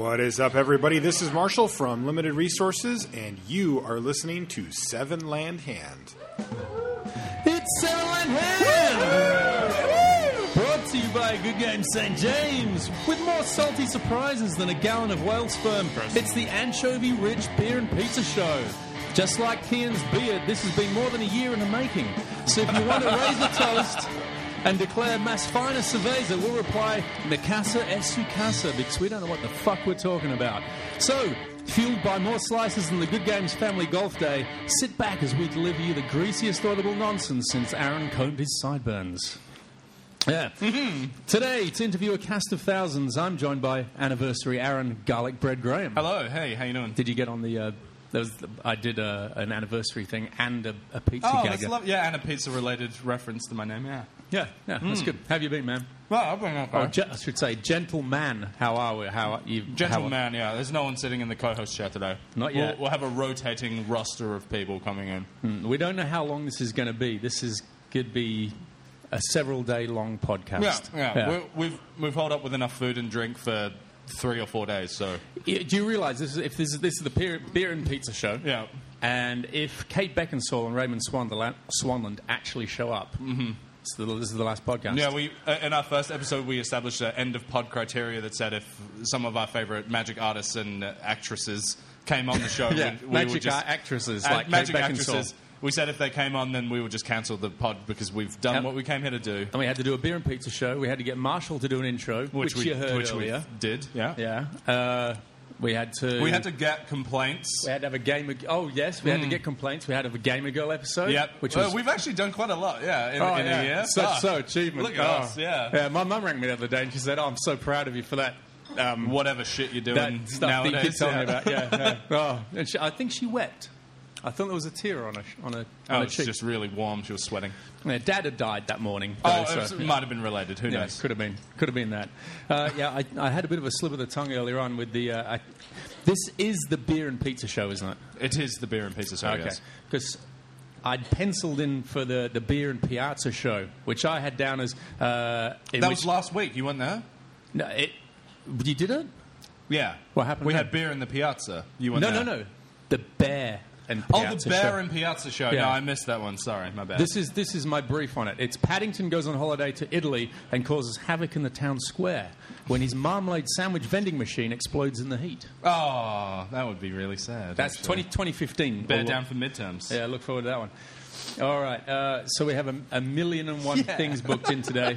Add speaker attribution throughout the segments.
Speaker 1: What is up, everybody? This is Marshall from Limited Resources, and you are listening to Seven Land Hand.
Speaker 2: It's Seven Land Hand! Brought to you by Good Game St. James, with more salty surprises than a gallon of whale sperm. It's the anchovy-rich beer and pizza show. Just like Kian's beard, this has been more than a year in the making. So if you want to raise the toast and declare Mas Fina Cerveza, we'll reply Mikasa es su casa, because we don't know what the fuck we're talking about. So, fueled by more slices than the Good Games Family Golf Day, sit back as we deliver you the greasiest audible nonsense since Aaron combed his sideburns. Yeah. Today, to interview a cast of thousands, I'm joined by anniversary Aaron Garlic Bread Graham.
Speaker 3: Hello, hey, how you doing?
Speaker 2: Did you get on the... I did an anniversary thing and a pizza gag.
Speaker 3: That's lovely. Yeah, and a pizza-related reference to my name,
Speaker 2: Yeah, that's good. How have you been, man?
Speaker 3: Well, I've been okay.
Speaker 2: I should say, gentleman. How are we? How are you?
Speaker 3: Gentleman, yeah. There's no one sitting in the co-host chair today.
Speaker 2: Not yet.
Speaker 3: We'll have a rotating roster of people coming in.
Speaker 2: We don't know how long this is going to be. This could be a several-day-long podcast.
Speaker 3: Yeah. We've held up with enough food and drink for 3 or 4 days, so...
Speaker 2: Do you realise this is the beer and pizza show?
Speaker 3: Yeah.
Speaker 2: And if Kate Beckinsale and Raymond Swanland actually show up, this is the last podcast.
Speaker 3: Yeah, in our first episode, we established an end-of-pod criteria that said if some of our favourite magic artists and actresses came on the show...
Speaker 2: actresses like
Speaker 3: magic
Speaker 2: Kate Beckinsale.
Speaker 3: Actresses. We said if they came on, then we would just cancel the pod because we've done what we came here to do.
Speaker 2: And we had to do a beer and pizza show. We had to get Marshall to do an intro, which you heard earlier.
Speaker 3: We did, yeah.
Speaker 2: Yeah. We had to
Speaker 3: get complaints.
Speaker 2: We had to have a Gamer... Oh, yes, we had to get complaints. We had to have a Gamer Girl episode.
Speaker 3: Yep.
Speaker 2: We've
Speaker 3: actually done quite a lot, in a year.
Speaker 2: So achievement.
Speaker 3: Look at us,
Speaker 2: yeah. My mum rang me the other day and she said, I'm so proud of you for that.
Speaker 3: Whatever shit you're doing
Speaker 2: that stuff
Speaker 3: nowadays.
Speaker 2: That you keep telling me about, yeah. And I think she wept. I thought there was a tear on her
Speaker 3: it's
Speaker 2: cheek.
Speaker 3: Just really warm. She was sweating.
Speaker 2: Yeah, Dad had died that morning.
Speaker 3: It might have been related. Who knows?
Speaker 2: Could have been that. I had a bit of a slip of the tongue earlier on with the... this is the beer and pizza show, isn't it?
Speaker 3: It is the beer and pizza show,
Speaker 2: okay.
Speaker 3: Yes.
Speaker 2: Because I'd penciled in for the beer and piazza show, which I had down as...
Speaker 3: that was last week. You weren't there?
Speaker 2: No, you did it?
Speaker 3: Yeah.
Speaker 2: What happened
Speaker 3: We
Speaker 2: then?
Speaker 3: had beer in the piazza. You weren't there?
Speaker 2: No. The bear...
Speaker 3: the Bear and Piazza show.
Speaker 2: Yeah.
Speaker 3: No, I missed that one. Sorry, my bad.
Speaker 2: This is my brief on it. It's Paddington goes on holiday to Italy and causes havoc in the town square when his marmalade sandwich vending machine explodes in the heat.
Speaker 3: Oh, that would be really sad.
Speaker 2: That's 2015.
Speaker 3: Bear down for midterms.
Speaker 2: Yeah, look forward to that one. All right, so we have a million and one things booked in today.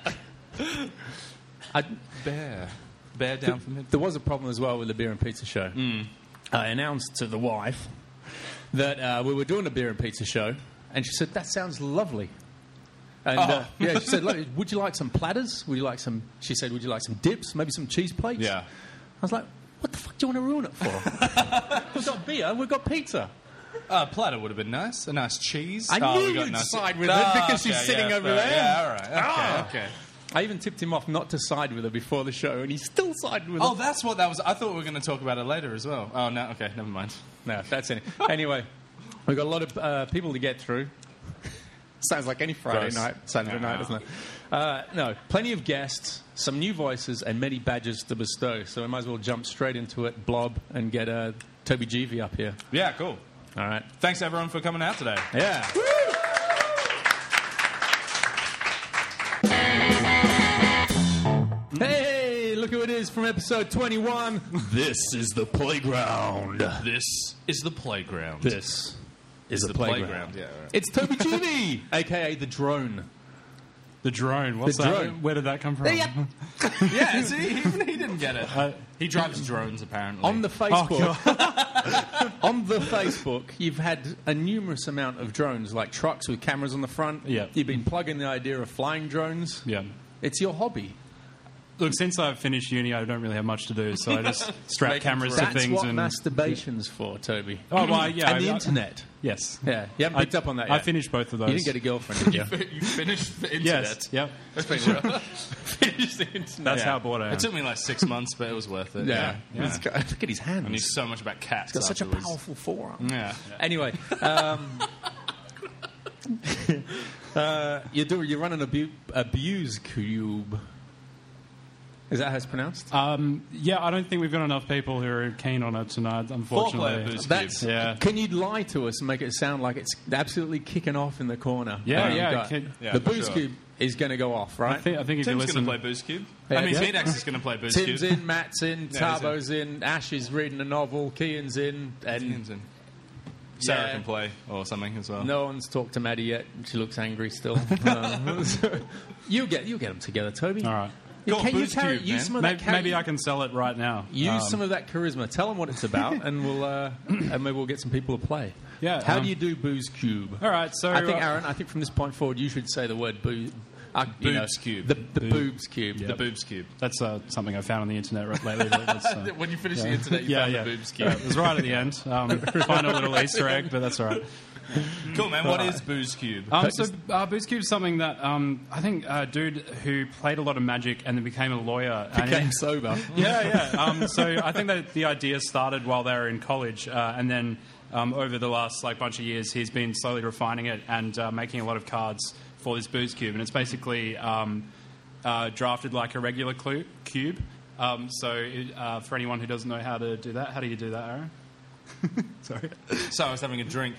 Speaker 3: Bear down for midterms.
Speaker 2: There was a problem as well with the beer and pizza show. I announced to the wife that we were doing a beer and pizza show, and she said, that sounds lovely. And she said, would you like some platters? She said, would you like some dips? Maybe some cheese plates?
Speaker 3: Yeah.
Speaker 2: I was like, what the fuck do you want to ruin it for? We've got beer, we've got pizza.
Speaker 3: A platter would have been nice. A nice cheese.
Speaker 2: I knew you'd side with it because she's sitting over there.
Speaker 3: Yeah, all right. Okay.
Speaker 2: I even tipped him off not to side with her before the show, and he still sided with her.
Speaker 3: Oh, that's what that was. I thought we were going to talk about it later as well. Oh, no. Okay, never mind.
Speaker 2: No, that's it. Anyway, we've got a lot of people to get through. Sounds like any Saturday night, doesn't it? No, plenty of guests, some new voices, and many badges to bestow. So we might as well jump straight into it, Blob, and get Toby Jeevy up here.
Speaker 3: Yeah, cool.
Speaker 2: All right.
Speaker 3: Thanks, everyone, for coming out today.
Speaker 2: Yeah. Woo! Hey, look who it is from episode 21. This is the playground.
Speaker 3: This is the playground.
Speaker 2: This is the playground.
Speaker 3: Yeah, right.
Speaker 2: It's Toby Jeevy, a.k.a. the drone.
Speaker 4: The drone. What's
Speaker 2: the
Speaker 4: that?
Speaker 2: Drone.
Speaker 4: Where did that come from?
Speaker 3: Yeah, see, even he didn't get it. He drives drones, apparently.
Speaker 2: On the Facebook, on the Facebook, you've had a numerous amount of drones, like trucks with cameras on the front.
Speaker 4: Yeah.
Speaker 2: You've been plugging the idea of flying drones.
Speaker 4: Yeah.
Speaker 2: It's your hobby.
Speaker 4: Look, since I've finished uni, I don't really have much to do, so I just strap cameras to
Speaker 2: That's
Speaker 4: things.
Speaker 2: what
Speaker 4: and
Speaker 2: masturbation's for, Toby.
Speaker 4: Oh, well, yeah.
Speaker 2: And the internet.
Speaker 4: Yes.
Speaker 2: Yeah, you haven't picked up on that yet.
Speaker 4: I finished both of those.
Speaker 2: You didn't get a girlfriend, did you?
Speaker 3: You finished the internet?
Speaker 4: Yes, yep.
Speaker 2: Finished the internet.
Speaker 4: That's how bored I am.
Speaker 3: It took me like 6 months, but it was worth it.
Speaker 2: Yeah.
Speaker 4: Yeah.
Speaker 2: Look at his hands.
Speaker 3: I knew so much about cats.
Speaker 2: He's got such a
Speaker 3: afterwards.
Speaker 2: powerful forearm.
Speaker 3: Yeah.
Speaker 2: Anyway, you're running a Abuse Cube.
Speaker 5: Is that how it's pronounced?
Speaker 4: Yeah, I don't think we've got enough people who are keen on it tonight, unfortunately.
Speaker 3: 4-player Booze Cube.
Speaker 5: That's,
Speaker 4: Yeah.
Speaker 5: Can you lie to us and make it sound like it's absolutely kicking off in the corner?
Speaker 4: Yeah,
Speaker 5: You've
Speaker 4: yeah,
Speaker 5: got-
Speaker 3: Yeah,
Speaker 5: the
Speaker 3: for
Speaker 5: Booze
Speaker 3: sure.
Speaker 5: Cube is going to go off, right?
Speaker 4: I think if you
Speaker 3: Tim's going
Speaker 4: listen...
Speaker 3: to play Booze Cube.
Speaker 5: Yeah.
Speaker 3: I mean,
Speaker 5: Yeah.
Speaker 3: Medax is going to play Booze
Speaker 5: Tim's
Speaker 3: Cube.
Speaker 5: in, Matt's in,
Speaker 3: Yeah, he's
Speaker 5: Tarbo's in, Ash is reading a novel, Kian's in, and
Speaker 3: Tim's in. Sarah
Speaker 5: Yeah.
Speaker 3: can play or something as well.
Speaker 5: no one's talked to Maddie yet. She looks angry still. You'll get them together, Toby.
Speaker 4: All right.
Speaker 3: Go,
Speaker 5: Can you
Speaker 3: Booze
Speaker 5: carry,
Speaker 3: Cube,
Speaker 5: use
Speaker 3: man.
Speaker 5: some of that
Speaker 4: Maybe I can sell it right now.
Speaker 5: Use some of that charisma. Tell them what it's about, and we'll and maybe we'll get some people to play.
Speaker 4: Yeah,
Speaker 5: How do you do Booze Cube?
Speaker 4: All right, so...
Speaker 5: I think, Aaron. I think from this point forward, you should say the word boo.
Speaker 3: Boobs Cube.
Speaker 5: The boobs cube.
Speaker 3: The Boobs Cube.
Speaker 4: That's something I found on the internet lately. That's,
Speaker 3: When you finish the internet, you found the Boobs Cube.
Speaker 4: Yeah, it was right at the end. Final little Easter egg, but that's all right.
Speaker 3: Cool, man. What is Booze Cube?
Speaker 4: Booze Cube is something that I think a dude who played a lot of Magic and then became a lawyer.
Speaker 5: Became sober.
Speaker 4: Yeah. So I think that the idea started while they were in college, and then over the last bunch of years, he's been slowly refining it and making a lot of cards for this Booze Cube, and it's basically drafted like a regular cube. For anyone who doesn't know how to do that, how do you do that, Aaron? Sorry.
Speaker 3: So I was having a drink.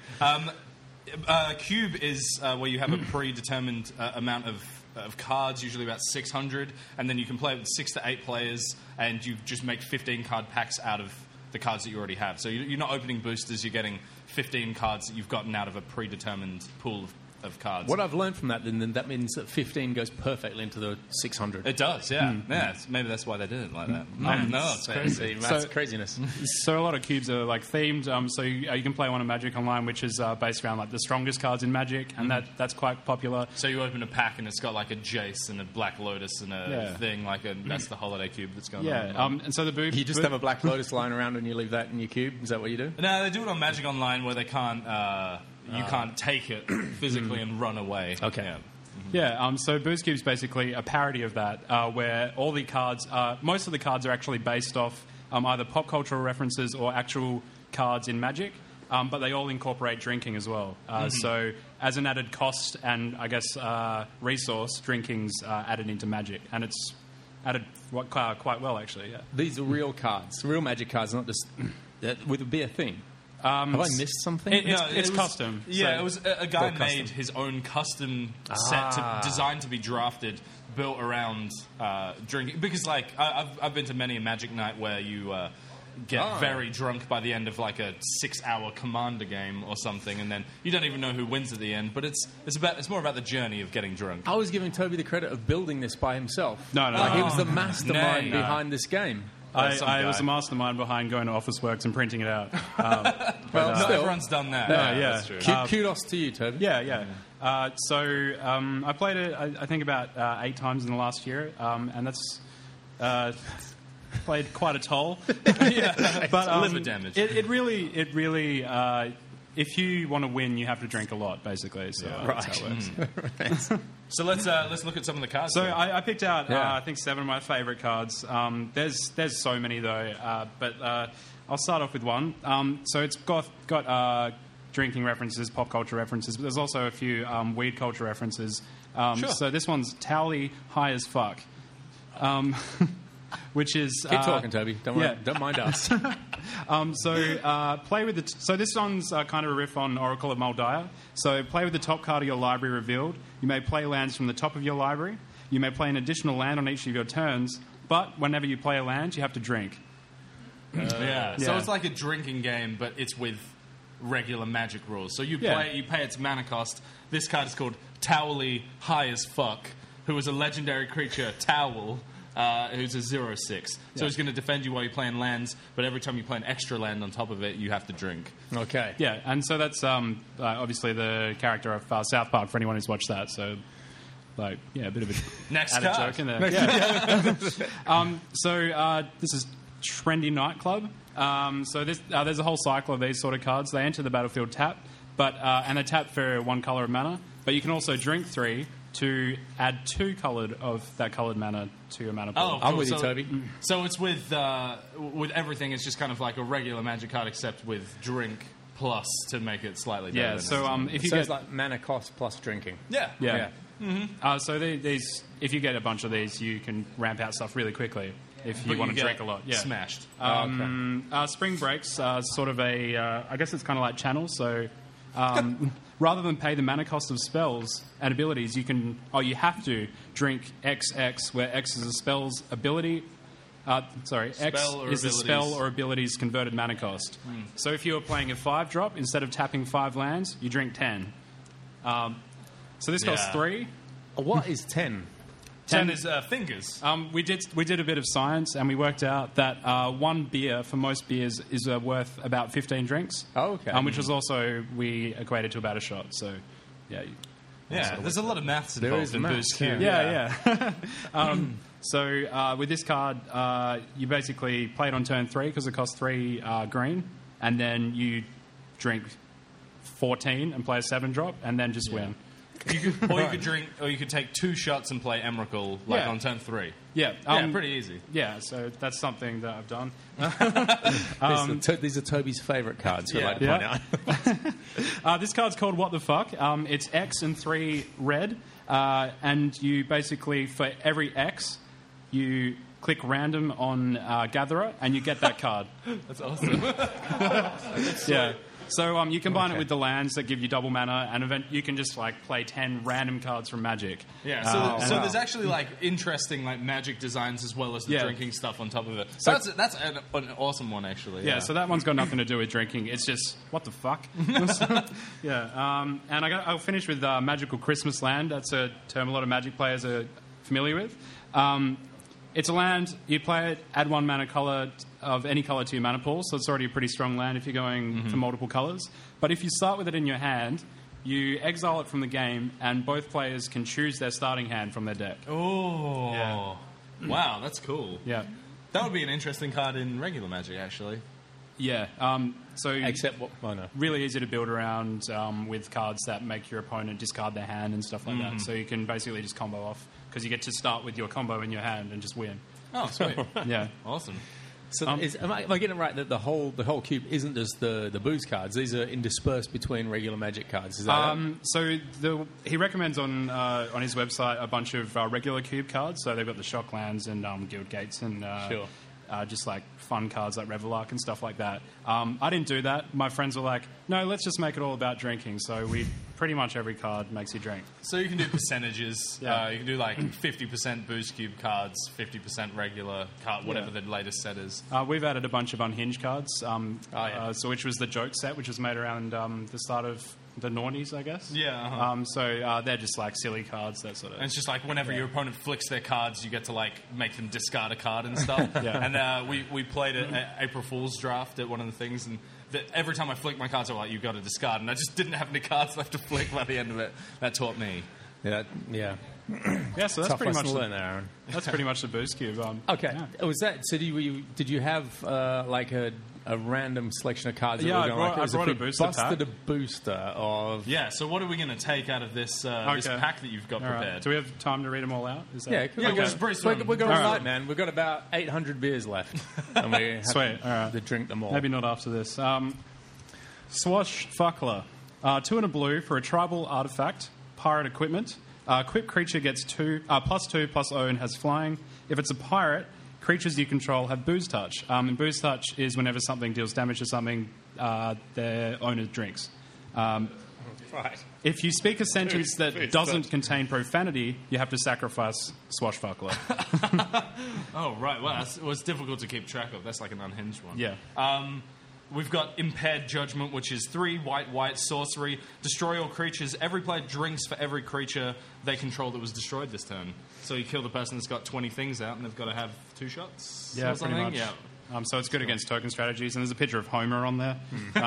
Speaker 3: Cube is where you have a predetermined amount of cards, usually about 600, and then you can play it with 6 to 8 players, and you just make 15 card packs out of the cards that you already have. So you're not opening boosters, you're getting 15 cards that you've gotten out of a predetermined pool of cards.
Speaker 5: What I've learned from that, then, that means that 15 goes perfectly into the 600.
Speaker 3: It does, yeah. Yeah, maybe that's why they did it like that. No, it's
Speaker 5: crazy. That's craziness.
Speaker 4: So a lot of cubes are themed. So you can play one on Magic Online, which is based around the strongest cards in Magic, and that's quite popular.
Speaker 3: So you open a pack and it's got a Jace and a Black Lotus and a thing that's the holiday cube that's going on.
Speaker 4: Yeah, and so the boob.
Speaker 5: You just have a Black Lotus lying around and you leave that in your cube? Is that what you do?
Speaker 3: No, they do it on Magic Online where they can't. You can't take it physically and run away.
Speaker 5: Okay.
Speaker 4: Yeah, so Booze Cube is basically a parody of that, where all the cards, most of the cards are actually based off either pop cultural references or actual cards in Magic, but they all incorporate drinking as well. So as an added cost and, I guess, resource, drinking's added into Magic, and it's added quite well, actually, yeah.
Speaker 5: These are real cards, real Magic cards, not just with a beer thing. Have I missed something?
Speaker 4: It's custom.
Speaker 3: Yeah,
Speaker 4: So-
Speaker 3: it was a guy
Speaker 5: Custom.
Speaker 3: made his own custom set designed to be drafted, built around drinking. Because I've been to many a Magic night where you get very drunk by the end of a 6-hour Commander game or something, and then you don't even know who wins at the end. But it's more about the journey of getting drunk.
Speaker 5: I was giving Toby the credit of building this by himself.
Speaker 4: No.
Speaker 5: He was the mastermind
Speaker 3: No.
Speaker 5: behind this game.
Speaker 4: I was a mastermind behind going to Officeworks and printing it out.
Speaker 5: Well,
Speaker 3: Not
Speaker 5: still,
Speaker 3: everyone's done that.
Speaker 4: yeah.
Speaker 3: That's true.
Speaker 5: kudos to you, Toby.
Speaker 4: Yeah. I played it, I think, about 8 times in the last year, and that's played quite a toll. But
Speaker 3: Liver damage.
Speaker 4: It really. If you want to win, you have to drink a lot, basically. So that's how it works.
Speaker 3: So let's look at some of the cards.
Speaker 4: So
Speaker 3: then.
Speaker 4: I picked out,
Speaker 5: Yeah.
Speaker 4: I think, 7 of my favourite cards. There's so many though, but I'll start off with one. So it's got drinking references, pop culture references, but there's also a few weed culture references.
Speaker 3: Sure.
Speaker 4: So this one's Towley High as Fuck, which is
Speaker 5: Keep talking, Toby. Don't worry.
Speaker 4: yeah.
Speaker 5: Don't mind us.
Speaker 4: Play with the. So this one's kind of a riff on Oracle of Muldiah. So play with the top card of your library revealed. You may play lands from the top of your library. You may play an additional land on each of your turns. But whenever you play a land, you have to drink.
Speaker 3: Yeah. So
Speaker 4: Yeah.
Speaker 3: it's like a drinking game, but it's with regular Magic rules. So you
Speaker 4: Yeah.
Speaker 3: pay its mana cost. This card is called Towley High as Fuck, who is a legendary creature, Towel, who's a 0/6. So he's going to defend you while you're playing lands, but every time you play an extra land on top of it, you have to drink.
Speaker 5: Okay.
Speaker 4: Yeah, and so that's obviously the character of South Park for anyone who's watched that. So, a bit of a
Speaker 3: Next
Speaker 4: added
Speaker 3: card.
Speaker 4: joke in there. Yeah. This is Trendy Nightclub. So there's a whole cycle of these sort of cards. They enter the battlefield tapped, and they tap for 1 colour of mana. But you can also drink 3 to add 2 coloured of that coloured mana to your mana pool.
Speaker 3: Oh,
Speaker 5: I'm
Speaker 3: cool.
Speaker 5: with you,
Speaker 3: So-
Speaker 5: Toby.
Speaker 3: So it's with everything. It's just kind of like a regular Magic card, except with drink plus to make it slightly better.
Speaker 4: Yeah.
Speaker 3: than
Speaker 4: So
Speaker 3: it is.
Speaker 4: if you
Speaker 5: So
Speaker 4: get
Speaker 5: it's like mana cost plus drinking.
Speaker 3: yeah.
Speaker 4: Yeah. So these, if you get a bunch of these, you can ramp out stuff really quickly if you
Speaker 3: But
Speaker 4: want to
Speaker 3: get
Speaker 4: drink a lot. Yeah.
Speaker 3: Smashed.
Speaker 4: Spring breaks are sort of I guess it's kind of like channels. So rather than pay the mana cost of spells and abilities, you have to drink XX, where X is a spell's ability. X is the spell or ability's converted mana cost. So if you were playing a 5-drop, instead of tapping 5 lands, you drink 10. So this costs 3.
Speaker 5: What is 10?
Speaker 3: 10 is fingers.
Speaker 4: We did a bit of science, and we worked out that one beer for most beers is worth about 15 drinks.
Speaker 5: Oh, okay.
Speaker 4: Which was also, we equated to about a shot. So, yeah.
Speaker 3: Yeah, there's a lot of maths involved
Speaker 5: is
Speaker 3: in
Speaker 5: maths,
Speaker 3: Boost Cube.
Speaker 4: Yeah. So with this card, you basically play it on turn 3 because it costs 3 green, and then you drink 14 and play a 7-drop, and then just win.
Speaker 3: You could take 2 shots and play Emrakul on turn 3.
Speaker 4: Yeah,
Speaker 3: pretty easy.
Speaker 4: Yeah, so that's something that I've done.
Speaker 5: These are Toby's favourite cards, I'd like to point out.
Speaker 4: This card's called What the Fuck. It's X and 3 red, and you basically, for every X, you click random on Gatherer, and you get that card.
Speaker 3: That's awesome.
Speaker 4: Yeah. So you combine it with the lands that give you double mana, and you can just play 10 random cards from Magic.
Speaker 3: Yeah. So there's actually interesting Magic designs as well as the drinking stuff on top of it. So that's an awesome one actually.
Speaker 4: Yeah. So that one's got nothing to do with drinking. It's just what the fuck. Yeah. And I'll finish with Magical Christmas Land. That's a term a lot of Magic players are familiar with. It's a land, you play it, add 1 mana color of any color to your mana pool, so it's already a pretty strong land if you're going for multiple colors. But if you start with it in your hand, you exile it from the game, and both players can choose their starting hand from their deck.
Speaker 3: Oh. Yeah. Wow, that's cool.
Speaker 4: Yeah.
Speaker 3: That would be an interesting card in regular Magic, actually.
Speaker 4: Yeah.
Speaker 5: Except what? Oh, no.
Speaker 4: Really easy to build around with cards that make your opponent discard their hand and stuff like that. So you can basically just combo off, because you get to start with your combo in your hand and just win.
Speaker 3: Oh, sweet.
Speaker 4: Yeah.
Speaker 3: Awesome.
Speaker 5: So am I getting it right that the whole cube isn't just the boost cards? These are interspersed between regular Magic cards. Is that right?
Speaker 4: So he recommends on his website a bunch of regular cube cards. So they've got the Shocklands and Guild Gates and just fun cards like Revelark and stuff like that. I didn't do that. My friends were like, no, let's just make it all about drinking. So pretty much every card makes you drink.
Speaker 3: So you can do percentages.
Speaker 4: Yeah.
Speaker 3: You can do 50% Boost Cube cards, 50% regular card, whatever the latest set is.
Speaker 4: We've added a bunch of unhinged cards, which was the joke set, which was made around the start of the noughties, I guess.
Speaker 3: Yeah.
Speaker 4: So they're just silly cards, that sort of.
Speaker 3: And it's just whenever your opponent flicks their cards, you get to make them discard a card and stuff. And we played an April Fool's draft at one of the things, and every time I flicked my cards, I was like, "You've got to discard," and I just didn't have any cards left to flick by the end of it. That taught me.
Speaker 5: Yeah.
Speaker 4: Yeah, so that's
Speaker 5: Tough
Speaker 4: pretty
Speaker 5: lesson
Speaker 4: much
Speaker 5: to learn, Aaron.
Speaker 4: That's pretty much the Boost Cube.
Speaker 5: Okay.
Speaker 4: Yeah.
Speaker 5: Was that? So did you have a random selection of cards?
Speaker 4: Yeah,
Speaker 5: that were
Speaker 4: I brought a booster
Speaker 5: busted
Speaker 4: pack.
Speaker 5: a booster of.
Speaker 3: Yeah. So what are we going to take out of this this pack that you've got
Speaker 4: All
Speaker 3: prepared?
Speaker 4: right. Do we have time to read them all out? Is that...
Speaker 3: Yeah, we'll just breeze through them.
Speaker 5: We're going
Speaker 4: All right.
Speaker 5: right, man. We've got about 800 beers left, and we have
Speaker 4: Sweet. All right.
Speaker 5: to drink them all.
Speaker 4: Maybe not after this. Swashbuckler. 2 and a blue for a tribal artifact, pirate equipment. Equipped creature gets +2/+0 and has flying. If it's a pirate, creatures you control have Booze Touch. And Booze Touch is whenever something deals damage to something, their owner drinks.
Speaker 3: Right.
Speaker 4: If you speak a sentence that doesn't contain profanity, you have to sacrifice Swashbuckler.
Speaker 3: Oh, right. Well, it was difficult to keep track of. That's like an unhinged one.
Speaker 4: Yeah.
Speaker 3: We've got Impaired Judgment, which is 3 white sorcery. Destroy all creatures. Every player drinks for every creature they control that was destroyed this turn. So you kill the person that's got 20 things out, and they've got to have 2 shots.
Speaker 4: Yeah,
Speaker 3: or
Speaker 4: pretty
Speaker 3: something.
Speaker 4: much.
Speaker 3: Yeah.
Speaker 4: So it's good against token strategies, and there's a picture of Homer on there.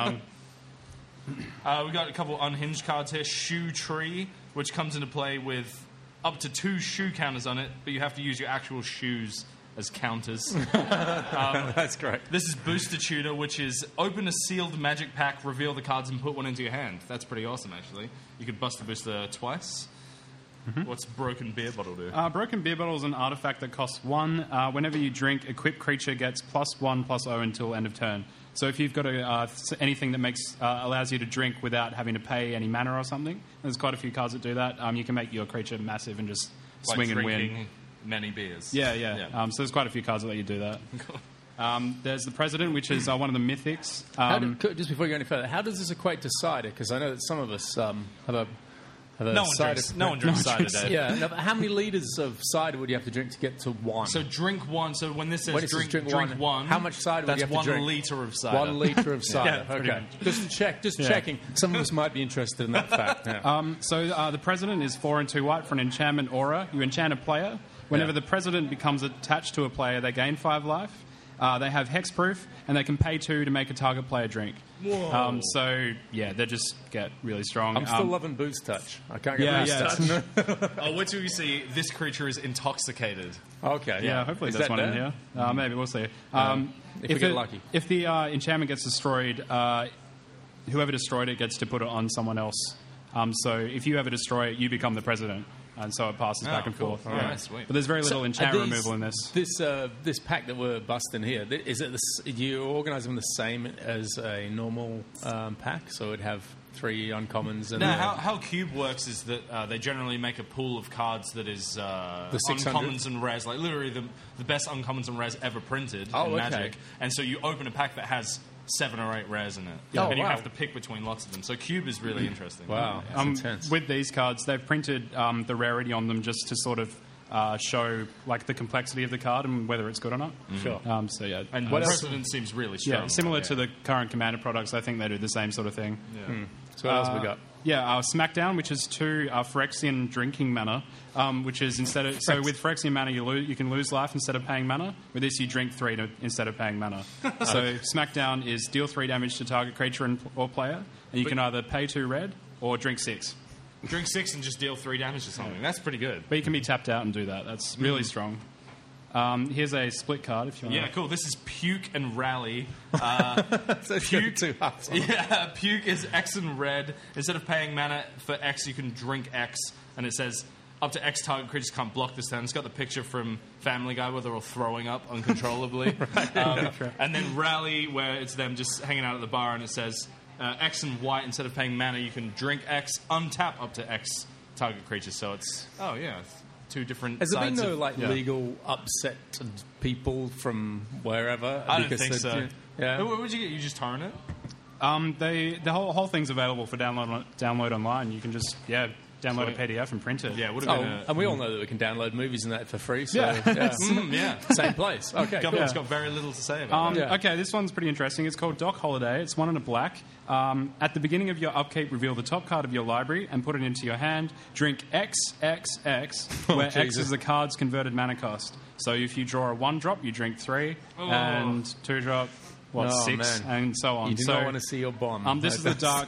Speaker 3: We've got a couple unhinged cards here. Shoe Tree, which comes into play with up to 2 shoe counters on it, but you have to use your actual shoes as counters.
Speaker 5: That's great.
Speaker 3: This is Booster Tutor, which is open a sealed magic pack, reveal the cards, and put one into your hand. That's pretty awesome, actually. You could bust the booster twice. What's Broken Beer Bottle do?
Speaker 4: Broken Beer Bottle is an artifact that costs 1. Whenever you drink, equipped creature gets +1/+0 until end of turn. So if you've got anything that allows you to drink without having to pay any mana or something, there's quite a few cards that do that. You can make your creature massive and just swing and win.
Speaker 3: Many beers.
Speaker 4: Yeah. So there's quite a few cards that let you do that. There's the President, which is one of the mythics.
Speaker 5: Just before you go any further, how does this equate to cider? Because I know that some of us have a
Speaker 3: No one drinks cider, Dave.
Speaker 5: Yeah. Now, how many litres of cider would you have to drink to get to 1?
Speaker 3: So drink 1. So when this says
Speaker 5: When it says
Speaker 3: drink
Speaker 5: drink
Speaker 3: 1,
Speaker 5: how much cider would you have to drink?
Speaker 3: 1 litre of cider.
Speaker 5: 1 litre of cider.
Speaker 3: pretty
Speaker 5: Okay.
Speaker 3: much.
Speaker 5: Just checking. Some of us might be interested in that fact. Yeah.
Speaker 4: So the President is 4 and 2 white for an enchantment aura. You enchant a player. Whenever the President becomes attached to a player, they gain 5 life. They have hexproof, and they can pay 2 to make a target player drink.
Speaker 3: Whoa.
Speaker 4: They just get really strong.
Speaker 5: I'm still loving Boost Touch. I can't get Boost Touch.
Speaker 3: Wait till you see this creature is intoxicated.
Speaker 5: Okay.
Speaker 4: Yeah, hopefully
Speaker 5: Is
Speaker 4: there's
Speaker 5: that
Speaker 4: one in
Speaker 5: there?
Speaker 4: here. Maybe, we'll see.
Speaker 5: If we get lucky.
Speaker 4: If the enchantment gets destroyed, whoever destroyed it gets to put it on someone else. So if you ever destroy it, you become the President. And so it passes back and
Speaker 3: cool.
Speaker 4: forth.
Speaker 3: Yeah, sweet.
Speaker 4: But there's very little enchant removal in this.
Speaker 5: This pack that we're busting here, is it you organise them the same as a normal pack? So it'd have 3 uncommons and...
Speaker 3: No, how Cube works is that they generally make a pool of cards that is
Speaker 5: the 600?
Speaker 3: uncommons and rares, like literally the best uncommons and rares ever printed in
Speaker 5: okay.
Speaker 3: Magic. And so you open a pack that has 7 or 8 rares in it.
Speaker 5: Oh,
Speaker 3: and you
Speaker 5: wow.
Speaker 3: have to pick between lots of them. So Cube is really interesting.
Speaker 5: Wow, that's intense.
Speaker 4: With these cards, they've printed the rarity on them just to sort of show like the complexity of the card and whether it's good or not.
Speaker 5: Sure.
Speaker 3: And
Speaker 5: what else?
Speaker 3: President seems really strong.
Speaker 4: Yeah, similar to the current Commander products, I think they do the same sort of thing.
Speaker 3: Yeah.
Speaker 5: So what else we got?
Speaker 3: Smackdown,
Speaker 4: which is 2 Phyrexian drinking mana, which is instead of... So with Phyrexian mana, you can lose life instead of paying mana. With this, you drink 3 instead of paying mana. So Smackdown is deal 3 damage to target creature or player, and you can either pay 2 red or drink 6.
Speaker 3: Drink 6 and just deal 3 damage to something. That's pretty good.
Speaker 4: But you can be tapped out and do that. That's really strong. Here's a split card if you want.
Speaker 3: Yeah, cool. This is Puke and Rally.
Speaker 5: So
Speaker 3: Puke,
Speaker 5: 2 halves.
Speaker 3: yeah, Puke is X and red. Instead of paying mana for X, you can drink X, and it says up to X target creatures can't block this turn. It's got the picture from Family Guy where they're all throwing up uncontrollably. And then Rally, where it's them just hanging out at the bar, and it says X and white. Instead of paying mana, you can drink X, untap up to X target creatures. So it's 2 different.
Speaker 5: Has there been
Speaker 3: sides
Speaker 5: no
Speaker 3: of-
Speaker 5: legal upset people from wherever?
Speaker 3: I don't think so.
Speaker 5: Yeah.
Speaker 3: What would you get? You just torrent it?
Speaker 4: The whole thing's available for download online. You can just download a PDF and print it.
Speaker 3: Yeah, it would have been
Speaker 5: And we all know that we can download movies and that for free. So
Speaker 3: yeah.
Speaker 5: same place. Okay,
Speaker 3: Government's got very little to say about that.
Speaker 4: Okay, this one's pretty interesting. It's called Doc Holiday. It's 1 and a black. At the beginning of your upkeep, reveal the top card of your library and put it into your hand. Drink XXX, where X
Speaker 5: Jesus.
Speaker 4: is the card's converted mana cost. So if you draw a 1-drop, you drink 3, and 2-drop, 6,
Speaker 5: man.
Speaker 4: and so on.
Speaker 5: You do not want to see your bomb.
Speaker 4: This is the dark.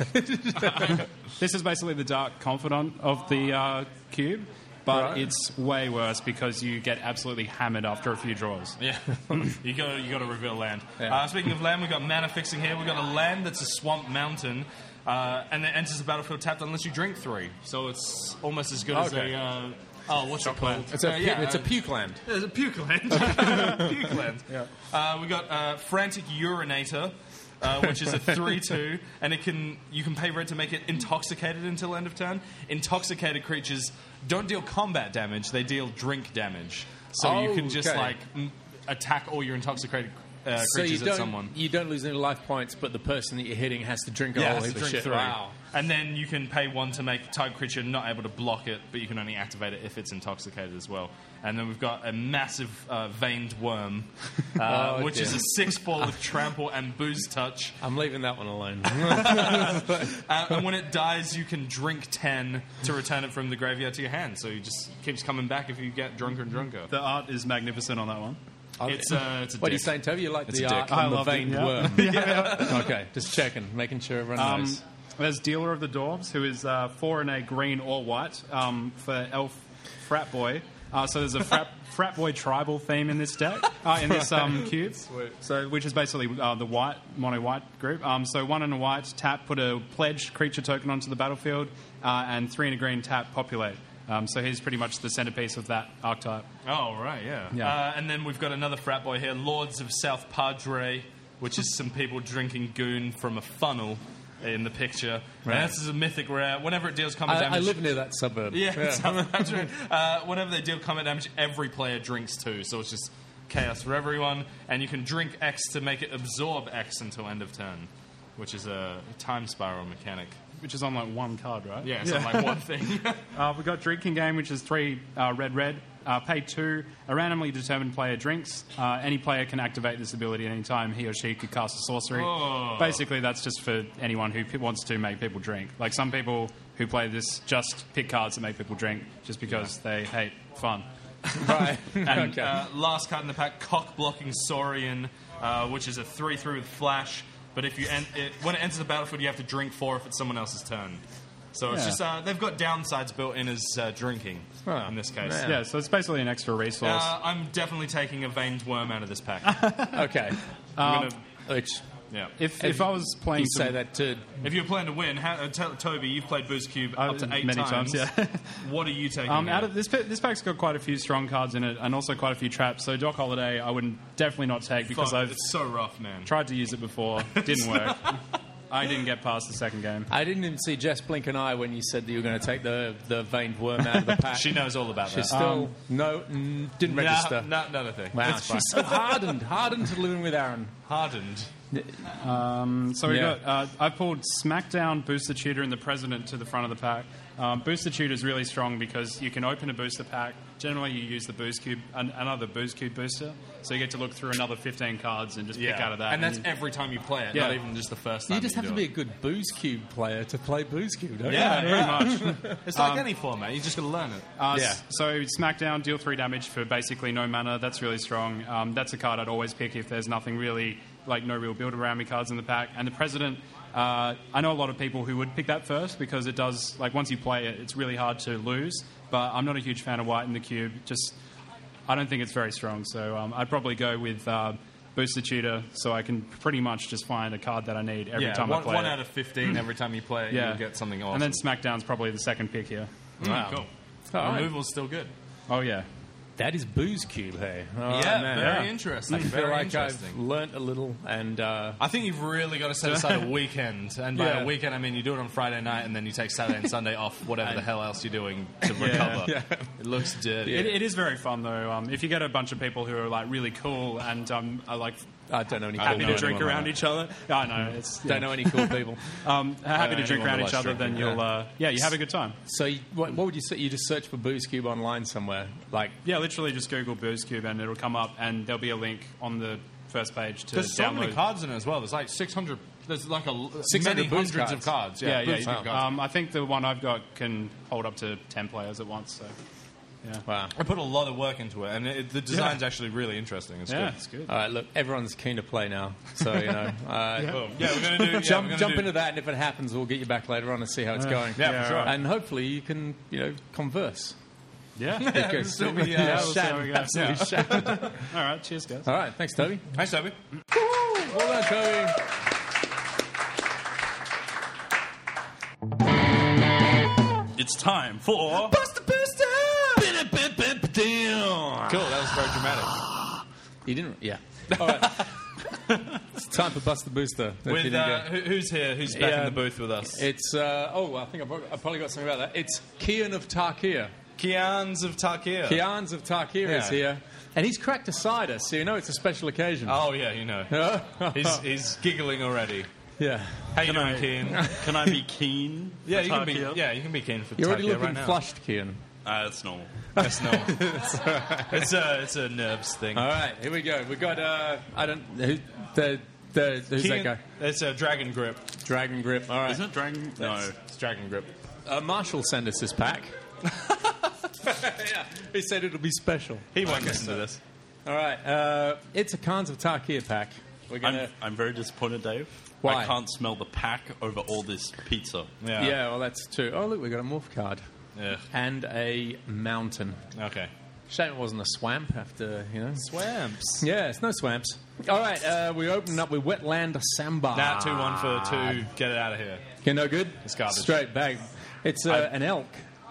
Speaker 4: This is basically the dark confidant of the cube, but it's way worse because you get absolutely hammered after a few draws.
Speaker 3: Yeah, you got to reveal land.
Speaker 5: Yeah.
Speaker 3: Speaking of land, we've got mana fixing here. We've got a land that's a swamp mountain, and it enters the battlefield tapped unless you drink 3. So it's almost as good as a. What's it called?
Speaker 5: It's a puke land.
Speaker 3: It's a puke land. Puke land. Yeah. We got Frantic Urinator, which is a 3/2, and you can pay red to make it intoxicated until end of turn. Intoxicated creatures don't deal combat damage; they deal drink damage. So you can just attack all your intoxicated creatures at someone.
Speaker 5: You don't lose any life points, but the person that you're hitting has to drink a whole heap of shit.
Speaker 3: 3.
Speaker 5: Wow.
Speaker 3: And then you can pay 1 to make target creature not able to block it, but you can only activate it if it's intoxicated as well. And then we've got a massive veined worm, which is a 6/4 with trample and booze touch.
Speaker 5: I'm leaving that one alone.
Speaker 3: And when it dies, you can drink 10 to return it from the graveyard to your hand. So it just keeps coming back if you get drunker and drunker.
Speaker 4: The art is magnificent on that one.
Speaker 3: It's a
Speaker 5: What are you
Speaker 3: dick.
Speaker 5: saying, Toby? You like
Speaker 3: It's
Speaker 5: the
Speaker 3: a
Speaker 5: art
Speaker 3: dick.
Speaker 5: on
Speaker 4: I
Speaker 5: the
Speaker 4: love it,
Speaker 5: veined
Speaker 4: yeah.
Speaker 5: worm? Okay, just checking, making sure everyone knows.
Speaker 4: There's Dealer of the Dwarves, who is 4 and a green or white for Elf Frat Boy. So there's a frat boy tribal theme in this deck, in this cube. So which is basically the white mono white group. So 1 and a white tap, put a pledge creature token onto the battlefield, and 3 and a green tap populate. So he's pretty much the centerpiece of that archetype.
Speaker 3: Oh, right, yeah.
Speaker 4: Yeah.
Speaker 3: And then we've got another frat boy here, Lords of South Padre, which is some people drinking goon from a funnel in the picture.
Speaker 5: Right.
Speaker 3: And this is a mythic rare. Whenever it deals combat damage...
Speaker 5: I live near that suburb.
Speaker 3: Yeah, South Padre. Whenever they deal combat damage, every player drinks 2, so it's just chaos for everyone. And you can drink X to make it absorb X until end of turn, which is a time spiral mechanic.
Speaker 4: Which is on like one card, right?
Speaker 3: Yeah, it's on like one thing.
Speaker 4: We've got Drinking Game, which is 3 red. Pay 2. A randomly determined player drinks. Any player can activate this ability at any time he or she could cast a sorcery.
Speaker 3: Oh.
Speaker 4: Basically, that's just for anyone who wants to make people drink. Like some people who play this just pick cards that make people drink just because they hate fun.
Speaker 5: Right.
Speaker 4: And,
Speaker 5: Okay.
Speaker 3: Last card in the pack, Cock-Blocking Saurian, which is a 3/3 with flash. But if you when it enters the battlefield, you have to drink 4 if it's someone else's turn. So it's just they've got downsides built in as drinking in this case.
Speaker 4: yeah, so it's basically an extra resource.
Speaker 3: I'm definitely taking a Veined Worm out of this pack.
Speaker 5: Okay.
Speaker 3: I'm gonna,
Speaker 5: Which
Speaker 3: yeah.
Speaker 4: If I was playing
Speaker 5: you say that to...
Speaker 3: If you're planning to win, Toby, you've played Boost Cube up to 8
Speaker 4: many times, yeah.
Speaker 3: What are you taking?
Speaker 4: Out of this pack's got quite a few strong cards in it, and also quite a few traps. So Doc Holiday, I would definitely not take because I've
Speaker 3: it's so rough, man.
Speaker 4: tried to use it before, didn't work. I didn't get past the second game.
Speaker 5: I didn't even see Jess blink an eye when you said that you were going to take the Veined Worm out of the pack.
Speaker 3: She knows all about that.
Speaker 5: She's still... didn't register.
Speaker 3: Not a thing.
Speaker 5: Wow,
Speaker 3: It's fine.
Speaker 5: she's so hardened to living with Aaron.
Speaker 3: Hardened.
Speaker 4: So we got. I pulled Smackdown, Booster Tutor, and the President to the front of the pack. Booster Tutor is really strong because you can open a booster pack. Generally, you use the Boost Cube, another Boost Cube booster, so you get to look through another 15 cards and just pick out of that.
Speaker 3: And that's every time you play it,
Speaker 4: Yeah.
Speaker 3: not even just the first time.
Speaker 5: You just have to
Speaker 3: do
Speaker 5: be a
Speaker 3: it.
Speaker 5: good Boost Cube player to play Boost Cube, don't you?
Speaker 3: Yeah, pretty much. It's like any format. You just got to learn it.
Speaker 5: Yeah.
Speaker 4: So Smackdown, deal 3 damage for basically no mana. That's really strong. That's a card I'd always pick if there's nothing really, like no real build around me cards in the pack. And the President, I know a lot of people who would pick that first because it does, like once you play it, it's really hard to lose. But I'm not a huge fan of white in the cube. I don't think it's very strong. So I'd probably go with Booster Tutor so I can pretty much just find a card that I need every time I play
Speaker 3: one
Speaker 4: it.
Speaker 3: out of 15 every time you play it,
Speaker 4: Yeah.
Speaker 3: you'll get something awesome.
Speaker 4: And then Smackdown's probably the second pick here.
Speaker 3: Wow. Cool.
Speaker 5: All right.
Speaker 3: Removal's still good.
Speaker 4: Oh, yeah.
Speaker 5: That is Boost Cube, hey? Oh,
Speaker 3: Yeah,
Speaker 5: man.
Speaker 3: very interesting.
Speaker 5: I feel
Speaker 3: Very
Speaker 5: like
Speaker 3: interesting.
Speaker 5: I've learnt a little, and
Speaker 3: I think you've really got to set aside a weekend. And by
Speaker 5: Yeah.
Speaker 3: a weekend, I mean you do it on Friday night and then you take Saturday and Sunday off, whatever the hell else you're doing to recover.
Speaker 5: Yeah.
Speaker 3: It looks dirty.
Speaker 4: It is very fun, though. If you get a bunch of people who are, like, really cool and are, like,
Speaker 5: I don't know any cool
Speaker 4: happy to
Speaker 5: people.
Speaker 4: drink around each other. I know.
Speaker 5: Don't know any cool people.
Speaker 4: Happy to drink
Speaker 3: anyone
Speaker 4: around
Speaker 3: that
Speaker 4: each
Speaker 3: likes
Speaker 4: other, then
Speaker 3: drinking,
Speaker 4: you'll, you have a good time.
Speaker 5: So what would you say? You just search for Boost Cube online somewhere? Like,
Speaker 4: Yeah, literally just Google Boost Cube and it'll come up and there'll be a link on the first page to
Speaker 3: There's so
Speaker 4: download.
Speaker 3: many cards in it as well. There's like 600. There's like
Speaker 5: 600
Speaker 3: many
Speaker 5: boost
Speaker 3: hundreds
Speaker 5: cards.
Speaker 3: of cards.
Speaker 4: Yeah,
Speaker 3: boost
Speaker 4: yeah.
Speaker 3: cards.
Speaker 4: I think the one I've got can hold up to 10 players at once. So, yeah.
Speaker 5: wow.
Speaker 3: I put a lot of work into it, and the design's actually really interesting. It's
Speaker 4: Yeah,
Speaker 3: good.
Speaker 4: it's good.
Speaker 5: All right, look, everyone's keen to play now, so you know.
Speaker 3: Cool. Yeah, we're gonna do.
Speaker 5: Jump into that, and if it happens, we'll get you back later on and see how it's going.
Speaker 3: Yeah, for sure.
Speaker 5: And hopefully you can, converse.
Speaker 4: Yeah.
Speaker 5: Because
Speaker 3: still be,
Speaker 4: we'll see how we go.
Speaker 5: absolutely shattered.
Speaker 4: All right, cheers, guys.
Speaker 5: All right, thanks, Toby.
Speaker 3: Thanks, Toby.
Speaker 5: Well done, Toby.
Speaker 6: It's time for
Speaker 5: Buster Booster!
Speaker 3: Cool. That was very dramatic.
Speaker 5: You didn't? Yeah. All right. It's time for Buster Booster. if you
Speaker 3: With
Speaker 5: didn't get-
Speaker 3: who's here? Who's back
Speaker 5: Yeah.
Speaker 3: in the booth with us?
Speaker 5: It's, I think I've probably got something about that. It's Kian of Tarkir.
Speaker 3: Kians of Tarkir.
Speaker 5: Kians of Tarkir is
Speaker 3: Yeah.
Speaker 5: here. And he's cracked a cider, so you know it's a special occasion.
Speaker 3: Oh yeah, you know. He's giggling already.
Speaker 5: Yeah.
Speaker 3: How you doing, Keen?
Speaker 6: Can I be keen?
Speaker 3: Yeah,
Speaker 6: for
Speaker 3: you can be.
Speaker 6: Tarkir?
Speaker 3: Yeah, you can be keen for
Speaker 5: You're already
Speaker 3: Tarkir
Speaker 5: looking
Speaker 3: right now.
Speaker 5: flushed, Kian.
Speaker 6: That's normal.
Speaker 3: That's no. It's a nerves thing.
Speaker 5: All right, here we go. We got who's that guy?
Speaker 3: It's a Dragon Grip.
Speaker 5: Dragon Grip. All right.
Speaker 6: Isn't it Dragon? No.
Speaker 3: It's Dragon Grip.
Speaker 5: Marshall sent us this pack. Yeah, he said it'll be special.
Speaker 3: He won't listen to this.
Speaker 5: All right, it's a Khans of Tarkir pack. We're gonna.
Speaker 6: I'm very disappointed, Dave.
Speaker 5: Why?
Speaker 6: I can't smell the pack over all this pizza.
Speaker 5: Yeah, well, that's two. Oh, look, we got a morph card
Speaker 3: Yeah.
Speaker 5: and a mountain.
Speaker 3: Okay.
Speaker 5: Shame it wasn't a swamp after,
Speaker 3: Swamps.
Speaker 5: Yeah, it's no swamps. All right, we open up with Wetland Samba.
Speaker 3: Nah, 2-1 for 2. Get it out of here.
Speaker 5: Okay, no good?
Speaker 3: It's garbage.
Speaker 5: Straight back. It's an elk.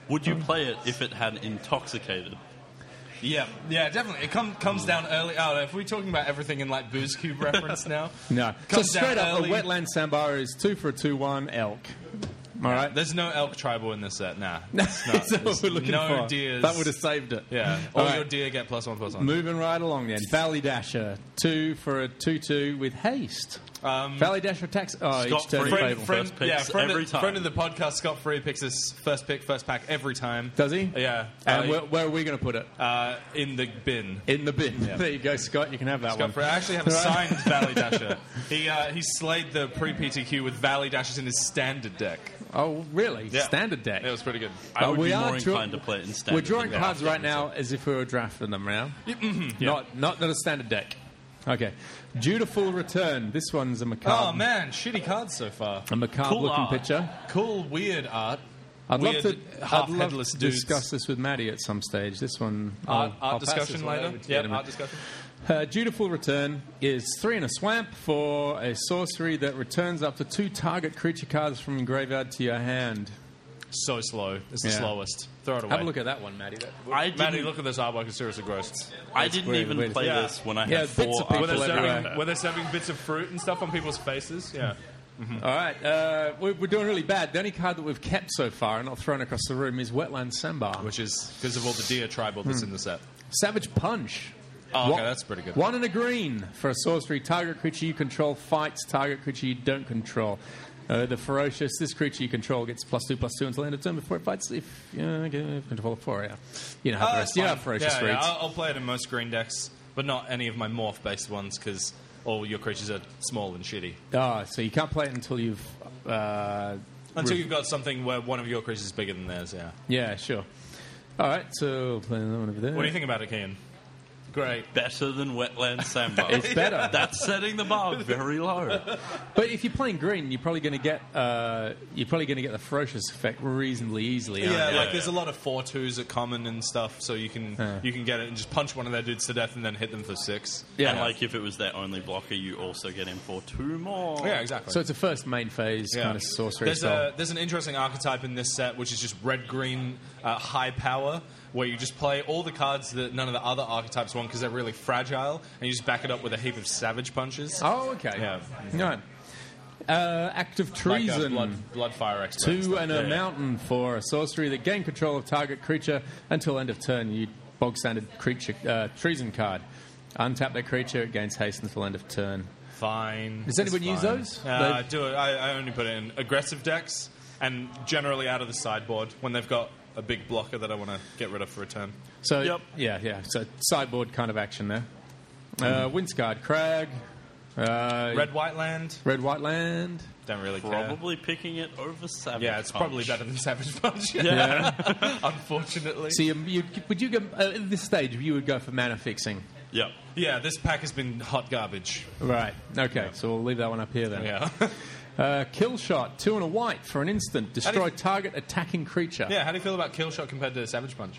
Speaker 6: Would you play it if it had intoxicated?
Speaker 3: Yeah, definitely. It comes down early. Oh, if we're talking about everything in like Booze Cube reference now,
Speaker 5: No. So
Speaker 3: Comes down
Speaker 5: straight up,
Speaker 3: early.
Speaker 5: a wetland sambar is 2 for a 2/1 elk. All right.
Speaker 3: there's no elk tribal in this set. Nah,
Speaker 5: That's what we're looking
Speaker 3: no
Speaker 5: for.
Speaker 3: deers.
Speaker 5: That would have saved it.
Speaker 3: Yeah,
Speaker 5: All
Speaker 3: all
Speaker 5: right.
Speaker 3: your deer get +1/+1.
Speaker 5: Moving right along then. Valley Dasher, 2 for a 2/2 with haste. Valley Dasher attacks. Oh, each
Speaker 6: Scott
Speaker 5: turn
Speaker 6: Free.
Speaker 5: fable.
Speaker 6: First picks every time.
Speaker 3: Friend of the podcast, Scott Free picks his first pick, first pack every time.
Speaker 5: Does he?
Speaker 3: Yeah.
Speaker 5: And where are we going to put it?
Speaker 3: In the bin.
Speaker 5: In the bin. There you go, Scott. You can have that
Speaker 3: Scott
Speaker 5: one.
Speaker 3: Free. I actually have a signed Valley Dasher. He slayed the pre-PTQ with Valley Dashers in his standard deck.
Speaker 5: Oh, really?
Speaker 3: Yeah.
Speaker 5: Standard deck.
Speaker 3: It was pretty good.
Speaker 6: I would
Speaker 5: we
Speaker 6: be
Speaker 5: are
Speaker 6: more inclined to play it in standard.
Speaker 5: We're drawing
Speaker 6: than
Speaker 5: cards
Speaker 6: draft
Speaker 5: right now as if we were drafting them now. Not a standard deck. Okay. Dutiful Return. This one's a macabre.
Speaker 3: Oh man, shitty cards so far.
Speaker 5: A macabre
Speaker 6: Cool
Speaker 5: looking
Speaker 6: art.
Speaker 5: picture.
Speaker 3: Cool, weird art.
Speaker 5: I'd love
Speaker 3: Weird, half
Speaker 5: to
Speaker 3: headless dudes.
Speaker 5: discuss this with Maddie at some stage. This one.
Speaker 3: Art
Speaker 5: I'll pass
Speaker 3: discussion
Speaker 5: this one
Speaker 3: later.
Speaker 5: over to you in a
Speaker 3: Yeah,
Speaker 5: minute.
Speaker 3: art discussion.
Speaker 5: Dutiful Return is 3 in a swamp for a sorcery that returns up to 2 target creature cards from your graveyard to your hand.
Speaker 3: So slow. It's the
Speaker 5: Yeah.
Speaker 3: slowest. Throw it away.
Speaker 5: Have a look at that one, Maddie.
Speaker 3: Maddie, look at this artwork. It's seriously gross.
Speaker 6: I didn't
Speaker 5: weird,
Speaker 6: even
Speaker 5: weird.
Speaker 6: play
Speaker 3: Yeah.
Speaker 6: this when I
Speaker 5: Yeah,
Speaker 6: had
Speaker 5: bits
Speaker 6: 4
Speaker 5: of people
Speaker 3: Were they,
Speaker 5: everywhere.
Speaker 3: serving, were they serving bits of fruit and stuff on people's faces? Yeah.
Speaker 5: All right, we're doing really bad. The only card that we've kept so far and not thrown across the room is Wetland Sambar.
Speaker 3: Which is because of all the deer tribal that's in the set.
Speaker 5: Savage Punch.
Speaker 3: Oh, okay,
Speaker 5: One-
Speaker 3: that's pretty good.
Speaker 5: 1 and a green for a sorcery. Target creature you control fights target creature you don't control. The Ferocious. This creature you control gets +2/+2 until end of turn before it fights. If control of 4, yeah. You know how the rest. You know how Ferocious
Speaker 3: yeah,
Speaker 5: reads.
Speaker 3: I'll play it in most green decks, but not any of my morph-based ones because all your creatures are small and shitty.
Speaker 5: So you can't play it until you've.
Speaker 3: Until you've got something where one of your creatures is bigger than theirs, yeah.
Speaker 5: Yeah, sure. All right, so playing that one over there.
Speaker 3: What do you think about it, Kian? Great.
Speaker 6: better than Wetland Sandbar.
Speaker 5: It's better.
Speaker 6: That's setting the bar very low.
Speaker 5: But if you're playing green, you're probably going to get the Ferocious effect reasonably easily. aren't
Speaker 3: Yeah,
Speaker 5: you?
Speaker 3: like there's a lot of 4/2s at common and stuff, so you can get it and just punch one of their dudes to death and then hit them for 6.
Speaker 5: Yeah.
Speaker 6: And like if it was their only blocker, you also get him for 2 more.
Speaker 3: Yeah, exactly.
Speaker 5: So it's a first main phase
Speaker 3: Yeah.
Speaker 5: kind of sorcery style.
Speaker 3: There's an interesting archetype in this set, which is just red-green high power, where you just play all the cards that none of the other archetypes want because they're really fragile, and you just back it up with a heap of Savage Punches.
Speaker 5: Oh, okay.
Speaker 3: Yeah.
Speaker 5: Right. Act of Treason.
Speaker 3: Like Bloodfire Expert.
Speaker 5: 2 and a
Speaker 6: Yeah.
Speaker 5: mountain for a sorcery that gain control of target creature until end of turn. You bog standard creature treason card. Untap that creature, it gains haste until end of turn.
Speaker 3: Fine.
Speaker 5: Does anyone
Speaker 3: It's
Speaker 5: use
Speaker 3: fine.
Speaker 5: those?
Speaker 3: I do it. I only put it in aggressive decks and generally out of the sideboard when they've got a big blocker that I want to get rid of for a turn.
Speaker 5: So
Speaker 6: Yep.
Speaker 5: yeah. So sideboard kind of action there. Windsguard Crag.
Speaker 3: Red White Land.
Speaker 5: Red White Land.
Speaker 3: Don't really care.
Speaker 6: Probably picking it over Savage
Speaker 3: Yeah, it's probably
Speaker 6: Punch.
Speaker 3: better than Savage Punch.
Speaker 5: Yeah.
Speaker 3: Unfortunately.
Speaker 5: So would you go at this stage? You would go for mana fixing.
Speaker 6: Yep.
Speaker 3: Yeah, this pack has been hot garbage.
Speaker 5: Right. Okay. So we'll leave that one up here then.
Speaker 3: Yeah.
Speaker 5: Kill shot. 2 and a white for an instant. Destroy target attacking creature.
Speaker 3: Yeah, how do you feel about Kill Shot compared to Savage Punch?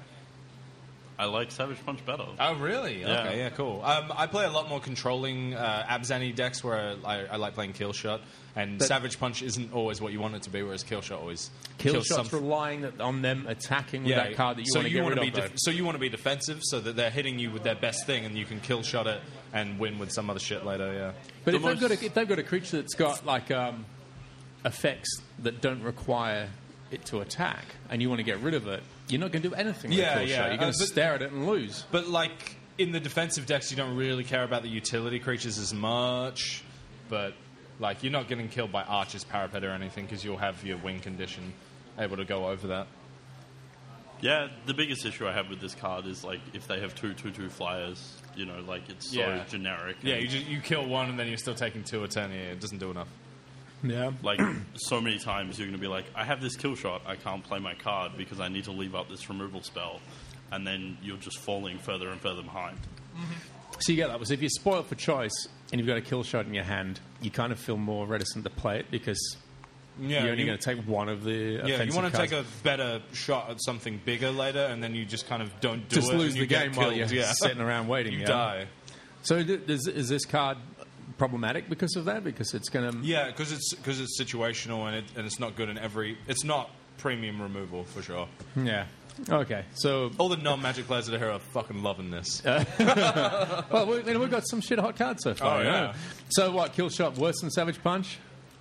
Speaker 6: I like Savage Punch better.
Speaker 3: Oh, really?
Speaker 6: Yeah.
Speaker 3: Okay, yeah, cool. I play a lot more controlling Abzani decks where I like playing Kill Shot, and Savage Punch isn't always what you want it to be, whereas Kill Shot always
Speaker 5: Kill
Speaker 3: kills
Speaker 5: shot's
Speaker 3: some-
Speaker 5: relying on them attacking with that card that you
Speaker 3: so
Speaker 5: want to get
Speaker 3: wanna
Speaker 5: rid
Speaker 3: be
Speaker 5: of.
Speaker 3: so you want to be defensive, so that they're hitting you with their best thing, and you can Kill Shot it and win with some other shit later. Yeah.
Speaker 5: But
Speaker 6: The
Speaker 5: if they've got a creature that's got like effects that don't require it to attack, and you want to get rid of it, you're not going to do anything with
Speaker 3: Yeah,
Speaker 5: Kill
Speaker 3: yeah.
Speaker 5: shot. You're going to
Speaker 3: But-
Speaker 5: stare at it and lose.
Speaker 3: But like in the defensive decks, you don't really care about the utility creatures as much. But like you're not getting killed by Archer's Parapet or anything because you'll have your wing condition able to go over that.
Speaker 6: Yeah, the biggest issue I have with this card is like if they have 2/2/2 flyers, you know, like it's so
Speaker 3: Yeah.
Speaker 6: generic.
Speaker 3: Yeah,
Speaker 6: and,
Speaker 3: you kill one and then you're still taking 2 a turn. Yeah, it doesn't do enough.
Speaker 5: Yeah.
Speaker 6: like so many times you're going to be like, I have this kill shot, I can't play my card because I need to leave up this removal spell, and then you're just falling further and further behind.
Speaker 5: So you get that. So if you're spoiled for choice and you've got a kill shot in your hand, you kind of feel more reticent to play it because
Speaker 3: Yeah,
Speaker 5: you're only going to take one of the
Speaker 3: Yeah,
Speaker 5: offensive
Speaker 3: you want to
Speaker 5: cards.
Speaker 3: take a better shot at something bigger later, and then you just kind of don't do
Speaker 5: Just
Speaker 3: it.
Speaker 5: lose
Speaker 3: and you
Speaker 5: the
Speaker 3: get
Speaker 5: game while
Speaker 3: killed.
Speaker 5: you're
Speaker 3: Yeah.
Speaker 5: sitting around waiting.
Speaker 3: You
Speaker 5: yeah?
Speaker 3: die.
Speaker 5: So is this card problematic because of that? Because it's going to...
Speaker 3: Yeah, because it's situational and it's not good in every. It's not premium removal for sure.
Speaker 5: Yeah. Okay, so
Speaker 3: All the non-Magic players that are here are fucking loving this.
Speaker 5: well, we've got some shit hot cards so far.
Speaker 3: Oh, yeah.
Speaker 5: So what? Kill shot worse than Savage Punch?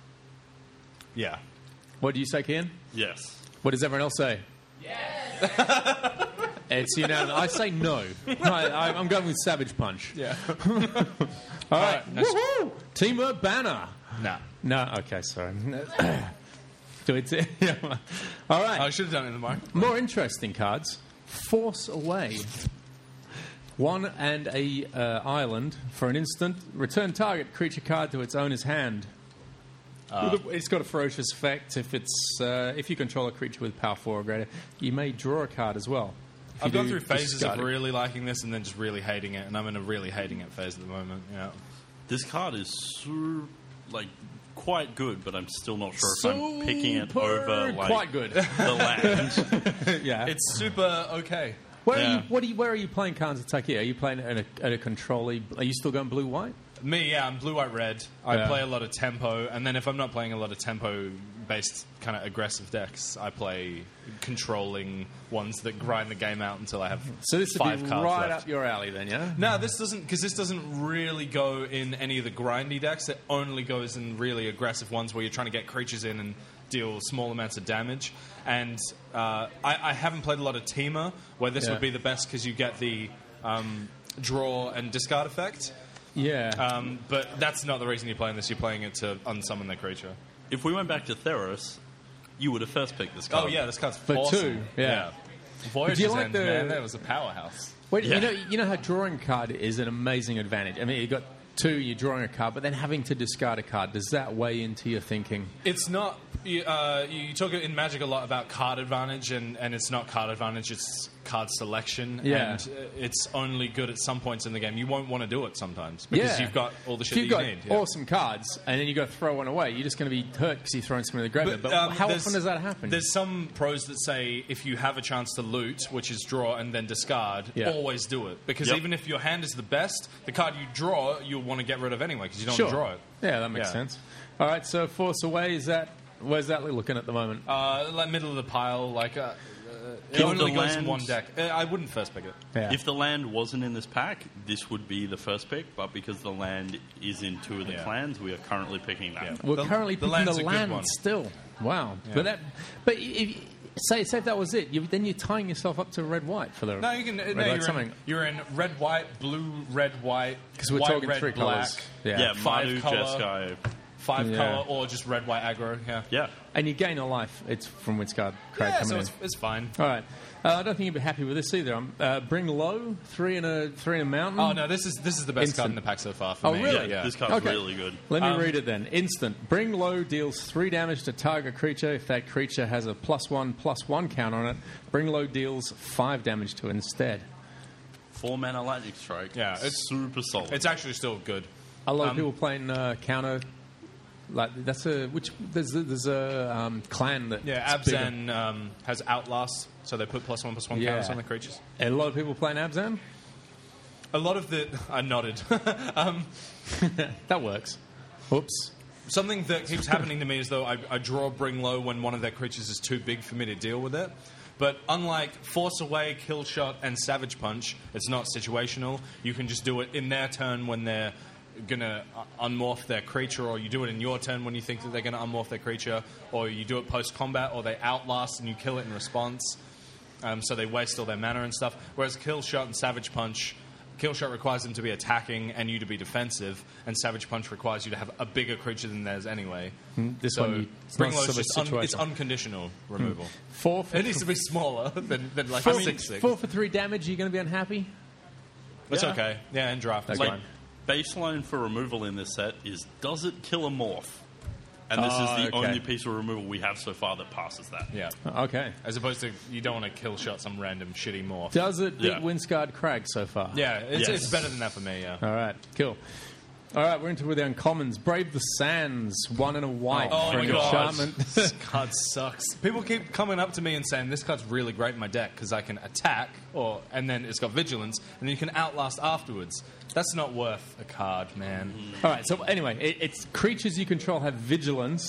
Speaker 3: Yeah.
Speaker 5: What do you say, Kian?
Speaker 6: Yes.
Speaker 5: What does everyone else say? Yes. It's unanimous. I say no. I'm going with Savage Punch.
Speaker 3: Yeah.
Speaker 5: All right.
Speaker 3: nice.
Speaker 5: Woohoo! Team Urbana.
Speaker 3: Nah.
Speaker 5: No. Okay. Sorry. Do it. All right.
Speaker 3: I should have done it in the mic.
Speaker 5: More interesting cards. Force Away. 1 and a island for an instant. Return target creature card to its owner's hand. It's got a ferocious effect. If you control a creature with power 4 or greater, you may draw a card as well. If you
Speaker 3: I've gone
Speaker 5: do,
Speaker 3: through phases
Speaker 5: discard
Speaker 3: of
Speaker 5: it.
Speaker 3: really liking this and then just really hating it, and I'm in a really hating it phase at the moment. Yeah.
Speaker 6: This card is quite good, but I'm still not sure if I'm picking it over
Speaker 5: quite good.
Speaker 6: the land.
Speaker 5: Yeah.
Speaker 3: It's super okay.
Speaker 5: Where are you playing cards attack here? Are you playing at a control? Are you still going blue white?
Speaker 3: Me, yeah, I'm blue, white, red. I
Speaker 5: Yeah.
Speaker 3: play a lot of tempo, and then if I'm not playing a lot of tempo-based kind of aggressive decks, I play controlling ones that grind the game out until I have
Speaker 5: So this would
Speaker 3: 5
Speaker 5: be
Speaker 3: cards
Speaker 5: right
Speaker 3: left.
Speaker 5: up your alley then, yeah?
Speaker 3: No, this doesn't, because this doesn't really go in any of the grindy decks. It only goes in really aggressive ones where you're trying to get creatures in and deal small amounts of damage. And I haven't played a lot of Teamer, where this
Speaker 5: Yeah.
Speaker 3: would be the best because you get the draw and discard effect.
Speaker 5: Yeah.
Speaker 3: But that's not the reason you're playing this. You're playing it to unsummon the creature.
Speaker 6: If we went back to Theros, you would have first picked this card.
Speaker 3: Oh, yeah, this card's
Speaker 5: For
Speaker 3: awesome.
Speaker 5: 2, yeah.
Speaker 3: Voyage's
Speaker 5: Do you like
Speaker 3: End,
Speaker 5: the-
Speaker 3: man, that was a powerhouse.
Speaker 5: Well,
Speaker 6: Yeah.
Speaker 5: you know how drawing a card is an amazing advantage. I mean, you've got 2, you're drawing a card, but then having to discard a card, does that weigh into your thinking?
Speaker 3: It's not. You talk in Magic a lot about card advantage, and it's not card advantage, it's card selection.
Speaker 5: Yeah.
Speaker 3: And it's only good at some points in the game. You won't want to do it sometimes because
Speaker 5: Yeah.
Speaker 3: you've got all the
Speaker 5: If
Speaker 3: shit
Speaker 5: you've
Speaker 3: that
Speaker 5: got
Speaker 3: you need. Yeah.
Speaker 5: awesome cards, and then you've got to throw one away, you're just going to be hurt because you're throwing something in the graveyard. But how
Speaker 3: there's-
Speaker 5: often does that happen?
Speaker 3: There's some pros that say if you have a chance to loot, which is draw and then discard,
Speaker 5: Yeah.
Speaker 3: always do it. Because
Speaker 6: Yep.
Speaker 3: even if your hand is the best, the card you draw, you'll want to get rid of anyway because you don't
Speaker 5: Sure.
Speaker 3: draw it.
Speaker 5: Yeah, that makes
Speaker 3: Yeah.
Speaker 5: sense. All right, so Force Away, where's that looking at the moment?
Speaker 3: Like middle of the pile, like it
Speaker 6: If
Speaker 3: only
Speaker 6: the
Speaker 3: goes in
Speaker 6: land-
Speaker 3: one deck. I wouldn't first pick it.
Speaker 5: Yeah.
Speaker 6: If the land wasn't in this pack, this would be the first pick, but because the land is in 2 of the
Speaker 3: Yeah.
Speaker 6: clans, we are currently picking that.
Speaker 3: Yeah.
Speaker 5: We're
Speaker 3: The-
Speaker 5: currently
Speaker 3: the
Speaker 5: picking
Speaker 3: land's
Speaker 5: the
Speaker 3: a good
Speaker 5: land
Speaker 3: one.
Speaker 5: still. Wow. But if, say if that was it, then you're tying yourself up to red-white for the
Speaker 3: No, you can.
Speaker 5: red,
Speaker 3: No,
Speaker 5: white, something.
Speaker 3: you're in red, white, blue, red, white.
Speaker 5: 'Cause we're
Speaker 3: white,
Speaker 5: talking
Speaker 3: red,
Speaker 5: 3
Speaker 3: black,
Speaker 5: colours. Yeah.
Speaker 6: Yeah,
Speaker 3: Five
Speaker 6: Mardu,
Speaker 3: colour.
Speaker 6: Jeskai.
Speaker 3: 5
Speaker 5: Yeah.
Speaker 3: color, or just red, white, aggro. Yeah.
Speaker 6: Yeah.
Speaker 5: And you gain a life. It's from Windscard Crag
Speaker 3: Yeah,
Speaker 5: coming
Speaker 3: so
Speaker 5: in.
Speaker 3: it's fine.
Speaker 5: All right. I don't think you'd be happy with this either. Bring low, 3 in a mountain.
Speaker 3: Oh no, this is the best
Speaker 5: Instant.
Speaker 3: card in the pack so far for
Speaker 5: Oh,
Speaker 3: me.
Speaker 5: really?
Speaker 3: Yeah.
Speaker 6: This card's
Speaker 5: Okay.
Speaker 6: really good.
Speaker 5: Let me read it then. Instant. Bring low deals 3 damage to target creature. If that creature has a +1/+1 count on it, bring low deals 5 damage to it instead.
Speaker 6: 4 mana lightning strike.
Speaker 3: Yeah,
Speaker 6: it's super solid.
Speaker 3: It's actually still good.
Speaker 5: A lot of people playing counter. Like there's a clan that
Speaker 3: Yeah,
Speaker 5: it's bigger.
Speaker 3: Abzan has Outlast, so they put +1/+1
Speaker 5: Yeah.
Speaker 3: counters on the creatures.
Speaker 5: A lot of people playing Abzan.
Speaker 3: A lot of the I nodded.
Speaker 5: That works. Oops.
Speaker 3: Something that keeps happening to me is though I draw Bring Low when one of their creatures is too big for me to deal with it. But unlike Force Away, Kill Shot, and Savage Punch, it's not situational. You can just do it in their turn when they're going to unmorph their creature, or you do it in your turn when you think that they're going to unmorph their creature, or you do it post-combat, or they Outlast and you kill it in response. So they waste all their mana and stuff. Whereas Kill Shot and Savage Punch, Kill Shot requires them to be attacking and you to be defensive, and Savage Punch requires you to have a bigger creature than theirs anyway.
Speaker 5: This
Speaker 3: So
Speaker 5: one, it's
Speaker 3: Bring
Speaker 5: not
Speaker 3: Low
Speaker 5: so
Speaker 3: is
Speaker 5: much
Speaker 3: just it's
Speaker 5: situational.
Speaker 3: unconditional removal.
Speaker 5: 4 for
Speaker 3: It needs to be smaller than like
Speaker 5: four,
Speaker 3: 6/6.
Speaker 5: 4 for 3 damage. You're going to be unhappy.
Speaker 3: It's
Speaker 6: Yeah.
Speaker 3: okay. Yeah, in draft, that's
Speaker 6: Like,
Speaker 3: fine.
Speaker 6: baseline for removal in this set is, does it kill a morph? And this is the
Speaker 5: okay.
Speaker 6: only piece of removal we have so far that passes that.
Speaker 3: Yeah.
Speaker 5: Okay.
Speaker 3: As opposed to you don't want to Kill Shot some random shitty morph.
Speaker 5: Does it beat
Speaker 6: Yeah.
Speaker 5: Windscard Crag so far?
Speaker 3: Yeah, it's
Speaker 6: Yes.
Speaker 3: better than that for me. Yeah.
Speaker 5: All right. Cool. All right, we're into with the uncommons. Brave the Sands, 1 and a white
Speaker 3: Oh
Speaker 5: for
Speaker 3: my
Speaker 5: an
Speaker 3: God.
Speaker 5: enchantment.
Speaker 3: This card sucks. People keep coming up to me and saying this card's really great in my deck because I can attack, and then it's got vigilance, and then you can outlast afterwards. That's not worth a card, man.
Speaker 5: All right. So anyway, it's creatures you control have vigilance.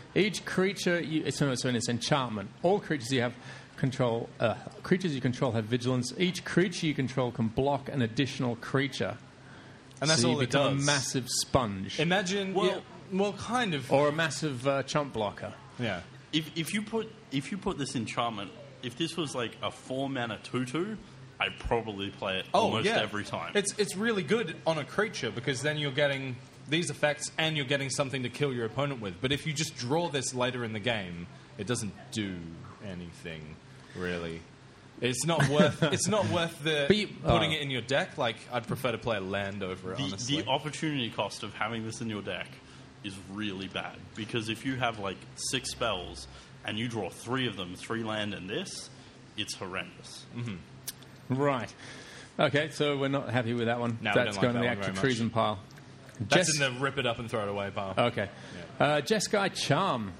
Speaker 5: Each creature, so in this enchantment, all creatures you have control, creatures you control have vigilance. Each creature you control can block an additional creature.
Speaker 3: And that's
Speaker 5: so
Speaker 3: all
Speaker 5: you
Speaker 3: it
Speaker 5: become
Speaker 3: does.
Speaker 5: a massive sponge.
Speaker 3: Imagine, well, kind of.
Speaker 5: Or a massive chump blocker.
Speaker 3: Yeah.
Speaker 6: If you put this enchantment, if this was like a 4-mana 2/2, I'd probably play it almost every time.
Speaker 3: It's really good on a creature because then you're getting these effects and you're getting something to kill your opponent with. But if you just draw this later in the game, it doesn't do anything really. It's not worth. It's not worth putting it in your deck. Like I'd prefer to play a land over it. Honestly,
Speaker 6: the opportunity cost of having this in your deck is really bad because if you have like 6 spells and you draw 3 of them, 3 land and this, it's horrendous.
Speaker 3: Mm-hmm.
Speaker 5: Right. Okay, so we're not happy with that one.
Speaker 3: No, we
Speaker 5: That's
Speaker 3: don't
Speaker 5: going
Speaker 3: like
Speaker 5: to the
Speaker 3: that one
Speaker 5: active
Speaker 3: very
Speaker 5: treason pile.
Speaker 3: that's in the rip it up and throw it away pile.
Speaker 5: Okay. Jeskai Charm.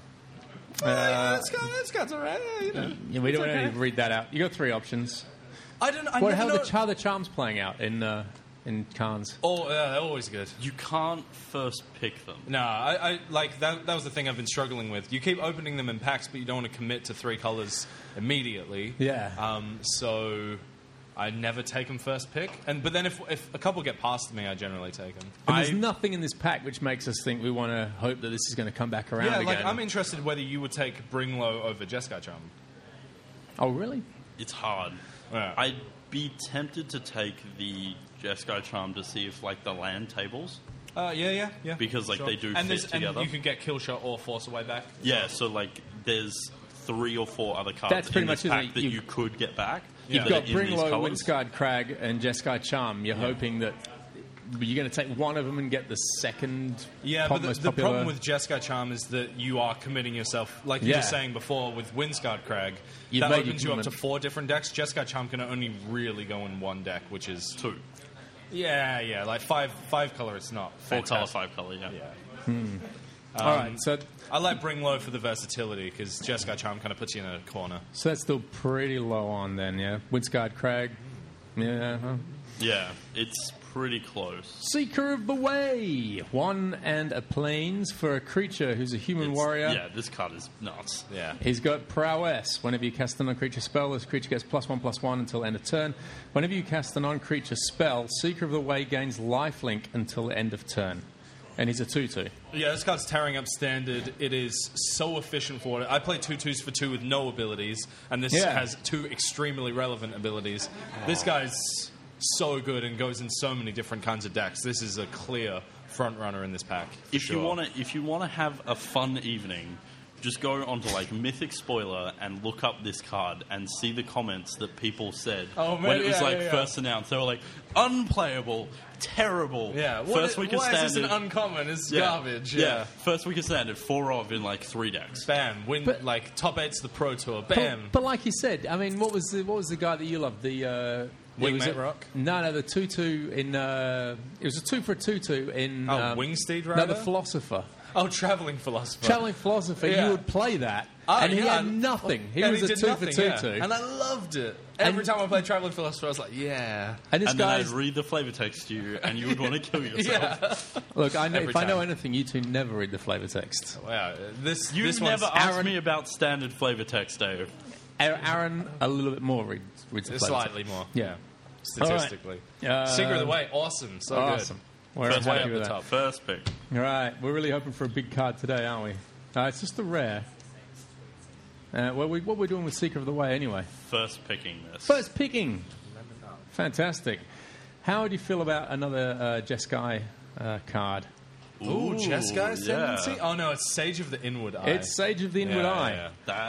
Speaker 3: That's got alright. You know.
Speaker 5: Yeah, we don't need to read that out. You got 3 options.
Speaker 3: I
Speaker 5: How are the charms playing out in Khans?
Speaker 3: Oh, they're always good.
Speaker 6: You can't first pick them.
Speaker 3: No, I like that. That was the thing I've been struggling with. You keep opening them in packs, but you don't want to commit to 3 colors immediately.
Speaker 5: Yeah.
Speaker 3: So I never take them first pick. But then if a couple get past me, I generally take them.
Speaker 5: And there's nothing in this pack which makes us think we want to hope that this is going to come back around again.
Speaker 3: Like I'm interested whether you would take Bringlow over Jeskai Charm.
Speaker 5: Oh, really?
Speaker 6: It's hard.
Speaker 3: Yeah.
Speaker 6: I'd be tempted to take the Jeskai Charm to see if like the land tables.
Speaker 3: Yeah.
Speaker 6: Because, like, they do
Speaker 3: and
Speaker 6: fit together.
Speaker 3: And you can get Killshot or Force Away back.
Speaker 6: Yeah, so like there's 3 or 4 other cards
Speaker 5: That's pretty
Speaker 6: in
Speaker 5: much
Speaker 6: this
Speaker 5: it.
Speaker 6: pack that you could get back.
Speaker 5: You've
Speaker 6: that
Speaker 5: got
Speaker 6: are in these
Speaker 5: Bringlow,
Speaker 6: colours.
Speaker 5: Windscarred Crag, and Jeskai Charm. You're hoping that you're going to take one of them and get the second
Speaker 3: But
Speaker 5: most
Speaker 3: the
Speaker 5: popular.
Speaker 3: problem with Jeskai Charm is that you are committing yourself, like you were saying before with Windscarred Crag,
Speaker 5: You've
Speaker 3: that
Speaker 5: made
Speaker 3: opens
Speaker 5: your
Speaker 3: you up to
Speaker 5: commitment.
Speaker 3: 4 different decks. Jeskai Charm can only really go in one deck, which is
Speaker 6: 2.
Speaker 3: Yeah, like 5 color. It's not
Speaker 6: 4 color,
Speaker 3: fantastic.
Speaker 6: 5 color, yeah.
Speaker 5: All right, so
Speaker 3: I like Bringlow for the versatility because Jeskai Charm kind of puts you in a corner.
Speaker 5: that's still pretty low on then, yeah. Windscarred Crag, yeah.
Speaker 6: Yeah, it's pretty close.
Speaker 5: Seeker of the Way, 1 and a plains for a creature who's a human warrior.
Speaker 6: Yeah, this card is nuts.
Speaker 3: Yeah.
Speaker 5: He's got prowess. Whenever you cast a non-creature spell, this creature gets +1/+1 until end of turn. Whenever you cast a non-creature spell, Seeker of the Way gains lifelink until end of turn. And he's a 2/2.
Speaker 3: Yeah, this card's tearing up standard. It is so efficient for it. I play 2/2s for 2 with no abilities, and this has 2 extremely relevant abilities. This guy's so good and goes in so many different kinds of decks. This is a clear front runner in this pack.
Speaker 6: If you want to have a fun evening, just go onto like Mythic Spoiler and look up this card and see the comments that people said when it was first announced. They were like, unplayable, terrible.
Speaker 3: Yeah,
Speaker 6: first week of
Speaker 3: why
Speaker 6: standard.
Speaker 3: is this an uncommon? It's garbage. Yeah.
Speaker 6: First week of standard, 4 of in like 3 decks.
Speaker 3: Bam. Like top 8's the Pro Tour. Bam.
Speaker 5: But like you said, I mean, what was the guy that you loved? The
Speaker 3: Wingmate Rock?
Speaker 5: No, the 2/2 in. It was a 2 for a 2/2 in.
Speaker 3: Wingsteed
Speaker 5: No,
Speaker 3: Rider?
Speaker 5: the Philosopher.
Speaker 3: Oh, Traveling Philosopher.
Speaker 5: Traveling Philosopher.
Speaker 3: Yeah.
Speaker 5: You would play that, and he had nothing. He was a
Speaker 3: did
Speaker 5: 2
Speaker 3: nothing,
Speaker 5: for 2/2.
Speaker 3: yeah. And I loved it. Every time I played Traveling Philosopher, I was like, yeah.
Speaker 5: And this
Speaker 6: And then I'd
Speaker 5: guy's
Speaker 6: read the flavor text to you, and you would want to kill yourself.
Speaker 5: look. I know,
Speaker 3: Every
Speaker 5: if I know
Speaker 3: time.
Speaker 5: anything, you two never read the flavor text.
Speaker 3: Wow. This
Speaker 6: You
Speaker 3: one's
Speaker 6: never asked
Speaker 5: Aaron-
Speaker 6: me about standard flavor text, Dave.
Speaker 5: Aaron, a little bit more reads the flavor
Speaker 3: slightly
Speaker 5: text.
Speaker 3: more.
Speaker 5: Yeah.
Speaker 3: Statistically. Secret of the Way, awesome. So
Speaker 5: Awesome. We're
Speaker 6: First
Speaker 5: happy
Speaker 3: way up
Speaker 5: with
Speaker 3: the
Speaker 5: that.
Speaker 3: top.
Speaker 6: First pick.
Speaker 5: All right, we're really hoping for a big card today, aren't we? It's just a rare. What we're doing with Seeker of the Way anyway?
Speaker 6: First picking this.
Speaker 5: First picking. Fantastic. How do you feel about another Jeskai card?
Speaker 3: Ooh, Jeskai Ascendancy?
Speaker 6: yeah.
Speaker 3: Oh, no, it's Sage of the Inward Eye.
Speaker 5: It's Sage of the Inward
Speaker 3: Yeah,
Speaker 5: Eye.
Speaker 3: yeah.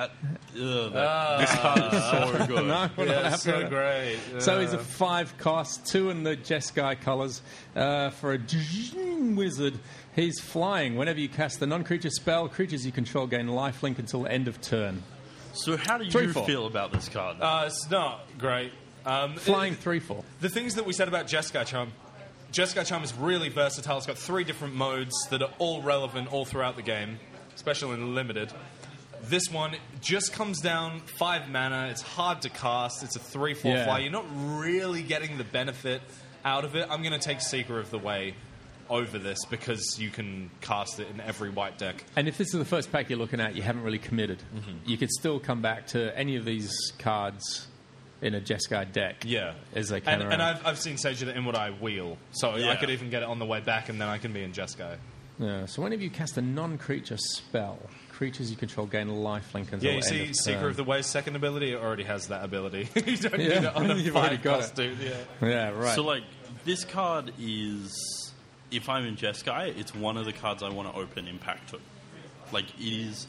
Speaker 6: This card is so good.
Speaker 5: No, we're not
Speaker 3: Yeah,
Speaker 5: happy
Speaker 3: so
Speaker 5: with it.
Speaker 3: great.
Speaker 5: So he's a 5 cost, 2 in the Jeskai colours. For a wizard, he's flying. Whenever you cast a non-creature spell, creatures you control gain lifelink until end of turn.
Speaker 6: So how do you
Speaker 5: 3/4.
Speaker 6: feel about this card?
Speaker 3: It's not great.
Speaker 5: Flying 3/4.
Speaker 3: The things that we said about Jeskai Charm. Jeskai Charm is really versatile. It's got 3 different modes that are all relevant all throughout the game, especially in Limited. This one just comes down 5 mana. It's hard to cast. It's a 3/4
Speaker 5: Yeah.
Speaker 3: fly. You're not really getting the benefit out of it. I'm going to take Seeker of the Way
Speaker 2: over this because you can cast it in every white deck.
Speaker 5: And if this is the first pack you're looking at, you haven't really committed. You could still come back to any of these cards in a Jeskai deck.
Speaker 2: Yeah.
Speaker 5: As they come
Speaker 2: And
Speaker 5: around.
Speaker 2: I've seen Sage of the Inward Eye wheel, so I could even get it on the way back, and then I can be in Jeskai.
Speaker 5: Yeah, so whenever you cast a non-creature spell, creatures you control gain lifelink until
Speaker 2: Yeah, you
Speaker 5: end
Speaker 2: see
Speaker 5: of
Speaker 2: Seeker
Speaker 5: turn.
Speaker 2: of the Ways second ability, it already has that ability. You don't need it on a
Speaker 5: You've already
Speaker 2: 5
Speaker 5: got
Speaker 2: cost,
Speaker 5: it.
Speaker 2: dude. Yeah.
Speaker 5: Yeah, right.
Speaker 6: So, like, this card is, if I'm in Jeskai, it's one of the cards I want to open Impact to. Like, it is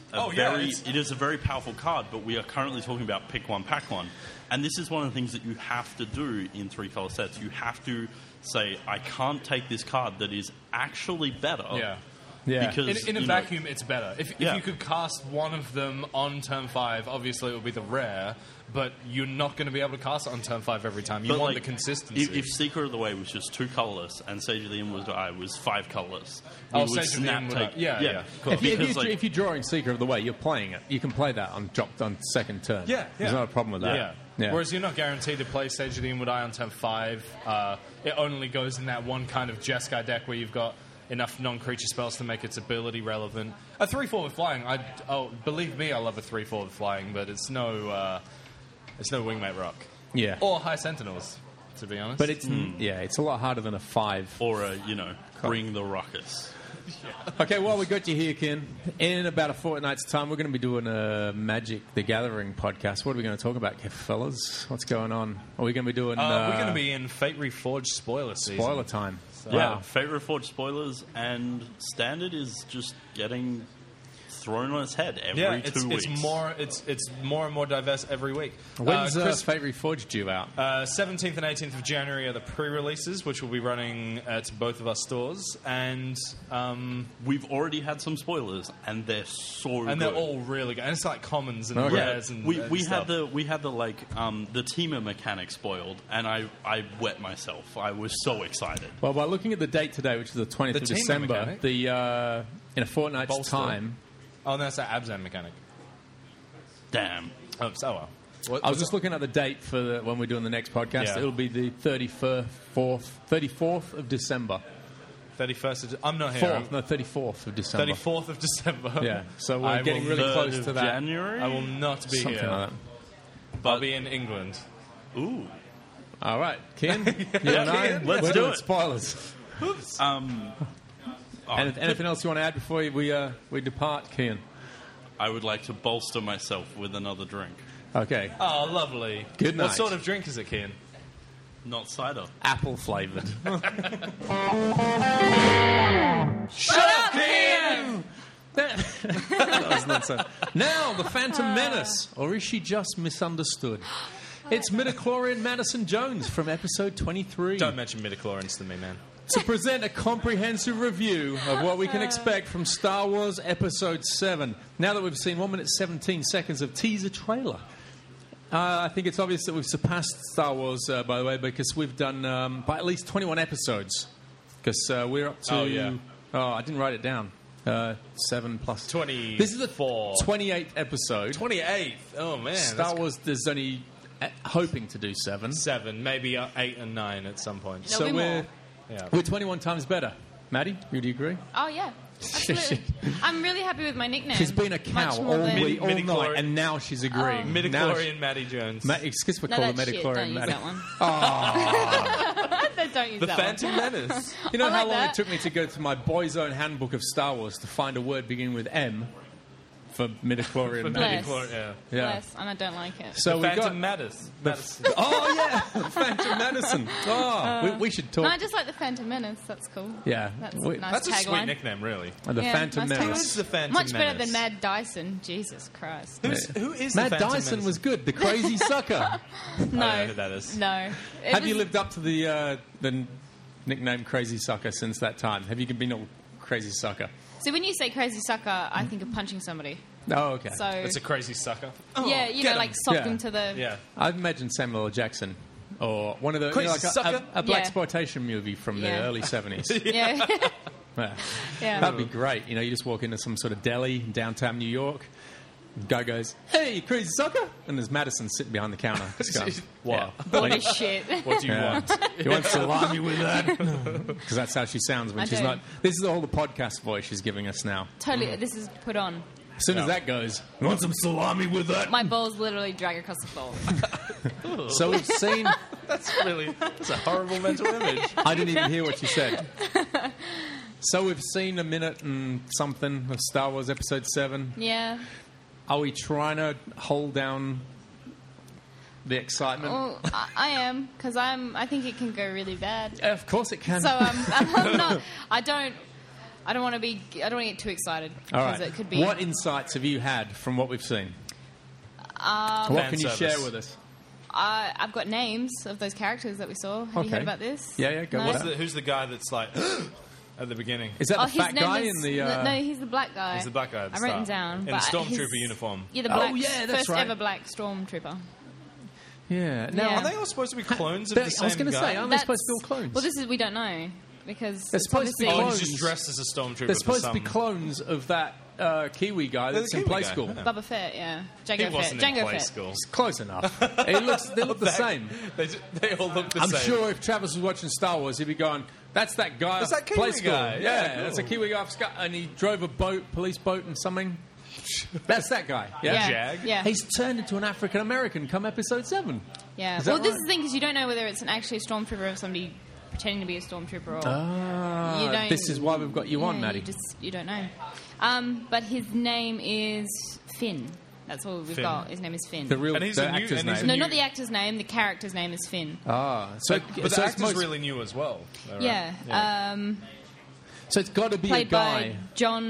Speaker 6: it is a very powerful card, but we are currently talking about pick one, pack one. And this is one of the things that you have to do in 3-color sets. You have to say, I can't take this card that is actually better.
Speaker 2: Yeah.
Speaker 5: yeah.
Speaker 6: Because
Speaker 2: In a
Speaker 6: you know,
Speaker 2: vacuum, it's better. If
Speaker 6: Yeah.
Speaker 2: you could cast one of them on turn 5, obviously it would be the rare, but you're not going to be able to cast it on turn 5 every time. You
Speaker 6: but,
Speaker 2: want
Speaker 6: like,
Speaker 2: the consistency.
Speaker 6: If Seeker of the Way was just 2 colorless and Sage of the Inward Eye was 5 colorless,
Speaker 2: Oh,
Speaker 6: we would
Speaker 2: Sage of the
Speaker 6: snap
Speaker 2: Inward
Speaker 6: take.
Speaker 2: Eye. Yeah, of course.
Speaker 5: If you're drawing Seeker of the Way, you're playing it. You can play that on second turn.
Speaker 2: Yeah,
Speaker 5: There's
Speaker 2: yeah.
Speaker 5: not a problem with that.
Speaker 2: Yeah. Whereas you're not guaranteed to play Sage of the Inward Eye on turn 5. It only goes in that one kind of Jeskai deck where you've got enough non-creature spells to make its ability relevant. A 3/4 with flying, believe me, I love a 3/4 with flying, but it's no Wingmate Rock.
Speaker 5: Yeah.
Speaker 2: Or High Sentinels, to be honest.
Speaker 5: But it's it's a lot harder than a 5.
Speaker 6: Or bring the ruckus.
Speaker 5: Okay, well, we got you here, Ken. In about a fortnight's time, we're going to be doing a Magic the Gathering podcast. What are we going to talk about, fellas? What's going on? Are we going to be doing...
Speaker 2: we're going to be in Fate Reforged spoiler season.
Speaker 5: spoiler time.
Speaker 6: Yeah, Fate Reforged spoilers, and Standard is just getting thrown on its head every 2 weeks.
Speaker 2: It's more and more diverse every week.
Speaker 5: When's Fate Reforged due out?
Speaker 2: 17th and 18th of January are the pre-releases, which will be running at both of our stores, and
Speaker 6: We've already had some spoilers, and they're so good.
Speaker 2: they're all really good. And it's like commons and
Speaker 5: Okay.
Speaker 2: rares and
Speaker 6: we
Speaker 2: stuff.
Speaker 6: had the the Teamer mechanic spoiled, and I wet myself. I was so excited.
Speaker 5: Well, by looking at the date today, which is the 20th
Speaker 2: The
Speaker 5: of
Speaker 2: team
Speaker 5: December,
Speaker 2: mechanic?
Speaker 5: in a fortnight's
Speaker 2: Bolster.
Speaker 5: time...
Speaker 2: Oh, no, that's that Abzan mechanic.
Speaker 6: Damn.
Speaker 2: Oh, so well. What,
Speaker 5: I was just looking at the date for when we're doing the next podcast.
Speaker 2: Yeah.
Speaker 5: It'll be the 34th of December.
Speaker 2: 31st of... I'm not here.
Speaker 5: 34th of December.
Speaker 2: 34th of December.
Speaker 5: Yeah, so we're
Speaker 2: I
Speaker 5: getting
Speaker 2: will-
Speaker 5: really
Speaker 6: 3rd
Speaker 5: close
Speaker 6: of
Speaker 5: to that.
Speaker 6: January?
Speaker 2: I will not be
Speaker 5: Something
Speaker 2: here.
Speaker 5: like that.
Speaker 2: I'll be in England.
Speaker 6: Ooh.
Speaker 5: All right, Ken, you and I,
Speaker 6: Let's
Speaker 5: we're
Speaker 6: do
Speaker 5: doing
Speaker 6: it.
Speaker 5: spoilers. Anything else you want to add before we depart, Ken?
Speaker 6: I would like to bolster myself with another drink.
Speaker 5: Okay,
Speaker 2: Oh, lovely.
Speaker 5: Good night.
Speaker 2: What sort of drink is it, Kian?
Speaker 6: Not cider.
Speaker 5: apple flavored. That was not so. Now, the Phantom Menace, or is she just misunderstood? It's midichlorian Madison Jones from episode 23.
Speaker 2: Don't mention midichlorians to me, man.
Speaker 5: To present a comprehensive review of what we can expect from Star Wars Episode 7. Now that we've seen 1 minute 17 seconds of teaser trailer, I think it's obvious that we've surpassed Star Wars, by the way, because we've done by at least 21 episodes. Because we're up to...
Speaker 2: Oh, yeah.
Speaker 5: Oh, I didn't write it down. 7 plus...
Speaker 2: 24.
Speaker 5: This is the 28th episode.
Speaker 2: 28th. Oh, man.
Speaker 5: Star Wars, there's only hoping to do 7.
Speaker 2: 7, maybe 8 and 9 at some point.
Speaker 7: There'll be more.
Speaker 2: Yeah.
Speaker 5: We're 21 times better. Maddie, would you agree?
Speaker 7: Oh, yeah. Absolutely. I'm really happy with my nickname.
Speaker 5: She's been a cow
Speaker 7: Much
Speaker 5: all
Speaker 7: more than-
Speaker 5: week, all night,
Speaker 2: Midichlorian-
Speaker 5: and now she's agreeing.
Speaker 2: Midichlorian Maddie Jones.
Speaker 5: Excuse me,
Speaker 7: No,
Speaker 5: call her
Speaker 7: that's shit.
Speaker 5: Midichlorian
Speaker 7: Don't use
Speaker 5: Maddie.
Speaker 7: that one.
Speaker 5: Oh.
Speaker 7: Don't use
Speaker 2: The
Speaker 7: that
Speaker 2: Phantom Menace.
Speaker 5: You know
Speaker 7: I
Speaker 5: how
Speaker 7: like
Speaker 5: long
Speaker 7: that.
Speaker 5: it took me to go through my boy's own handbook of Star Wars to find a word beginning with M for midichlorian Maddie?
Speaker 7: Bless.
Speaker 2: Yeah.
Speaker 5: Yeah.
Speaker 7: Bless, and I don't like it.
Speaker 5: So we
Speaker 2: Phantom
Speaker 5: got.
Speaker 2: Madison.
Speaker 5: Oh yeah, Phantom Madison. Oh, we should talk.
Speaker 7: No, I just like the Phantom Menace. That's cool.
Speaker 5: Yeah.
Speaker 7: That's
Speaker 5: We-
Speaker 7: a nice
Speaker 2: That's a
Speaker 7: tagline.
Speaker 2: sweet nickname, really.
Speaker 5: the
Speaker 7: Yeah,
Speaker 5: Phantom
Speaker 7: nice
Speaker 5: Menace.
Speaker 2: Who's the Phantom
Speaker 7: Much better
Speaker 2: Menace?
Speaker 7: than Mad Dyson. Jesus Christ.
Speaker 2: Who is
Speaker 5: Matt
Speaker 2: the Phantom
Speaker 5: Dyson
Speaker 2: Menace?
Speaker 5: was good. The crazy sucker.
Speaker 7: No.
Speaker 2: I don't know who that is.
Speaker 7: No. It
Speaker 5: Have
Speaker 7: was-
Speaker 5: you lived up to the nickname Crazy Sucker since that time? Have you been all Crazy Sucker?
Speaker 7: So when you say crazy sucker, I think of punching somebody.
Speaker 5: Oh, okay.
Speaker 7: So
Speaker 2: It's a crazy sucker.
Speaker 7: yeah, you know,
Speaker 2: get
Speaker 7: like
Speaker 2: him.
Speaker 7: sock
Speaker 5: Yeah.
Speaker 7: them to the.
Speaker 2: Yeah.
Speaker 5: I imagine Samuel L. Jackson or one of the
Speaker 2: Crazy
Speaker 5: like
Speaker 2: sucker?
Speaker 5: a black
Speaker 7: Yeah.
Speaker 5: exploitation movie from the
Speaker 7: Yeah.
Speaker 5: early 70s.
Speaker 7: Yeah.
Speaker 5: Yeah.
Speaker 7: Yeah.
Speaker 5: That'd be great. You know, you just walk into some sort of deli in downtown New York. Guy goes, "Hey, crazy sucker!" And there's Madison sitting behind the counter. Just going,
Speaker 3: What?
Speaker 7: Bored as shit.
Speaker 3: What do you
Speaker 5: Yeah.
Speaker 3: want?
Speaker 5: You want salami with that? Because that's how she sounds when
Speaker 7: I
Speaker 5: she's
Speaker 7: do.
Speaker 5: not. This is all the podcast voice she's giving us now.
Speaker 7: Totally, this is put on.
Speaker 5: As soon as that goes, you want some salami with that?
Speaker 7: My balls literally drag across the floor.
Speaker 5: So we've seen.
Speaker 6: That's a horrible mental image.
Speaker 5: I didn't even hear what you said. So we've seen a minute and something of Star Wars Episode 7.
Speaker 7: Yeah.
Speaker 5: Are we trying to hold down the excitement?
Speaker 7: Well, I am, because I think it can go really bad.
Speaker 5: Of course it can.
Speaker 7: So I'm not. I don't want to get too excited
Speaker 5: All
Speaker 7: because
Speaker 5: right.
Speaker 7: it could be.
Speaker 5: What insights have you had from what we've seen? What
Speaker 3: Fan
Speaker 5: can you
Speaker 3: service.
Speaker 5: share with us?
Speaker 7: I've got names of those characters that we saw. Have you
Speaker 5: Okay.
Speaker 7: heard about this?
Speaker 5: Yeah, go
Speaker 7: No?
Speaker 5: with that.
Speaker 3: Who's the guy that's like at the beginning?
Speaker 5: Is that the
Speaker 7: his
Speaker 5: fat
Speaker 7: name
Speaker 5: guy
Speaker 7: is,
Speaker 5: in the...
Speaker 7: no, he's the black guy.
Speaker 3: He's the black guy at the
Speaker 7: I wrote him
Speaker 3: start.
Speaker 7: down.
Speaker 3: In the
Speaker 7: but
Speaker 3: stormtrooper
Speaker 7: his-
Speaker 3: uniform.
Speaker 7: Yeah, the
Speaker 5: Oh,
Speaker 7: black,
Speaker 5: yeah, that's
Speaker 7: first
Speaker 5: right.
Speaker 7: ever black stormtrooper.
Speaker 5: Yeah. Now,
Speaker 7: Yeah.
Speaker 3: Are they all supposed to be clones of the same
Speaker 5: I was going to
Speaker 3: guy?
Speaker 5: say, aren't they supposed to be all clones?
Speaker 7: Well, we don't know because
Speaker 5: They're
Speaker 7: it's
Speaker 5: supposed to be
Speaker 7: obviously
Speaker 3: Oh, he's
Speaker 5: clones.
Speaker 3: just dressed as a stormtrooper.
Speaker 5: They're
Speaker 3: for
Speaker 5: supposed to be
Speaker 3: some-
Speaker 5: clones of that Kiwi guy
Speaker 3: They're
Speaker 5: that's
Speaker 3: the
Speaker 5: in
Speaker 3: Kiwi
Speaker 5: play
Speaker 3: guy,
Speaker 5: school.
Speaker 3: yeah.
Speaker 7: Boba Fett. Yeah, Jango
Speaker 3: He
Speaker 7: Fett.
Speaker 3: wasn't in
Speaker 7: Jango
Speaker 3: play
Speaker 7: Fett.
Speaker 3: school.
Speaker 5: Close enough. They look the same.
Speaker 3: They all look the
Speaker 5: I'm
Speaker 3: same.
Speaker 5: sure if Travis was watching Star Wars, he'd be going, "That's that guy
Speaker 3: That's
Speaker 5: off
Speaker 3: that Kiwi
Speaker 5: play school.
Speaker 3: guy.
Speaker 5: Yeah,
Speaker 3: Yeah, cool.
Speaker 5: that's a Kiwi guy off Sky, and he drove a boat, police boat, and something. That's that guy. Yeah.
Speaker 7: Yeah,
Speaker 3: Jag?
Speaker 7: yeah,
Speaker 5: He's turned into an African American come episode 7.
Speaker 7: yeah.
Speaker 5: Is that
Speaker 7: Well, this
Speaker 5: right?
Speaker 7: is the thing because you don't know whether it's actually a stormtrooper or somebody pretending to be a stormtrooper or. You don't-
Speaker 5: This is why we've got you on,
Speaker 7: yeah,
Speaker 5: Maddie.
Speaker 7: You don't know. But his name is Finn. That's all we've
Speaker 3: Finn.
Speaker 7: got. His name is Finn.
Speaker 5: The real
Speaker 3: And he's
Speaker 5: the
Speaker 3: a new-
Speaker 5: actor's
Speaker 3: and he's
Speaker 5: name.
Speaker 7: No,
Speaker 3: new-
Speaker 7: not the actor's name. The character's name is Finn.
Speaker 5: So,
Speaker 3: But the
Speaker 5: so it's
Speaker 3: actor's
Speaker 5: most-
Speaker 3: really new as well. though, right?
Speaker 7: Yeah.
Speaker 5: So it's got to be a
Speaker 7: Played
Speaker 5: guy.
Speaker 7: by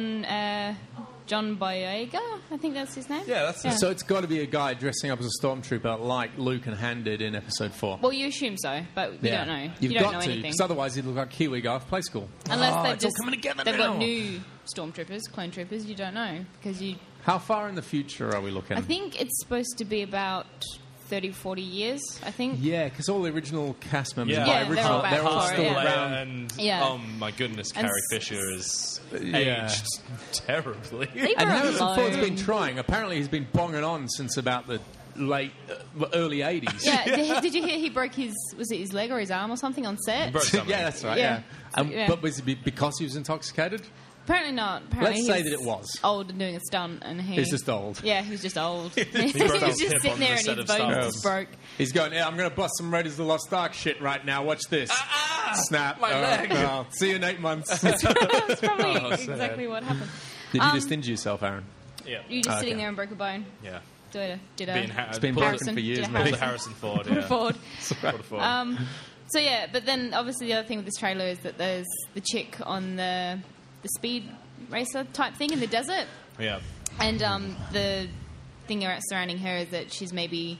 Speaker 7: John Boyega. I think that's his name.
Speaker 3: Yeah, that's it.
Speaker 5: So it's got to be a guy dressing up as a stormtrooper like Luke and Han did in episode 4.
Speaker 7: Well, you assume so, but we don't know.
Speaker 5: You've
Speaker 7: you don't
Speaker 5: got
Speaker 7: know
Speaker 5: to,
Speaker 7: anything.
Speaker 5: because otherwise he'd look like Kiwi guy off play school.
Speaker 7: Unless they've
Speaker 5: it's all
Speaker 7: just
Speaker 5: coming together
Speaker 7: they've
Speaker 5: now.
Speaker 7: got new stormtroopers, clone troopers. You don't know because you.
Speaker 5: How far in the future are we looking?
Speaker 7: I think it's supposed to be about 30, 40 years. I think.
Speaker 5: Yeah, because all the original cast members,
Speaker 3: Yeah.
Speaker 5: by
Speaker 7: Yeah, they're
Speaker 5: original,
Speaker 7: all back
Speaker 5: they're all
Speaker 7: for it,
Speaker 5: still
Speaker 7: yeah.
Speaker 5: around.
Speaker 3: And
Speaker 7: Yeah.
Speaker 3: oh my goodness,
Speaker 7: And
Speaker 3: Carrie
Speaker 7: s-
Speaker 3: Fisher is
Speaker 5: Yeah.
Speaker 3: aged terribly.
Speaker 7: Leave
Speaker 5: And
Speaker 7: her
Speaker 5: Harrison Ford's been
Speaker 7: alone.
Speaker 5: trying. Apparently, he's been bonging on since about the early 80s.
Speaker 7: Yeah, did you hear he broke his his leg or his arm or something on set?
Speaker 3: Broke something.
Speaker 5: Yeah, that's right.
Speaker 7: Yeah.
Speaker 5: Yeah.
Speaker 7: Yeah.
Speaker 5: But was it because he was intoxicated?
Speaker 7: Apparently not. Apparently
Speaker 5: Let's say
Speaker 7: he's
Speaker 5: that it was.
Speaker 7: old and doing a stunt, and
Speaker 5: He's just old.
Speaker 7: Yeah, he was just old. he
Speaker 3: broke
Speaker 7: was
Speaker 3: his
Speaker 7: just
Speaker 3: hip
Speaker 7: sitting
Speaker 3: on
Speaker 7: there
Speaker 3: the
Speaker 7: and
Speaker 3: set
Speaker 7: his
Speaker 3: of Star
Speaker 7: bones
Speaker 3: Wars.
Speaker 7: just broke.
Speaker 5: He's going, yeah, I'm going to bust some Raiders of the Lost Ark shit right now. Watch this. Snap.
Speaker 3: my leg.
Speaker 5: Oh, see you in 8 months.
Speaker 7: That's probably
Speaker 3: Oh, sad.
Speaker 7: exactly what happened.
Speaker 5: Did you just injure yourself, Aaron?
Speaker 3: Yeah,
Speaker 7: You just sitting
Speaker 5: Okay.
Speaker 7: there and broke a bone.
Speaker 3: yeah.
Speaker 7: Did a
Speaker 3: Being
Speaker 5: It's been
Speaker 3: pulled-
Speaker 5: broken for years,
Speaker 7: Did a
Speaker 5: mate.
Speaker 3: pulled a Harrison Ford. Yeah.
Speaker 7: Ford.
Speaker 3: Pulled a Ford.
Speaker 7: So yeah, but then obviously the other thing with this trailer is that there's the chick on the speed racer type thing in the desert,
Speaker 3: yeah.
Speaker 7: and the thing surrounding her is that she's maybe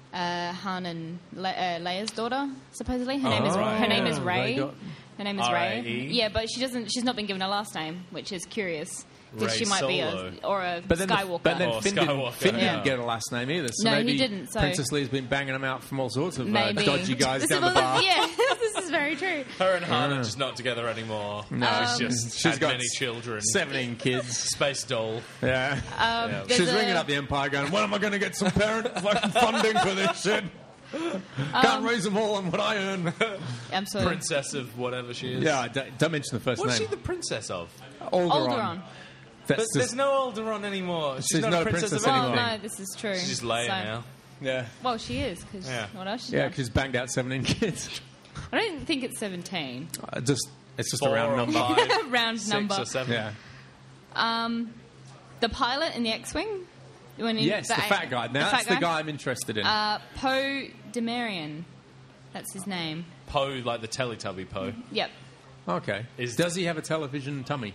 Speaker 7: Han and Leia's daughter. Supposedly, her name is
Speaker 3: right.
Speaker 7: her name is
Speaker 5: Oh,
Speaker 7: Rey.
Speaker 5: they got-
Speaker 7: Her name is
Speaker 3: R-A-E?
Speaker 7: Rey. Yeah, but she's not been given a last name, which is curious. Because
Speaker 3: Rey
Speaker 7: she might be
Speaker 3: Solo.
Speaker 7: a
Speaker 5: But then,
Speaker 7: Skywalker.
Speaker 5: but then
Speaker 3: Or
Speaker 5: Finn,
Speaker 3: Skywalker,
Speaker 5: Finn
Speaker 3: yeah.
Speaker 5: didn't get a last name either. So
Speaker 7: No, he
Speaker 5: maybe
Speaker 7: didn't, so-
Speaker 5: Princess Leia's been banging them out from all sorts of
Speaker 7: Maybe
Speaker 5: dodgy guys
Speaker 7: This
Speaker 5: down
Speaker 7: is-
Speaker 5: the bar.
Speaker 7: Yeah, this is very true.
Speaker 3: Her and Han are just not together anymore.
Speaker 5: No,
Speaker 3: She's
Speaker 5: she's
Speaker 3: had
Speaker 5: got
Speaker 3: many children.
Speaker 5: 17 kids.
Speaker 3: Space doll.
Speaker 5: Yeah.
Speaker 7: There's
Speaker 5: She's
Speaker 7: a-
Speaker 5: ringing up the Empire going, when am I going to get some parent fucking funding for this shit? Can't raise them all on what I earn.
Speaker 7: Absolutely.
Speaker 3: Princess of whatever she is.
Speaker 5: Yeah, don't mention the first
Speaker 3: What's
Speaker 5: name.
Speaker 3: she the princess of?
Speaker 7: Alderaan.
Speaker 5: That's
Speaker 3: But there's no Alderaan anymore. She's not a princess of
Speaker 7: Well,
Speaker 3: anything.
Speaker 7: no, this is true.
Speaker 3: She's Leia
Speaker 7: So-
Speaker 3: now.
Speaker 5: Yeah.
Speaker 7: Well, she is, because
Speaker 3: Yeah.
Speaker 7: what else?
Speaker 5: Yeah, because she's banged out 17 kids.
Speaker 7: I don't think it's 17.
Speaker 5: It's just a
Speaker 3: 4
Speaker 5: round
Speaker 3: or
Speaker 5: number.
Speaker 3: 5,
Speaker 7: Round
Speaker 3: 6
Speaker 7: number.
Speaker 3: or 7.
Speaker 5: Yeah.
Speaker 7: The pilot in the X-wing. When
Speaker 5: Yes, the fat guy. Now, that's the guy I'm interested in.
Speaker 7: Poe Dameron. That's his name.
Speaker 3: Poe, like the Teletubby Poe.
Speaker 7: Yep,
Speaker 5: Okay. Does he have a television tummy?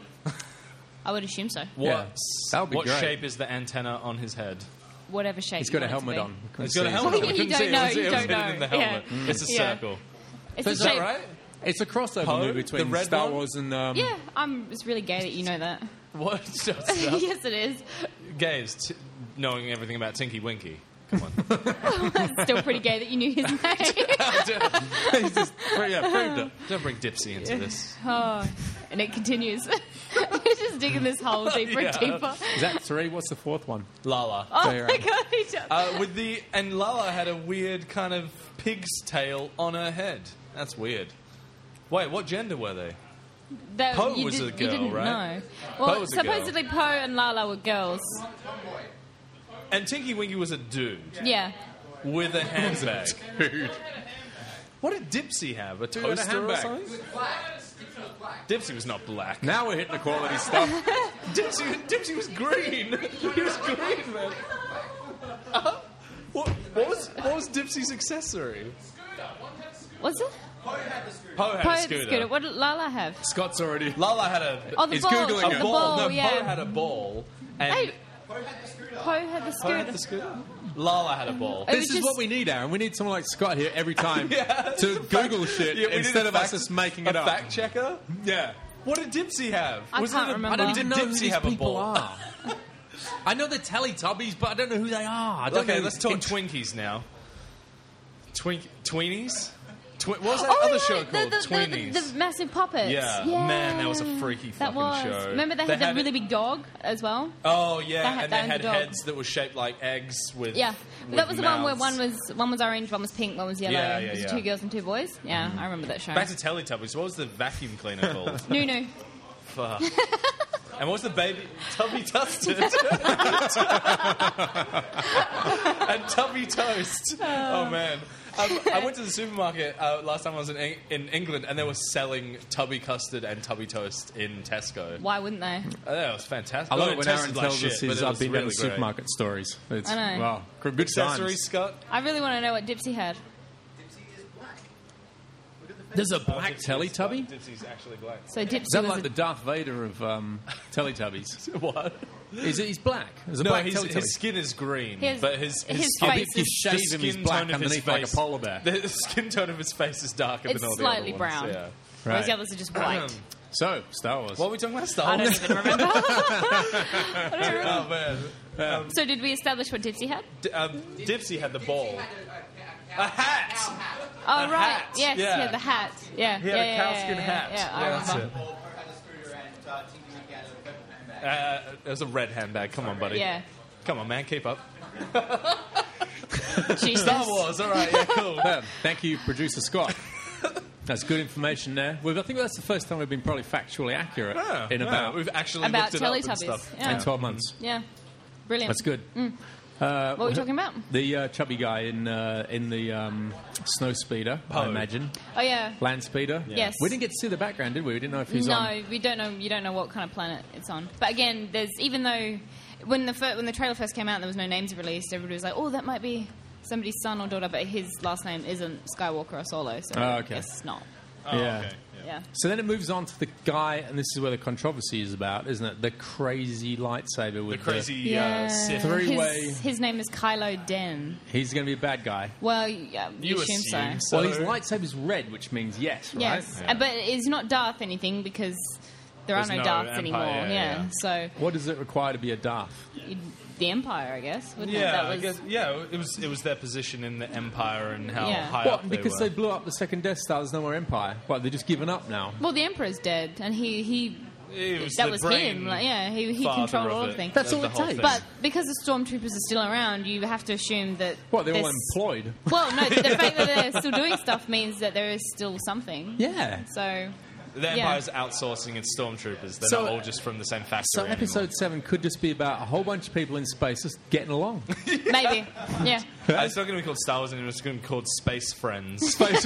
Speaker 7: I would assume so.
Speaker 5: Yeah. That would be
Speaker 3: what
Speaker 5: great.
Speaker 3: shape is the antenna on his head?
Speaker 7: Whatever shape.
Speaker 5: He's got
Speaker 7: you
Speaker 5: a
Speaker 7: want it to
Speaker 5: helmet
Speaker 7: be.
Speaker 5: on.
Speaker 3: It's got a helmet
Speaker 7: Well,
Speaker 3: on. I
Speaker 7: you
Speaker 3: couldn't
Speaker 7: don't
Speaker 3: see it.
Speaker 7: know,
Speaker 3: It was
Speaker 7: you
Speaker 3: hidden
Speaker 7: don't
Speaker 3: in the
Speaker 7: know.
Speaker 3: helmet.
Speaker 7: Yeah.
Speaker 3: It's a
Speaker 7: Yeah.
Speaker 3: circle.
Speaker 7: It's a
Speaker 5: Is that
Speaker 7: shape.
Speaker 3: Right?
Speaker 5: It's a crossover
Speaker 3: Poe,
Speaker 5: movie between
Speaker 3: the red
Speaker 5: Star
Speaker 3: one?
Speaker 5: Wars and...
Speaker 7: Yeah, it's really gay that you know that.
Speaker 3: What?
Speaker 7: Yes, it is.
Speaker 3: Gays, knowing everything about Tinky Winky. Come on.
Speaker 7: It's still pretty gay that you knew his name.
Speaker 5: He's just, yeah, proved it.
Speaker 3: Don't bring Dipsy into this.
Speaker 7: Oh, and it continues. It just digging this hole deeper and deeper.
Speaker 5: Is that 3? What's the 4th one?
Speaker 8: Lala.
Speaker 7: Oh
Speaker 5: There you
Speaker 7: my
Speaker 5: are.
Speaker 7: god, he does.
Speaker 8: And Lala had a weird kind of pig's tail on her head. That's weird. Wait, what gender were they?
Speaker 7: That-
Speaker 8: Poe
Speaker 7: you
Speaker 8: was a
Speaker 7: you
Speaker 8: girl,
Speaker 7: didn't
Speaker 8: right?
Speaker 7: know.
Speaker 8: Poe
Speaker 7: Well,
Speaker 8: was a girl.
Speaker 7: supposedly Poe and Lala were girls.
Speaker 8: And Tinky Winky was a dude
Speaker 7: Yeah.
Speaker 8: with a handbag. What did Dipsy have? A
Speaker 5: Dude with a
Speaker 8: toaster or
Speaker 5: handbag.
Speaker 8: something? Dipsy was not black.
Speaker 5: Now we're hitting the quality stuff.
Speaker 8: Dipsy was green. He was green, man. What was Dipsy's accessory?
Speaker 7: What's it?
Speaker 8: Poe had
Speaker 7: Poe
Speaker 8: a
Speaker 7: had the
Speaker 8: scooter.
Speaker 7: scooter. What did Lala have?
Speaker 5: Scott's already.
Speaker 8: Lala had a
Speaker 7: Oh, the
Speaker 5: He's
Speaker 7: ball.
Speaker 5: Googling
Speaker 7: the
Speaker 5: it.
Speaker 7: ball,
Speaker 8: No,
Speaker 7: yeah.
Speaker 8: Poe had a ball. And
Speaker 7: Hey, Poe had the
Speaker 8: Poe
Speaker 7: scooter.
Speaker 8: had the scooter? Lala had a ball.
Speaker 7: It
Speaker 5: This
Speaker 7: was
Speaker 5: is
Speaker 7: just-
Speaker 5: what we need, Aaron. We need someone like Scott here every time to Google shit
Speaker 8: Yeah, we need
Speaker 5: instead
Speaker 8: a
Speaker 5: of us
Speaker 8: fact-
Speaker 5: just making
Speaker 8: a
Speaker 5: it up.
Speaker 8: fact checker?
Speaker 5: Yeah.
Speaker 8: What did Dipsy have?
Speaker 7: I can't remember.
Speaker 5: I don't
Speaker 8: Did
Speaker 5: even know who
Speaker 8: Dipsy
Speaker 5: these
Speaker 8: have a
Speaker 5: people
Speaker 8: ball?
Speaker 5: are. I know they're Teletubbies, but I don't know who they are. I don't
Speaker 8: Okay,
Speaker 5: know.
Speaker 8: let's talk Twinkies now. Tweenies? What was that
Speaker 7: Oh,
Speaker 8: other
Speaker 7: yeah,
Speaker 8: show called? Tweenies.
Speaker 7: the massive puppets.
Speaker 8: Yeah. Man, that was a freaky
Speaker 7: That
Speaker 8: fucking
Speaker 7: was.
Speaker 8: show.
Speaker 7: Remember they
Speaker 8: They
Speaker 7: had that
Speaker 8: had
Speaker 7: really
Speaker 8: it-
Speaker 7: big dog as well?
Speaker 8: Oh yeah,
Speaker 7: They had-
Speaker 8: and
Speaker 7: they
Speaker 8: they
Speaker 7: owned
Speaker 8: had
Speaker 7: the dog.
Speaker 8: heads that were shaped like eggs with.
Speaker 7: Yeah.
Speaker 8: with
Speaker 7: That was the one where
Speaker 8: mouths.
Speaker 7: one was orange, one was pink, one was yellow.
Speaker 8: Yeah,
Speaker 7: It was
Speaker 8: yeah.
Speaker 7: 2 girls and 2 boys. Yeah, I remember that show.
Speaker 8: Back to Teletubbies. What was the vacuum cleaner called?
Speaker 7: Nunu.
Speaker 8: Fuck. And what was the baby? Tubby Tustard. And Tubby Toast. Oh, man. I went to the supermarket last time I was in England, and they were selling Tubby Custard and Tubby Toast in Tesco.
Speaker 7: Why wouldn't they?
Speaker 8: That was fantastic.
Speaker 5: I love
Speaker 8: Oh,
Speaker 5: it when
Speaker 8: tasted
Speaker 5: Aaron
Speaker 8: like
Speaker 5: tells
Speaker 8: shit,
Speaker 5: us
Speaker 8: but
Speaker 5: his
Speaker 8: it
Speaker 5: I've
Speaker 8: was
Speaker 5: been down
Speaker 8: really
Speaker 5: to
Speaker 8: great.
Speaker 5: supermarket stories. It's,
Speaker 7: I know.
Speaker 5: Wow, good
Speaker 8: Accessories,
Speaker 5: times.
Speaker 8: Scott?
Speaker 7: I really want to know what Dipsy had.
Speaker 5: There's a black Teletubby?
Speaker 8: Dipsy's actually black.
Speaker 7: So Dipsy
Speaker 5: Is that
Speaker 7: was
Speaker 5: like
Speaker 7: a-
Speaker 5: the Darth Vader of Teletubbies?
Speaker 8: What?
Speaker 5: Is it? He's black. There's a
Speaker 8: No,
Speaker 5: black
Speaker 8: his
Speaker 5: Teletubby.
Speaker 8: skin is green,
Speaker 7: His-
Speaker 8: but his
Speaker 7: his
Speaker 5: I
Speaker 7: face
Speaker 5: think you
Speaker 7: is-
Speaker 5: shave
Speaker 8: the
Speaker 5: him, he's
Speaker 8: skin
Speaker 5: black
Speaker 8: tone of his
Speaker 5: underneath like a
Speaker 8: face-
Speaker 5: polar bear.
Speaker 8: The skin tone of his face is darker
Speaker 7: It's
Speaker 8: than all the
Speaker 7: slightly
Speaker 8: other
Speaker 7: brown.
Speaker 8: ones. Yeah.
Speaker 7: Whereas
Speaker 5: Right.
Speaker 7: the others are just white.
Speaker 5: So, Star Wars.
Speaker 8: What are we talking about? Star
Speaker 7: I
Speaker 8: Wars?
Speaker 7: don't even remember. I don't remember.
Speaker 8: Oh man.
Speaker 7: So did we establish what Dipsy had?
Speaker 8: Dipsy had the ball. A hat.
Speaker 7: Oh,
Speaker 8: A
Speaker 7: right.
Speaker 8: hat,
Speaker 7: Yes,
Speaker 8: yeah.
Speaker 7: yeah, the hat. Yeah,
Speaker 8: He had
Speaker 7: yeah,
Speaker 8: a
Speaker 7: yeah,
Speaker 8: cowskin
Speaker 7: yeah,
Speaker 8: hat.
Speaker 7: Yeah, I
Speaker 8: that's
Speaker 7: remember.
Speaker 8: it. It was a red handbag. Come on, buddy.
Speaker 7: Yeah.
Speaker 8: Come on, man. Keep up.
Speaker 7: Jesus.
Speaker 8: Star Wars. All right. Yeah. Cool.
Speaker 5: Thank you, producer Scott. That's good information there. I think that's the first time we've been probably factually accurate in about
Speaker 8: we've actually
Speaker 7: About
Speaker 8: looked it up and
Speaker 7: Teletubbies.
Speaker 8: stuff.
Speaker 7: Yeah.
Speaker 5: 12 months.
Speaker 7: Yeah. Brilliant.
Speaker 5: That's good.
Speaker 7: What were we talking about?
Speaker 5: The chubby guy in the snow speeder, I imagine.
Speaker 7: Oh, yeah.
Speaker 5: Land speeder.
Speaker 7: Yes.
Speaker 5: We didn't get to see the background, did we? We didn't know if he's
Speaker 7: No,
Speaker 5: on.
Speaker 7: we don't know. You don't know what kind of planet it's on. But again, there's even though when the trailer first came out, and there was no names released. Everybody was like, "Oh, that might be somebody's son or daughter," but his last name isn't Skywalker or Solo, so
Speaker 5: Oh,
Speaker 7: I
Speaker 5: okay.
Speaker 7: guess it's not.
Speaker 5: Yeah.
Speaker 7: Yeah.
Speaker 5: So then it moves on to the guy, and this is where the controversy is about, isn't it? The crazy lightsaber
Speaker 8: The
Speaker 5: with
Speaker 8: crazy
Speaker 7: Yeah.
Speaker 8: Sith.
Speaker 5: Three-way-
Speaker 7: His name is Kylo Den.
Speaker 5: He's going to be a bad guy.
Speaker 7: Well, yeah, you assume so.
Speaker 5: Well, his lightsaber's red, which means yes, right?
Speaker 7: Yes, but it's not Darth anything because there
Speaker 8: There's
Speaker 7: are no
Speaker 8: no
Speaker 7: Darths
Speaker 8: Empire,
Speaker 7: anymore.
Speaker 8: yeah.
Speaker 7: So
Speaker 5: What does it require to be a Darth?
Speaker 7: the Empire, I guess. Wouldn't it?
Speaker 8: Yeah,
Speaker 7: That
Speaker 8: I
Speaker 7: was,
Speaker 8: guess. Yeah, it was their position in the Empire and how
Speaker 7: Yeah.
Speaker 8: high
Speaker 5: What?
Speaker 8: up they
Speaker 5: Because
Speaker 8: were.
Speaker 5: they blew up the second Death Star, there's no more Empire. What, they're just giving up now?
Speaker 7: Well, the Emperor's dead, and he
Speaker 8: It was
Speaker 7: that
Speaker 8: the
Speaker 7: was
Speaker 8: brain
Speaker 7: him. Like, yeah, he
Speaker 8: father
Speaker 7: controlled
Speaker 8: of
Speaker 7: all
Speaker 8: it.
Speaker 7: of things.
Speaker 5: That's
Speaker 8: Of
Speaker 5: all
Speaker 8: the
Speaker 5: it
Speaker 8: whole
Speaker 5: takes.
Speaker 8: thing.
Speaker 7: But because the stormtroopers are still around, you have to assume that.
Speaker 5: What, they're all
Speaker 7: there's-
Speaker 5: employed?
Speaker 7: Well, no, the fact that they're still doing stuff means that there is still something.
Speaker 5: Yeah.
Speaker 7: So
Speaker 8: The Empire's outsourcing its stormtroopers. They're
Speaker 5: So-
Speaker 8: not all just from the same factory.
Speaker 5: So episode 7 could just be about a whole bunch of people in space just getting along.
Speaker 7: maybe, yeah.
Speaker 8: It's not going to be called Star Wars anymore. It's going to be called Space Friends.
Speaker 5: Space,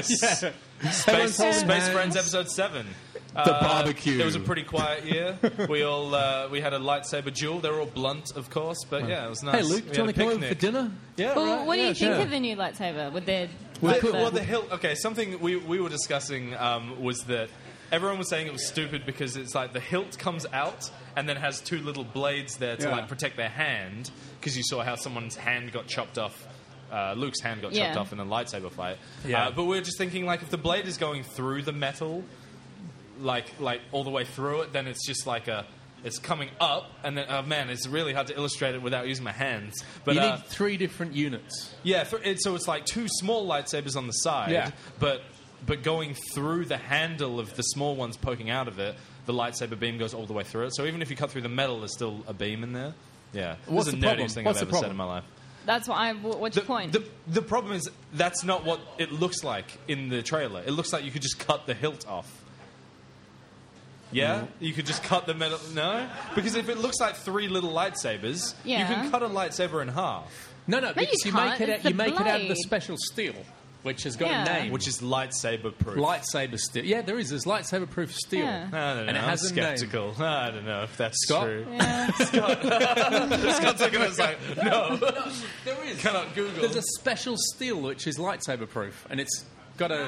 Speaker 8: Space Friends episode 7.
Speaker 5: The barbecue.
Speaker 8: It was a pretty quiet year. We all we had a lightsaber duel. They were all blunt, of course, but yeah, it was nice.
Speaker 5: Hey, Luke, do you want to come over for dinner?
Speaker 8: Yeah,
Speaker 7: Well,
Speaker 8: right.
Speaker 7: what do you think
Speaker 5: sure.
Speaker 7: of the new lightsaber with their?
Speaker 8: The hilt. Okay, something we were discussing was that everyone was saying it was stupid because it's like the hilt comes out and then has two little blades there to
Speaker 5: Yeah.
Speaker 8: like protect their hand because you saw how someone's hand got chopped off. Luke's hand got chopped
Speaker 7: Yeah.
Speaker 8: off in a lightsaber fight.
Speaker 5: Yeah.
Speaker 8: But we were just thinking like if the blade is going through the metal, like all the way through it, then it's just like it's coming up, and then man, it's really hard to illustrate it without using my hands. But
Speaker 5: You need 3 different units.
Speaker 8: yeah, so it's like 2 small lightsabers on the side,
Speaker 5: Yeah.
Speaker 8: but going through the handle of the small ones poking out of it, the lightsaber beam goes all the way through it. So even if you cut through the metal, there's still a beam in there. Yeah.
Speaker 5: What's
Speaker 8: This is
Speaker 5: the
Speaker 8: the
Speaker 5: problem?
Speaker 8: nerdiest thing
Speaker 5: What's
Speaker 8: I've
Speaker 5: the
Speaker 8: ever said
Speaker 5: problem?
Speaker 8: in my life.
Speaker 7: That's why. What's your point?
Speaker 8: The problem is that's not what it looks like in the trailer. It looks like you could just cut the hilt off. Yeah? You could just cut the metal... No? Because if it looks like 3 little lightsabers, you
Speaker 7: Yeah.
Speaker 8: can cut a lightsaber in half.
Speaker 5: No, because you make
Speaker 7: can't.
Speaker 5: it
Speaker 7: It's
Speaker 5: out, you
Speaker 7: the
Speaker 5: make it out of the
Speaker 7: blade.
Speaker 5: special steel, which has got
Speaker 7: Yeah.
Speaker 5: a name.
Speaker 8: Which is lightsaber proof.
Speaker 5: lightsaber steel. Yeah, there is. There's lightsaber proof steel.
Speaker 7: Yeah.
Speaker 8: I don't know.
Speaker 5: And it has
Speaker 8: I'm
Speaker 5: a name.
Speaker 8: skeptical. I don't know if that's
Speaker 5: Scott?
Speaker 8: true.
Speaker 7: Yeah.
Speaker 8: Scott's looking at us like, no.
Speaker 5: There is.
Speaker 8: Cannot Google.
Speaker 5: There's a special steel which is lightsaber proof, and it's got a.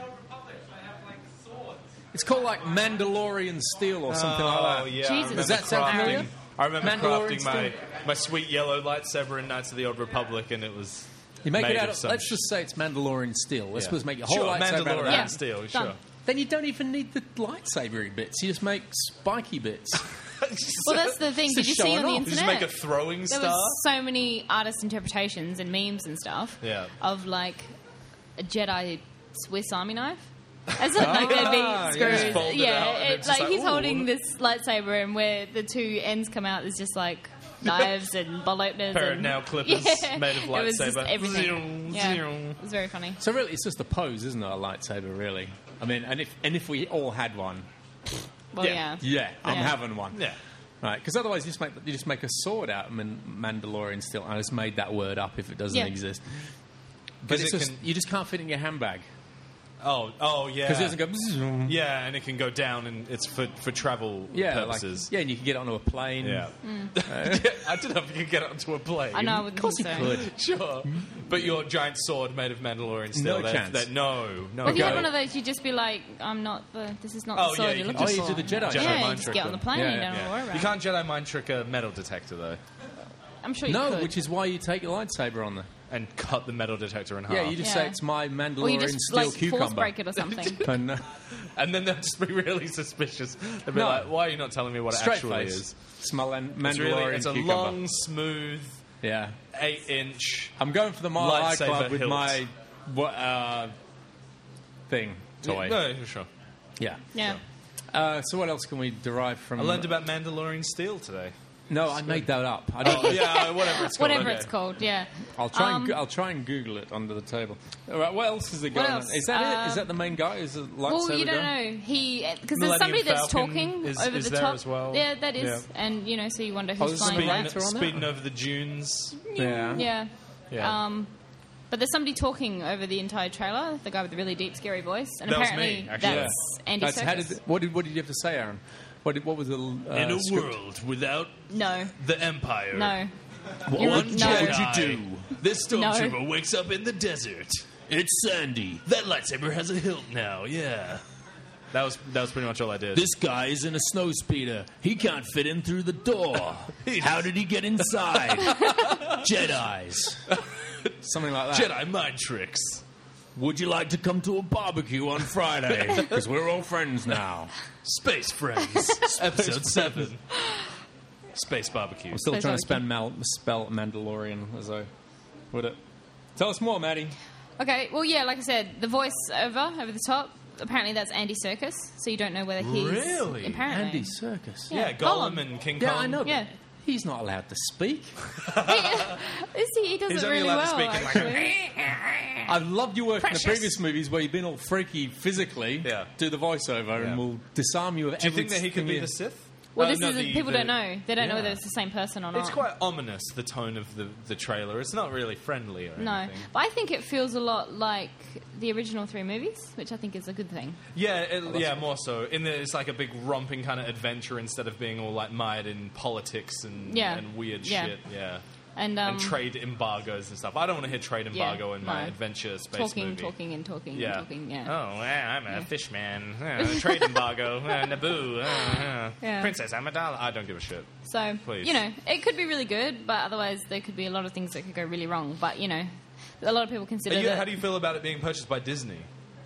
Speaker 5: It's called like Mandalorian steel or something like that.
Speaker 8: Oh, yeah.
Speaker 7: Jesus.
Speaker 8: I remember
Speaker 5: Does that sound
Speaker 8: crafting-
Speaker 5: familiar?
Speaker 8: I remember
Speaker 5: Mandalorian
Speaker 8: crafting my sweet yellow lightsaber in Knights of the Old Republic, and it was
Speaker 5: You make
Speaker 8: made
Speaker 5: it out
Speaker 8: of
Speaker 5: of.
Speaker 8: some
Speaker 5: Let's just say it's Mandalorian steel. Let's
Speaker 8: Yeah.
Speaker 5: just make a whole
Speaker 8: Sure,
Speaker 5: lightsaber out of
Speaker 8: Mandalorian
Speaker 5: that.
Speaker 7: Yeah.
Speaker 8: steel,
Speaker 7: Done.
Speaker 8: sure.
Speaker 5: Then you don't even need the lightsabery bits. You just make spiky bits.
Speaker 7: Well, that's the thing.
Speaker 5: It's
Speaker 7: Did you
Speaker 5: just
Speaker 7: see
Speaker 5: showing
Speaker 7: on the
Speaker 5: off.
Speaker 8: You just
Speaker 7: internet?
Speaker 8: make a throwing
Speaker 7: There
Speaker 8: star.
Speaker 7: was so many artist interpretations and memes and stuff
Speaker 8: Yeah.
Speaker 7: of like a Jedi Swiss Army knife. As in, like there'd be screws.
Speaker 8: Just fold it
Speaker 7: Yeah,
Speaker 8: out and
Speaker 7: it's
Speaker 8: it's
Speaker 7: like
Speaker 8: just
Speaker 7: he's
Speaker 8: like, ooh.
Speaker 7: holding this lightsaber, and where the 2 ends come out, there's just like knives and ball openers.
Speaker 8: Pair of
Speaker 7: and,
Speaker 8: nail clippers made of
Speaker 7: It was just
Speaker 8: lightsaber.
Speaker 7: everything.
Speaker 8: Zoom,
Speaker 7: Yeah,
Speaker 8: zoom.
Speaker 7: it was very funny.
Speaker 5: So really, it's just a pose, isn't it? A lightsaber, really. I mean, and if we all had one,
Speaker 7: Well, yeah.
Speaker 5: I'm
Speaker 7: Yeah.
Speaker 5: having one.
Speaker 8: Yeah.
Speaker 5: Right, because otherwise you just make a sword out of Mandalorian steel. I just made that word up if it doesn't
Speaker 7: Yeah.
Speaker 5: exist. But
Speaker 8: 'Cause
Speaker 5: it's
Speaker 8: it
Speaker 5: just,
Speaker 8: can-
Speaker 5: you just can't fit it in your handbag
Speaker 8: Oh, yeah.
Speaker 5: because it doesn't go. Bzzz.
Speaker 8: Yeah, and it can go down, and it's for travel
Speaker 5: Yeah,
Speaker 8: purposes.
Speaker 5: and you can get onto a plane.
Speaker 8: Yeah. Yeah, I don't know if you could get onto a plane.
Speaker 7: I know, I wouldn't think so.
Speaker 8: Sure. But your giant sword made of Mandalorian steel.
Speaker 5: No chance.
Speaker 8: No.
Speaker 7: Well, if you had
Speaker 5: Okay.
Speaker 7: one of those, you'd just be like, this is not
Speaker 8: Oh,
Speaker 7: the sword
Speaker 8: yeah,
Speaker 7: you're
Speaker 8: you
Speaker 7: looking
Speaker 8: can
Speaker 5: Oh,
Speaker 7: for.
Speaker 5: you do the Jedi.
Speaker 8: Jedi
Speaker 7: Yeah,
Speaker 8: mind
Speaker 7: you just
Speaker 8: trick
Speaker 7: get on the
Speaker 8: them.
Speaker 7: plane,
Speaker 5: Yeah,
Speaker 7: you
Speaker 5: yeah.
Speaker 7: don't have to worry about
Speaker 8: You
Speaker 7: it.
Speaker 8: can't Jedi mind trick a metal detector, though,
Speaker 7: I'm sure you
Speaker 5: No,
Speaker 7: could.
Speaker 5: which is why you take your lightsaber on there.
Speaker 8: and cut the metal detector in half.
Speaker 5: Yeah, you just
Speaker 7: Yeah.
Speaker 5: say it's my
Speaker 7: or you
Speaker 5: Mandalorian
Speaker 7: just
Speaker 5: steel
Speaker 7: like force
Speaker 5: cucumber.
Speaker 7: break it or something.
Speaker 5: And,
Speaker 8: And then they'll just be really suspicious. They'll be
Speaker 5: No.
Speaker 8: like, why are you not telling me what it
Speaker 5: straight
Speaker 8: actually
Speaker 5: face.
Speaker 8: is?
Speaker 5: It's my Mandalorian
Speaker 8: It's really, it's a
Speaker 5: cucumber.
Speaker 8: long, smooth,
Speaker 5: Yeah.
Speaker 8: 8-inch...
Speaker 5: I'm going for the Mile High
Speaker 8: Lightsaber
Speaker 5: Club with
Speaker 8: hilt.
Speaker 5: my thing toy.
Speaker 8: No, sure.
Speaker 5: Yeah.
Speaker 7: Yeah.
Speaker 5: So what else can we derive from?
Speaker 8: I learned about Mandalorian steel today.
Speaker 5: No, I made that up. I don't.
Speaker 8: Yeah, whatever it's called.
Speaker 7: Whatever
Speaker 8: okay.
Speaker 7: it's called, yeah.
Speaker 5: I'll try and Google it under the table. All right, what else is it going on?
Speaker 7: else?
Speaker 5: Is that it? Is that the main guy? Is it lightsaber
Speaker 7: Well, you don't
Speaker 5: guy?
Speaker 7: know. Because there's
Speaker 8: Millennium
Speaker 7: somebody that's
Speaker 8: Falcon
Speaker 7: talking
Speaker 8: is
Speaker 7: over the
Speaker 8: there
Speaker 7: top.
Speaker 8: as well.
Speaker 7: Yeah, that is.
Speaker 8: Yeah.
Speaker 7: And, so you wonder
Speaker 5: Oh,
Speaker 7: who's
Speaker 5: this is
Speaker 7: flying
Speaker 5: the
Speaker 7: that.
Speaker 5: writer on that?
Speaker 8: Speeding over the dunes.
Speaker 5: Yeah.
Speaker 7: Yeah.
Speaker 8: Yeah.
Speaker 7: But there's somebody talking over the entire trailer, the guy with the really deep, scary voice. And
Speaker 8: That was
Speaker 7: apparently
Speaker 8: me, actually.
Speaker 7: that's Andy
Speaker 5: How
Speaker 7: Serkis.
Speaker 5: did, what did you have to say, Aaron? What was the
Speaker 8: In a
Speaker 5: script?
Speaker 8: world without
Speaker 7: No.
Speaker 8: the Empire,
Speaker 7: No.
Speaker 8: what
Speaker 7: You're-
Speaker 8: would
Speaker 7: no.
Speaker 8: you do? This stormtrooper
Speaker 7: No.
Speaker 8: wakes up in the desert. It's Sandy. That lightsaber has a hilt now. Yeah. That was pretty much all I did.
Speaker 9: This guy is in a snowspeeder. He can't fit in through the door. How did he get inside? Jedis.
Speaker 5: Something like that.
Speaker 8: Jedi mind tricks.
Speaker 9: Would you like to come to a barbecue on Friday? Because we're all friends now.
Speaker 8: Space Friends. Episode 7. Space Barbecue.
Speaker 5: I'm still
Speaker 7: Space
Speaker 5: trying to
Speaker 7: barbecue.
Speaker 5: spell Mandalorian as I would it. Tell us more, Maddie.
Speaker 7: Okay, well, yeah, like I said, the voice over the top, apparently that's Andy Serkis, so you don't know whether he's...
Speaker 8: Really?
Speaker 7: Apparently.
Speaker 5: Andy Serkis.
Speaker 8: Yeah, Gollum and King Kong.
Speaker 5: Yeah, I know. but
Speaker 7: Yeah.
Speaker 5: He's not allowed to speak.
Speaker 7: He does
Speaker 8: He's
Speaker 7: it
Speaker 8: only
Speaker 7: really
Speaker 8: allowed
Speaker 7: well,
Speaker 8: to speak in like
Speaker 7: actually.
Speaker 5: I've loved your work in the previous movies where you've been all freaky physically.
Speaker 8: Yeah.
Speaker 5: Do the voiceover and we'll disarm you of
Speaker 8: Do you think that he could be the Sith?
Speaker 7: Well, this
Speaker 8: no,
Speaker 7: is...
Speaker 8: the-
Speaker 7: people
Speaker 8: the-
Speaker 7: don't know. They don't know
Speaker 8: yeah.
Speaker 7: whether it's the same person or not.
Speaker 8: It's quite ominous, the tone of the trailer. It's not really friendly or
Speaker 7: No.
Speaker 8: anything.
Speaker 7: But I think it feels a lot like the original 3 movies, which I think is a good thing.
Speaker 8: Yeah, more so. It's like a big romping kind of adventure instead of being all like mired in politics and,
Speaker 7: Yeah.
Speaker 8: and weird
Speaker 7: Yeah.
Speaker 8: shit. Yeah.
Speaker 7: And,
Speaker 8: And trade embargoes and stuff. I don't want to hear trade embargo in my
Speaker 7: no.
Speaker 8: adventure space
Speaker 7: talking,
Speaker 8: movie.
Speaker 7: talking, and talking,
Speaker 8: Yeah.
Speaker 7: and talking, yeah.
Speaker 8: Oh, I'm a fish man. Trade embargo. Naboo.
Speaker 7: Yeah.
Speaker 8: Princess Amidala. I don't give a shit.
Speaker 7: So,
Speaker 8: Please.
Speaker 7: it could be really good, but otherwise there could be a lot of things that could go really wrong. But, a lot of people consider that...
Speaker 8: How do you feel about it being purchased by Disney?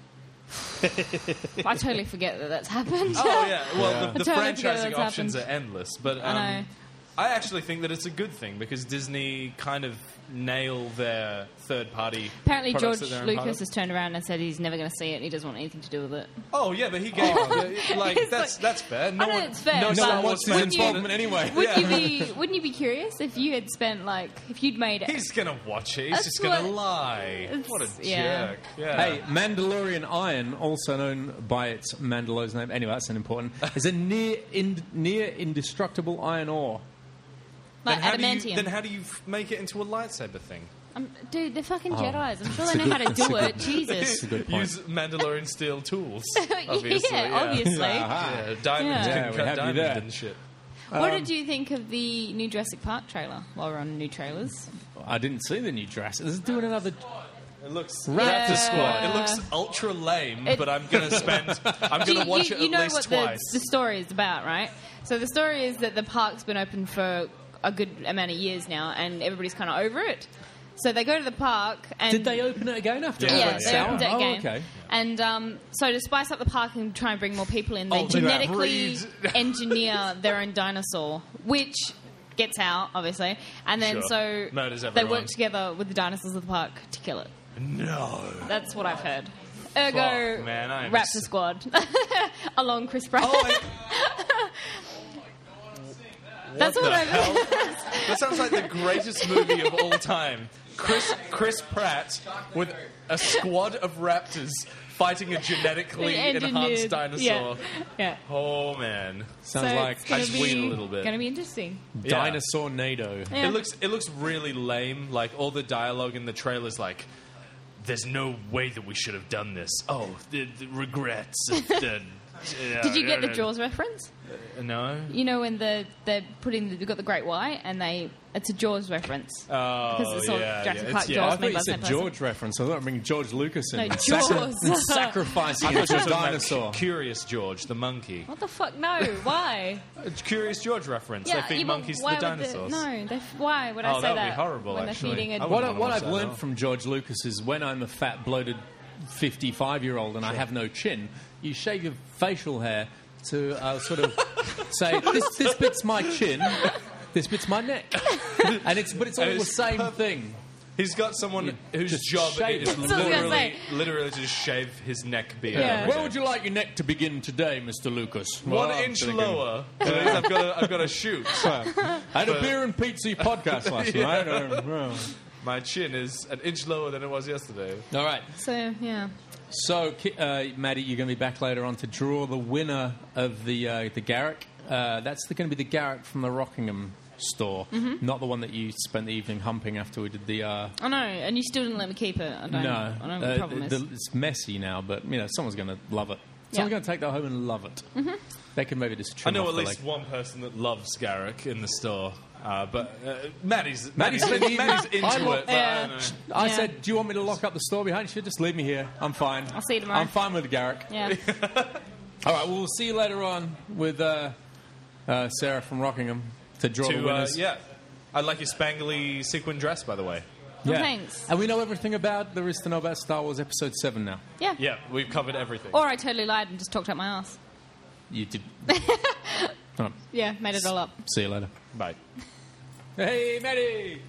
Speaker 7: I totally forget that that's happened.
Speaker 8: Oh, yeah. Well, the
Speaker 7: I totally forget
Speaker 8: franchising
Speaker 7: that's
Speaker 8: options
Speaker 7: happened.
Speaker 8: are endless. But
Speaker 7: I know.
Speaker 8: I actually think that it's a good thing because Disney kind of nail their third-party.
Speaker 7: Apparently,
Speaker 8: products
Speaker 7: George
Speaker 8: that they're in part
Speaker 7: Lucas
Speaker 8: of.
Speaker 7: has turned around and said he's never going to see it. And he doesn't want anything to do with it.
Speaker 8: Oh yeah, but he gave
Speaker 7: It's
Speaker 8: that's fair. No
Speaker 7: I know
Speaker 8: one,
Speaker 7: it's fair.
Speaker 8: no
Speaker 7: but
Speaker 8: Star Wars
Speaker 5: his
Speaker 8: fans
Speaker 5: involvement
Speaker 8: want it.
Speaker 5: anyway.
Speaker 7: Wouldn't you be curious if you had spent if you'd made it?
Speaker 8: He's gonna watch it. He's
Speaker 7: That's
Speaker 8: just gonna
Speaker 7: what-
Speaker 8: lie.
Speaker 7: it's-
Speaker 8: What a
Speaker 7: yeah.
Speaker 8: jerk! Yeah.
Speaker 5: Hey, Mandalorian iron, also known by its Mandalorian's name. Anyway, that's important. Is a near indestructible iron ore.
Speaker 7: Like
Speaker 8: then
Speaker 7: adamantium.
Speaker 8: how do you make it into a lightsaber thing?
Speaker 7: Dude, they're fucking Jedi's. I'm sure they know how to do it. Jesus.
Speaker 5: a good point.
Speaker 8: Use Mandalorian steel tools. Obviously,
Speaker 7: yeah, obviously.
Speaker 8: Yeah, diamonds
Speaker 7: Yeah.
Speaker 8: can
Speaker 5: we
Speaker 8: cut
Speaker 5: have you
Speaker 8: diamonds
Speaker 5: there.
Speaker 8: and shit.
Speaker 7: What did you think of the new Jurassic Park trailer? While we're on new trailers,
Speaker 5: I didn't see the new Jurassic. This is doing another.
Speaker 8: It looks
Speaker 5: Raptor
Speaker 7: Squad.
Speaker 8: It looks ultra lame,
Speaker 7: It-
Speaker 8: but I'm gonna watch it
Speaker 7: you
Speaker 8: at
Speaker 7: know
Speaker 8: least
Speaker 7: what
Speaker 8: twice.
Speaker 7: the story is about, right? So the story is that the park's been open for a good amount of years now, and everybody's kind of over it. So they go to the park, and
Speaker 5: Did they open it again after? all
Speaker 7: Yeah,
Speaker 5: that
Speaker 7: they
Speaker 5: sour?
Speaker 7: opened it again.
Speaker 5: Oh, okay.
Speaker 7: And so to spice up the park and try and bring more people in, they
Speaker 8: Oh, they
Speaker 7: genetically
Speaker 8: breed.
Speaker 7: engineer their own dinosaur, which gets out, obviously. And then
Speaker 8: Sure.
Speaker 7: so
Speaker 8: Murders
Speaker 7: they
Speaker 8: everyone.
Speaker 7: work together with the dinosaurs of the park to kill it.
Speaker 8: No.
Speaker 7: That's what I've heard. Ergo,
Speaker 8: Fuck, man, I am
Speaker 7: Raptor
Speaker 8: s-
Speaker 7: Squad. Along Chris Pratt.
Speaker 8: Oh,
Speaker 7: That's what I've
Speaker 8: hell?
Speaker 7: heard.
Speaker 8: That sounds like the greatest movie of all time. Chris Pratt with a squad of raptors fighting a genetically enhanced dinosaur.
Speaker 7: Yeah. Yeah.
Speaker 8: Oh man,
Speaker 5: Sounds
Speaker 7: So
Speaker 5: like
Speaker 7: it's gonna
Speaker 8: I sweet
Speaker 7: be
Speaker 8: a little bit.
Speaker 7: Gonna be interesting.
Speaker 8: Yeah.
Speaker 5: Dinosaur NATO.
Speaker 7: Yeah.
Speaker 8: It looks really lame. Like all the dialogue in the trailer's like, "There's no way that we should have done this." Oh, the regrets. Of the,
Speaker 7: Did you get the Jaws reference?
Speaker 8: No.
Speaker 7: You know when they've got the Great White and it's a Jaws reference.
Speaker 8: Oh,
Speaker 7: Because it's all
Speaker 8: yeah,
Speaker 7: Jurassic
Speaker 8: yeah.
Speaker 7: Park
Speaker 8: It's-
Speaker 7: Jaws
Speaker 5: I thought
Speaker 7: made
Speaker 5: you
Speaker 7: by the
Speaker 5: said
Speaker 7: same person.
Speaker 5: George reference. I thought I bring George Lucas in.
Speaker 7: No,
Speaker 5: and
Speaker 7: Jaws.
Speaker 5: sacrificing it to a dinosaur.
Speaker 8: Curious George, the monkey.
Speaker 7: What the fuck? No, why?
Speaker 8: It's Curious George reference. they feed
Speaker 7: but
Speaker 8: monkeys to
Speaker 7: why
Speaker 8: the
Speaker 7: would
Speaker 8: dinosaurs.
Speaker 7: why would I
Speaker 8: Oh,
Speaker 7: say
Speaker 8: that would be
Speaker 7: that?
Speaker 8: horrible,
Speaker 7: when
Speaker 8: actually.
Speaker 7: they're feeding a
Speaker 8: I
Speaker 5: What,
Speaker 8: wouldn't
Speaker 5: what
Speaker 8: wanna
Speaker 5: I've
Speaker 8: watch that
Speaker 5: learned
Speaker 8: at
Speaker 5: from George Lucas is when I'm a fat, bloated 55-year-old and I have no chin, you shave your facial hair to sort of say, this bit's my chin, this bit's my neck. But it's all the same thing.
Speaker 8: He's got someone whose
Speaker 5: just
Speaker 8: job
Speaker 5: shave
Speaker 8: is
Speaker 5: it.
Speaker 7: That's what I was gonna say.
Speaker 8: literally to just shave his neck beard.
Speaker 7: Yeah.
Speaker 8: every
Speaker 5: Where
Speaker 8: day.
Speaker 5: would you like your neck to begin today, Mr. Lucas?
Speaker 8: One
Speaker 5: Well, I'm
Speaker 8: inch
Speaker 5: thinking-
Speaker 8: lower, please. I've got to shoot.
Speaker 5: I had a beer and pizza podcast last night.
Speaker 8: My chin is an inch lower than it was yesterday.
Speaker 5: All right.
Speaker 7: So yeah.
Speaker 5: So, Maddie, you're going to be back later on to draw the winner of the Garrick. That's going to be the Garrick from the Rockingham store, not the one that you spent the evening humping after we did the.
Speaker 7: I know, and you still didn't let me keep it. I don't know what the problem is.
Speaker 5: It's messy now, but someone's going to love it. Someone's going to take that home and love it. They can maybe just
Speaker 8: I
Speaker 5: trim
Speaker 8: know
Speaker 5: off
Speaker 8: at
Speaker 5: the
Speaker 8: least
Speaker 5: leg.
Speaker 8: one person that loves Garrick in the store, but Maddie's
Speaker 5: Maddie's spent the evening-
Speaker 8: into
Speaker 5: I
Speaker 8: it.
Speaker 5: look-
Speaker 8: But I don't know.
Speaker 5: I
Speaker 7: Yeah.
Speaker 5: said, "Do you want me to lock up the store behind you? She said, just leave me here. I'm fine.
Speaker 7: I'll see you tomorrow.
Speaker 5: I'm fine with the Garrick."
Speaker 7: Yeah.
Speaker 5: All right, well, we'll see you later on with Sarah from Rockingham to draw the winners.
Speaker 8: Yeah, I like your spangly sequin dress, by the way.
Speaker 7: Well, thanks.
Speaker 5: And we know everything there is to know about Star Wars Episode 7 now.
Speaker 7: Yeah.
Speaker 8: Yeah, we've covered everything.
Speaker 7: Or I totally lied and just talked out my ass.
Speaker 5: You did. All right,
Speaker 7: Yeah, made it all up.
Speaker 5: see you later.
Speaker 8: Bye.
Speaker 5: Hey, Maddie!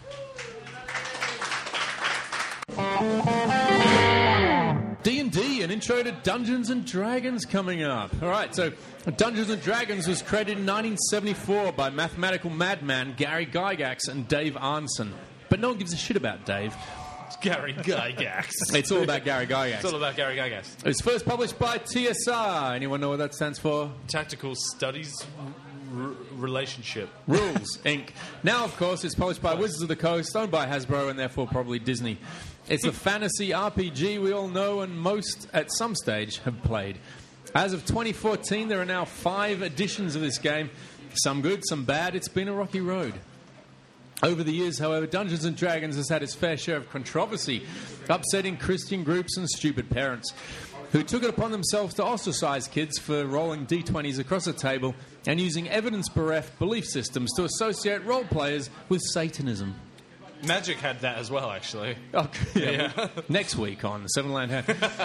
Speaker 5: D&D, an intro to Dungeons & Dragons coming up. All right, so Dungeons & Dragons was created in 1974 by mathematical madman Gary Gygax and Dave Arnson. But no one gives a shit about Dave.
Speaker 8: It's Gary Gygax.
Speaker 5: It's all about Gary Gygax.
Speaker 8: It's all about Gary Gygax.
Speaker 5: It was first published by TSR. Anyone know what that stands for?
Speaker 8: Tactical Studies Relationship.
Speaker 5: Rules, Inc. Now, of course, it's published by Wizards of the Coast, owned by Hasbro, and therefore probably Disney. It's a fantasy RPG we all know and most, at some stage, have played. As of 2014, there are now 5 editions of this game. Some good, some bad. It's been a rocky road. Over the years, however, Dungeons & Dragons has had its fair share of controversy, upsetting Christian groups and stupid parents who took it upon themselves to ostracize kids for rolling D20s across a table and using evidence-bereft belief systems to associate role players with Satanism.
Speaker 8: Magic had that as well, actually.
Speaker 5: Okay, yeah. Next week on Seven Land Hand.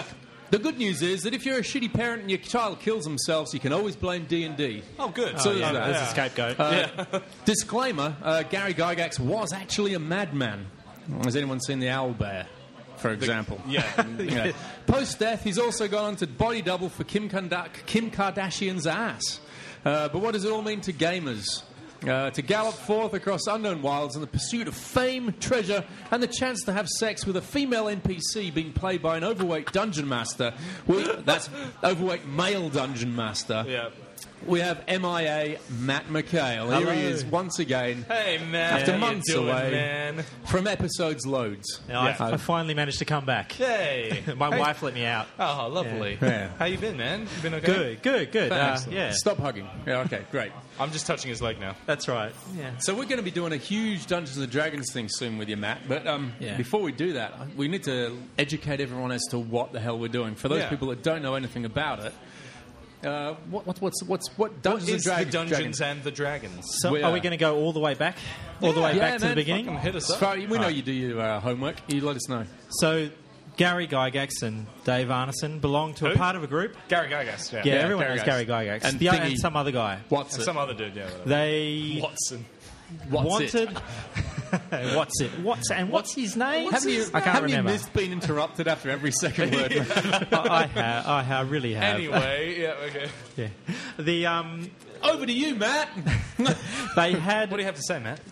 Speaker 5: The good news is that if you're a shitty parent and your child kills themselves, you can always blame D&D.
Speaker 3: Oh, good.
Speaker 5: So there's that.
Speaker 9: There's a scapegoat.
Speaker 5: Disclaimer, Gary Gygax was actually a madman. Has anyone seen The Owlbear, for example?
Speaker 3: Yeah.
Speaker 5: Post-death, he's also gone on to body double for Kim Kardashian's ass. But what does it all mean to gamers? To gallop forth across unknown wilds in the pursuit of fame, treasure, and the chance to have sex with a female NPC being played by an overweight dungeon master. That's overweight male dungeon master.
Speaker 8: Yeah.
Speaker 5: We have MIA Matt McHale. Here he is once again.
Speaker 8: Hey, man.
Speaker 5: After
Speaker 8: How you
Speaker 5: months
Speaker 8: doing,
Speaker 5: away
Speaker 8: man?
Speaker 5: from episodes loads.
Speaker 9: I finally managed to come back.
Speaker 8: Hey.
Speaker 9: My wife let me out.
Speaker 8: Oh, lovely.
Speaker 5: Yeah.
Speaker 8: How you been, man? You been okay?
Speaker 9: Good.
Speaker 8: Excellent.
Speaker 9: Yeah,
Speaker 5: Stop hugging. Yeah, okay, great.
Speaker 8: I'm just touching his leg now.
Speaker 9: that's right. Yeah.
Speaker 5: So we're going to be doing a huge Dungeons & Dragons thing soon with you, Matt. But
Speaker 9: Yeah.
Speaker 5: before we do that, we need to educate everyone as to what the hell we're doing. For those
Speaker 8: Yeah.
Speaker 5: people that don't know anything about it, what Dungeons
Speaker 8: What
Speaker 5: &
Speaker 8: is
Speaker 5: Dragons?
Speaker 8: the Dungeons and the Dragons?
Speaker 9: So
Speaker 5: We
Speaker 9: are we
Speaker 5: are.
Speaker 9: going to go all the way back? All the way back to the beginning?
Speaker 8: Fucking hit us up.
Speaker 5: So we know you do your homework. You let us know.
Speaker 9: So Gary Gygax and Dave Arneson belong to a
Speaker 8: Who?
Speaker 9: part of a group.
Speaker 8: Gary Gygax.
Speaker 9: Yeah,
Speaker 5: Yeah,
Speaker 9: everyone
Speaker 5: Gary
Speaker 9: knows Gary Gygax.
Speaker 5: And
Speaker 9: And
Speaker 5: Thingy-
Speaker 9: some other guy.
Speaker 5: What's
Speaker 8: And
Speaker 5: it?
Speaker 8: some other dude, yeah. Whatever.
Speaker 9: They
Speaker 8: Watson.
Speaker 9: wanted... What's it? What's his name?
Speaker 5: Haven't you,
Speaker 9: I can't
Speaker 5: haven't
Speaker 9: remember.
Speaker 5: you missed being interrupted after every second word?
Speaker 9: I really have.
Speaker 8: Anyway, yeah, okay.
Speaker 9: Yeah. The
Speaker 5: Over to you, Matt.
Speaker 9: they had.
Speaker 8: What do you have to say, Matt?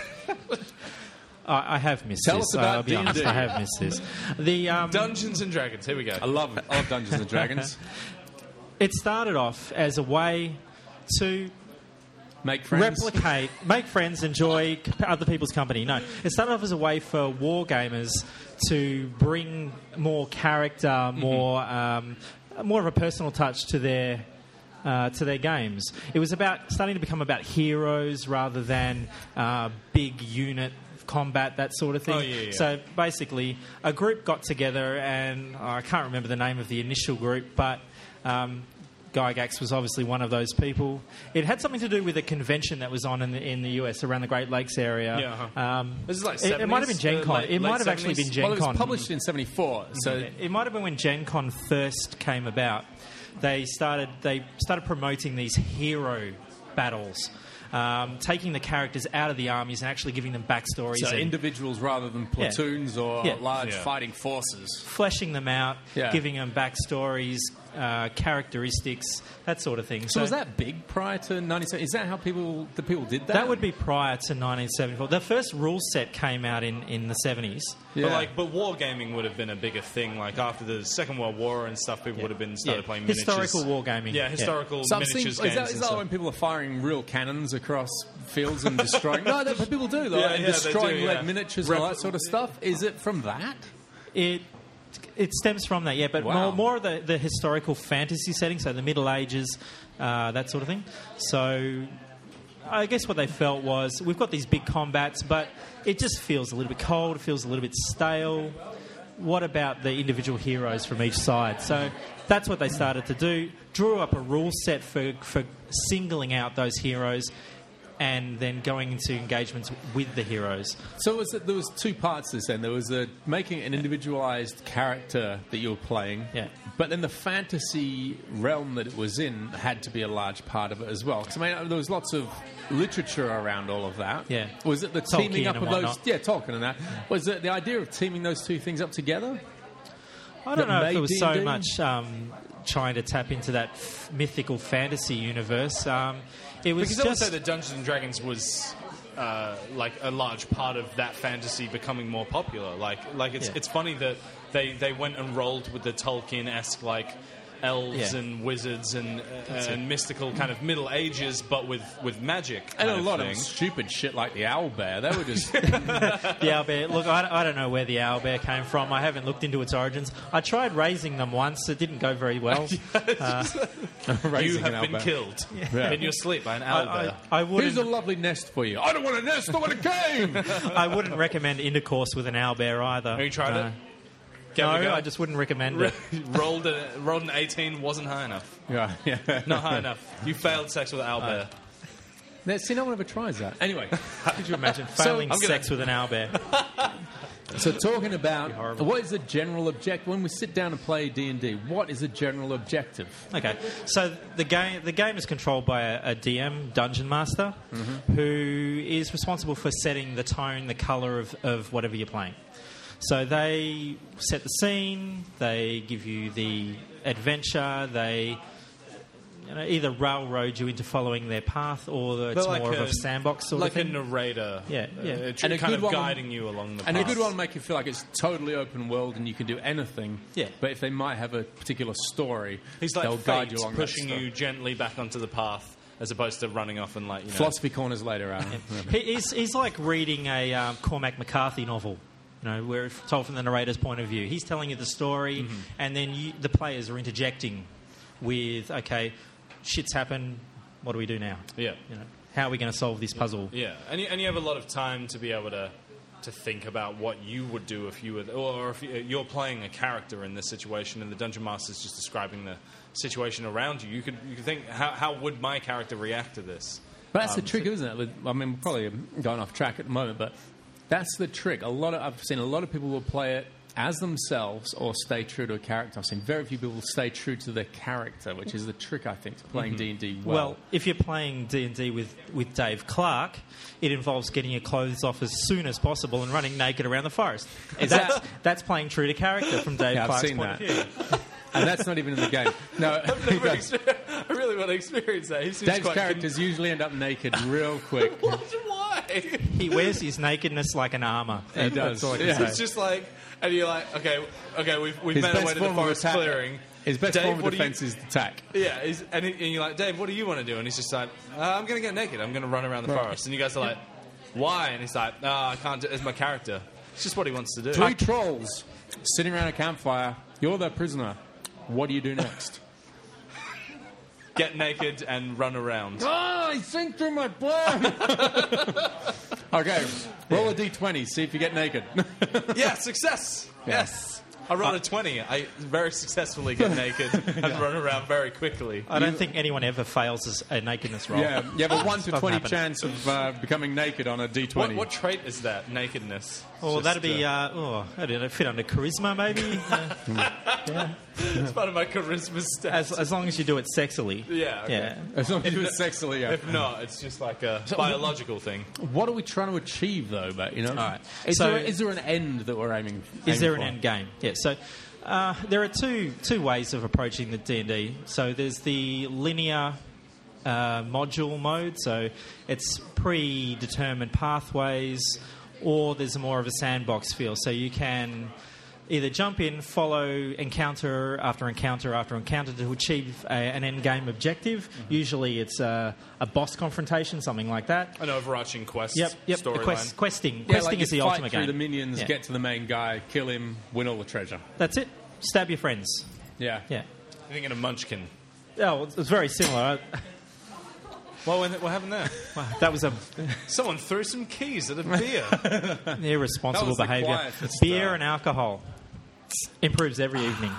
Speaker 9: I have missed
Speaker 5: Tell
Speaker 9: this.
Speaker 5: us about
Speaker 9: I'll be honest.
Speaker 5: D&D.
Speaker 9: I have missed this. The
Speaker 8: Dungeons and Dragons. Here we go.
Speaker 5: I love Dungeons & Dragons.
Speaker 9: it started off as a way to
Speaker 5: Make friends.
Speaker 9: replicate, make friends, enjoy other people's company. No, it started off as a way for war gamers to bring more character, more of a personal touch to their games. It was starting to become about heroes rather than big unit combat, that sort of thing.
Speaker 8: Oh, yeah.
Speaker 9: So basically, a group got together, and I can't remember the name of the initial group, but Gygax was obviously one of those people. It had something to do with a convention that was on in the US around the Great Lakes area.
Speaker 8: Yeah, this is like
Speaker 9: it might have been
Speaker 8: 70s,
Speaker 9: Gen Con.
Speaker 8: late
Speaker 9: It might have
Speaker 8: 70s?
Speaker 9: actually been Gen
Speaker 5: Well, it was
Speaker 9: Con.
Speaker 5: published in 74, so
Speaker 9: It might have been when Gen Con first came about. They started promoting these hero battles, taking the characters out of the armies and actually giving them backstories.
Speaker 5: so
Speaker 9: and
Speaker 5: individuals rather than platoons or
Speaker 9: Yeah.
Speaker 5: large fighting forces.
Speaker 9: fleshing them out,
Speaker 5: Yeah.
Speaker 9: giving them backstories, characteristics, that sort of thing.
Speaker 5: So was that big prior to 97? Is that how people did that?
Speaker 9: That would be prior to 1974. The first rule set came out in the 70s.
Speaker 5: Yeah.
Speaker 8: But wargaming would have been a bigger thing. Like after the Second World War and stuff, people would have been started playing miniatures.
Speaker 9: Historical wargaming.
Speaker 8: Yeah, historical
Speaker 5: So I'm seeing,
Speaker 8: miniatures
Speaker 5: is
Speaker 8: games.
Speaker 5: that
Speaker 8: and stuff.
Speaker 5: when people are firing real cannons across fields and destroying? No, people do though,
Speaker 8: Yeah,
Speaker 5: and
Speaker 8: yeah, they
Speaker 5: destroying
Speaker 8: do, yeah.
Speaker 5: lead miniatures and all that sort of stuff. Is it from that?
Speaker 9: It stems from that, yeah, but
Speaker 5: Wow.
Speaker 9: more of the historical fantasy setting, so the Middle Ages, that sort of thing. So I guess what they felt was, we've got these big combats, but it just feels a little bit cold, it feels a little bit stale. What about the individual heroes from each side? So that's what they started to do. Drew up a rule set for singling out those heroes and then going into engagements with the heroes.
Speaker 5: So there was two parts to this then. There was making an individualized character that you were playing.
Speaker 9: Yeah.
Speaker 5: But then the fantasy realm that it was in had to be a large part of it as well. Because I mean, there was lots of literature around all of that.
Speaker 9: Yeah.
Speaker 5: Was it the
Speaker 9: Tolkien
Speaker 5: teaming up
Speaker 9: and
Speaker 5: of those?
Speaker 9: whatnot.
Speaker 5: Yeah, Tolkien and that. Was it the idea of teaming those two things up together?
Speaker 9: I don't know if
Speaker 5: made
Speaker 9: there was so
Speaker 5: D&D?
Speaker 9: much trying to tap into that mythical fantasy universe. It was
Speaker 8: Because I would
Speaker 9: just
Speaker 8: say that Dungeons and Dragons was like a large part of that fantasy becoming more popular. Like it's funny that they went and rolled with the Tolkien-esque like elves
Speaker 9: Yeah.
Speaker 8: and wizards and mystical kind of Middle Ages, but with magic.
Speaker 5: And
Speaker 8: kind
Speaker 5: a lot
Speaker 8: thing.
Speaker 5: of stupid shit like the owlbear. They were just
Speaker 9: the owlbear. Look, I don't know where the owlbear came from. I haven't looked into its origins. I tried raising them once. It didn't go very well.
Speaker 8: You
Speaker 5: raising an
Speaker 8: have been
Speaker 5: owlbear.
Speaker 8: killed
Speaker 5: Yeah.
Speaker 8: in your sleep by an owlbear.
Speaker 9: I
Speaker 5: Here's
Speaker 9: wouldn't.
Speaker 5: a lovely nest for you. I don't want a nest. I want a game.
Speaker 9: I wouldn't recommend intercourse with an owlbear either.
Speaker 8: Have you tried
Speaker 9: No.
Speaker 8: it? Give it a
Speaker 9: No,
Speaker 8: go.
Speaker 9: I just wouldn't recommend it.
Speaker 8: rolled an 18, wasn't high enough.
Speaker 5: yeah.
Speaker 8: Not high enough. You failed sex with an owlbear.
Speaker 5: See, no one ever tries that. Anyway,
Speaker 9: Could you imagine failing
Speaker 8: I'm gonna-
Speaker 9: sex with an owlbear?
Speaker 5: So talking about what is the general objective when we sit down and play D&D? What is a general objective?
Speaker 9: Okay, so the game is controlled by a DM, Dungeon Master, who is responsible for setting the tone, the colour of whatever you're playing. So they set the scene, they give you the adventure, they either railroad you into following their path, or it's more of a sandbox sort of thing.
Speaker 8: Like a narrator.
Speaker 9: Yeah.
Speaker 8: And kind of guiding you along the path.
Speaker 5: And a good one will make you feel like it's totally open world and you can do anything.
Speaker 9: Yeah.
Speaker 5: But if they might have a particular story,
Speaker 8: He's like
Speaker 5: they'll guide you along
Speaker 8: pushing
Speaker 5: that
Speaker 8: you gently back onto the path as opposed to running off and
Speaker 5: Philosophy corners later, Aaron.
Speaker 9: He's like reading a Cormac McCarthy novel. Where it's told from the narrator's point of view. He's telling you the story, and then the players are interjecting with, okay, shit's happened, what do we do now?
Speaker 8: Yeah.
Speaker 9: How are we going to solve this puzzle?
Speaker 8: Yeah, and you have a lot of time to be able to think about what you would do if you were, or if you're playing a character in this situation, and the Dungeon Master's just describing the situation around you. You could think, how would my character react to this?
Speaker 5: But that's the trick, isn't it? I mean, we're probably going off track at the moment, but that's the trick. I've seen a lot of people will play it as themselves or stay true to a character. I've seen very few people stay true to their character, which is the trick, I think, to playing D&D well.
Speaker 9: Well, if you're playing D&D with Dave Clark, it involves getting your clothes off as soon as possible and running naked around the forest. That's playing true to character from Dave Clark's point of view.
Speaker 5: And that's not even in the game. No,
Speaker 8: I really want to experience that.
Speaker 5: Dave's characters usually end up naked real quick.
Speaker 8: Why?
Speaker 9: He wears his nakedness like an armor.
Speaker 5: He does.
Speaker 9: That's all I can say.
Speaker 8: It's just like, and you're like, okay, we've made our way to the forest clearing.
Speaker 5: His best form of defense is attack.
Speaker 8: Yeah, and you're like, Dave, what do you want to do? And he's just like, I'm going to get naked. I'm going to run around the forest. And you guys are like, why? And he's like, I can't do it. It's my character. It's just what he wants to do.
Speaker 5: 3 trolls sitting around a campfire. You're their prisoner. What do you do next?
Speaker 8: Get naked and run around.
Speaker 5: I think through my plan. Okay, roll a d20. See if you get naked.
Speaker 8: Yeah, success. Yes. I rolled a 20. I very successfully get naked and run around very quickly.
Speaker 9: I don't think anyone ever fails as a nakedness roll.
Speaker 5: Yeah, you have a 1 to 20 chance of becoming naked on a d20.
Speaker 8: What trait is that? Nakedness.
Speaker 9: Oh, that'd be. I don't know, fit under charisma, maybe. Yeah.
Speaker 8: It's part of my charisma stats.
Speaker 9: As long as you do it sexily.
Speaker 8: Yeah. Okay.
Speaker 9: Yeah.
Speaker 5: As long as you do it sexily, yeah.
Speaker 8: If not, it's just like a biological thing.
Speaker 5: What are we trying to achieve, though? But All
Speaker 9: right.
Speaker 5: Is there an end that we're aiming?
Speaker 9: Is there an
Speaker 5: for?
Speaker 9: end game? Yeah. So there are two ways of approaching the D&D. So there's the linear module mode. So it's predetermined pathways, or there's more of a sandbox feel. So you can either jump in, follow encounter after encounter after encounter to achieve an end game objective. Usually it's a boss confrontation, something like that.
Speaker 8: An overarching quest.
Speaker 9: Yep.
Speaker 8: Storyline.
Speaker 9: Questing
Speaker 5: Like
Speaker 9: is the
Speaker 5: fight
Speaker 9: ultimate
Speaker 5: through
Speaker 9: game.
Speaker 5: the minions, get to the main guy, kill him, win all the treasure.
Speaker 9: That's it. Stab your friends.
Speaker 5: Yeah.
Speaker 9: Yeah.
Speaker 8: I think in a munchkin.
Speaker 9: Oh, it's very similar.
Speaker 8: What happened there?
Speaker 9: That was a
Speaker 8: Someone threw some keys at a beer.
Speaker 9: irresponsible
Speaker 5: That was the
Speaker 9: behaviour.
Speaker 5: quietest,
Speaker 9: Beer and alcohol improves every evening.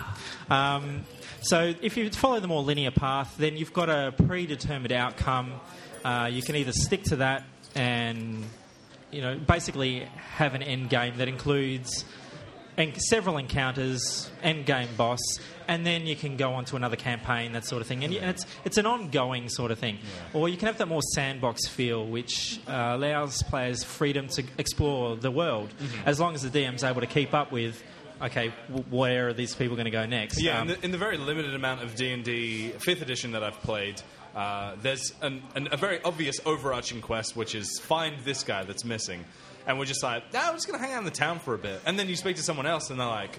Speaker 9: So if you follow the more linear path, then you've got a predetermined outcome. You can either stick to that and basically have an end game that includes several encounters, end game boss, and then you can go on to another campaign, that sort of thing. And it's an ongoing sort of thing. Yeah. Or you can have that more sandbox feel, which allows players freedom to explore the world, as long as the DM's able to keep up with, okay, where are these people going to go next?
Speaker 8: Yeah, in the very limited amount of D&D 5th edition that I've played, there's a very obvious overarching quest, which is find this guy that's missing. And we're just like, we're just going to hang out in the town for a bit. And then you speak to someone else, and they're like,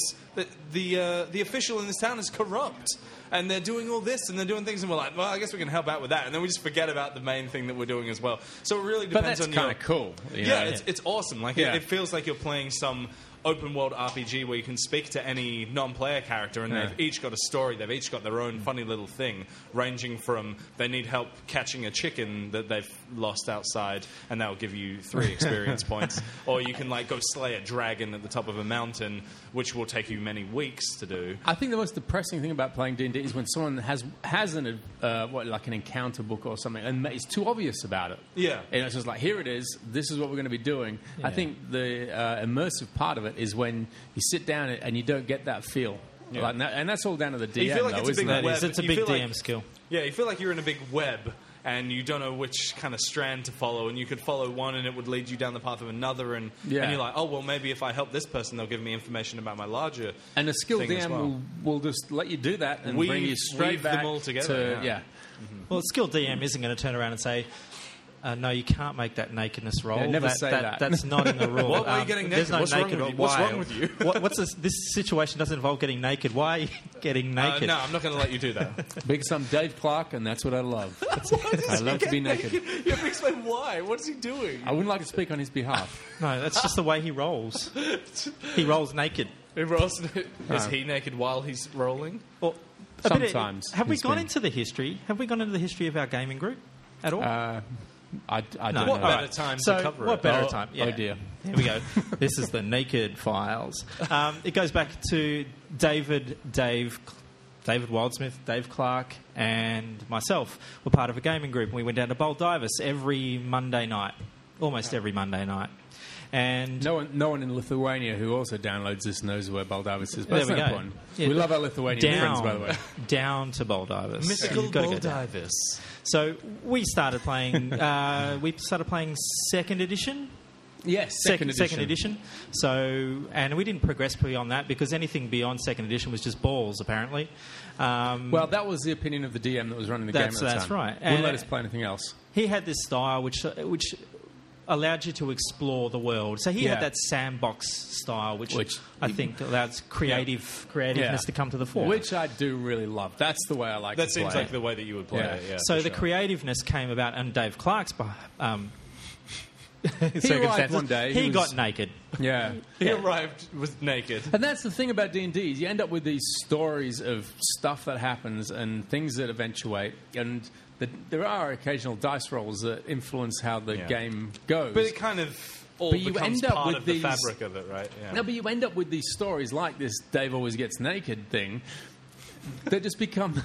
Speaker 8: the official in this town is corrupt. And they're doing all this, and they're doing things, and we're like, well, I guess we can help out with that. And then we just forget about the main thing that we're doing as well. So it really depends on
Speaker 5: But that's kind of cool.
Speaker 8: It's awesome. Like, it feels like you're playing some open world RPG where you can speak to any non-player character, and they've each got a story. They've each got their own funny little thing, ranging from they need help catching a chicken that they've lost outside, and that'll give you 3 experience points. Or you can like go slay a dragon at the top of a mountain, which will take you many weeks to do.
Speaker 5: I think the most depressing thing about playing D&D is when someone has an encounter book or something, and it's too obvious about it.
Speaker 8: Yeah.
Speaker 5: And it's just like, here it is. This is what we're going to be doing. I think the immersive part of it is when you sit down and you don't get that feel.
Speaker 8: Yeah.
Speaker 5: Like, and that's all down to the DM,
Speaker 8: You feel like
Speaker 5: though,
Speaker 8: it's a
Speaker 5: isn't
Speaker 8: big
Speaker 5: it?
Speaker 8: web.
Speaker 9: It's a
Speaker 8: You
Speaker 9: big
Speaker 8: feel
Speaker 9: DM
Speaker 8: like-
Speaker 9: skill.
Speaker 8: Yeah, you feel like you're in a big web and you don't know which kind of strand to follow, and you could follow one and it would lead you down the path of another, and you're like, oh, well, maybe if I help this person, they'll give me information about my larger
Speaker 5: And a skilled
Speaker 8: thing as
Speaker 5: DM
Speaker 8: well.
Speaker 5: will just let you do that and bring you straight
Speaker 8: weave
Speaker 5: back
Speaker 8: them all together,
Speaker 5: to...
Speaker 8: yeah.
Speaker 9: Well, a skilled DM isn't going to turn around and say, no, you can't make that nakedness roll.
Speaker 5: Yeah, never say that.
Speaker 9: That's not in the rule.
Speaker 8: Why are you getting
Speaker 9: There's
Speaker 8: naked?
Speaker 9: no
Speaker 8: What's wrong
Speaker 9: naked
Speaker 8: with you?
Speaker 9: roll.
Speaker 8: What's
Speaker 9: Why?
Speaker 8: wrong with you?
Speaker 9: What's this situation doesn't involve getting naked. Why are you getting naked?
Speaker 8: No, I'm not going to let you do that.
Speaker 5: Because I'm Dave Clark, and that's what I love. I love to be naked.
Speaker 8: You have to explain why. What is he doing?
Speaker 5: I wouldn't like to speak on his behalf.
Speaker 9: No, that's just the way he rolls. He rolls naked.
Speaker 8: Is he naked while he's rolling?
Speaker 9: Well,
Speaker 5: Sometimes.
Speaker 9: Have we
Speaker 5: He's
Speaker 9: gone
Speaker 5: been-
Speaker 9: into the history? Have we gone into the history of our gaming group at all?
Speaker 5: I don't know.
Speaker 8: What better time to cover
Speaker 9: what
Speaker 8: it?
Speaker 9: better
Speaker 5: Oh,
Speaker 9: time?
Speaker 5: oh dear.
Speaker 9: Here we go. This is the Naked Files. It goes back to David Wildsmith, Dave Clark, and myself were part of a gaming group, and we went down to Baldivis every Monday night, almost every Monday night. And
Speaker 5: No one in Lithuania who also downloads this knows where Baldivis is. But
Speaker 9: there
Speaker 5: that's
Speaker 9: we
Speaker 5: not
Speaker 9: go.
Speaker 5: important. We love our Lithuanian friends, by the way.
Speaker 9: Down to Baldivis.
Speaker 8: Mythical
Speaker 9: You've gotta go down.
Speaker 8: Baldivis.
Speaker 9: So we started playing. Second edition.
Speaker 5: Yes,
Speaker 9: Second edition. So, and we didn't progress beyond that because anything beyond second edition was just balls, apparently.
Speaker 5: Well, that was the opinion of the DM that was running the game at the time.
Speaker 9: That's right.
Speaker 5: Wouldn't
Speaker 9: And
Speaker 5: let us play anything else.
Speaker 9: he had this style which allowed you to explore the world. So he
Speaker 5: Yeah.
Speaker 9: had that sandbox style, which I think allows creativeness
Speaker 5: Yeah.
Speaker 9: to come to the fore.
Speaker 5: Which I do really love. That's the way I like
Speaker 8: That
Speaker 5: to
Speaker 8: seems
Speaker 5: play.
Speaker 8: like the way that you would play
Speaker 5: Yeah.
Speaker 8: it. Yeah,
Speaker 9: so
Speaker 8: for
Speaker 9: the
Speaker 8: sure.
Speaker 9: creativeness came about, and Dave Clark's
Speaker 5: arrived
Speaker 9: circumstances.
Speaker 5: one day,
Speaker 9: He
Speaker 5: he
Speaker 9: got
Speaker 5: was-
Speaker 9: naked.
Speaker 5: Yeah.
Speaker 8: He arrived with naked.
Speaker 5: And that's the thing about D&D is you end up with these stories of stuff that happens and things that eventuate, and there are occasional dice rolls that influence how the game goes.
Speaker 8: But it kind of all
Speaker 5: But you
Speaker 8: becomes
Speaker 5: end up
Speaker 8: part
Speaker 5: with
Speaker 8: of the
Speaker 5: these-
Speaker 8: fabric of it, right? Yeah.
Speaker 5: No, but you end up with these stories like this Dave always gets naked thing that just become,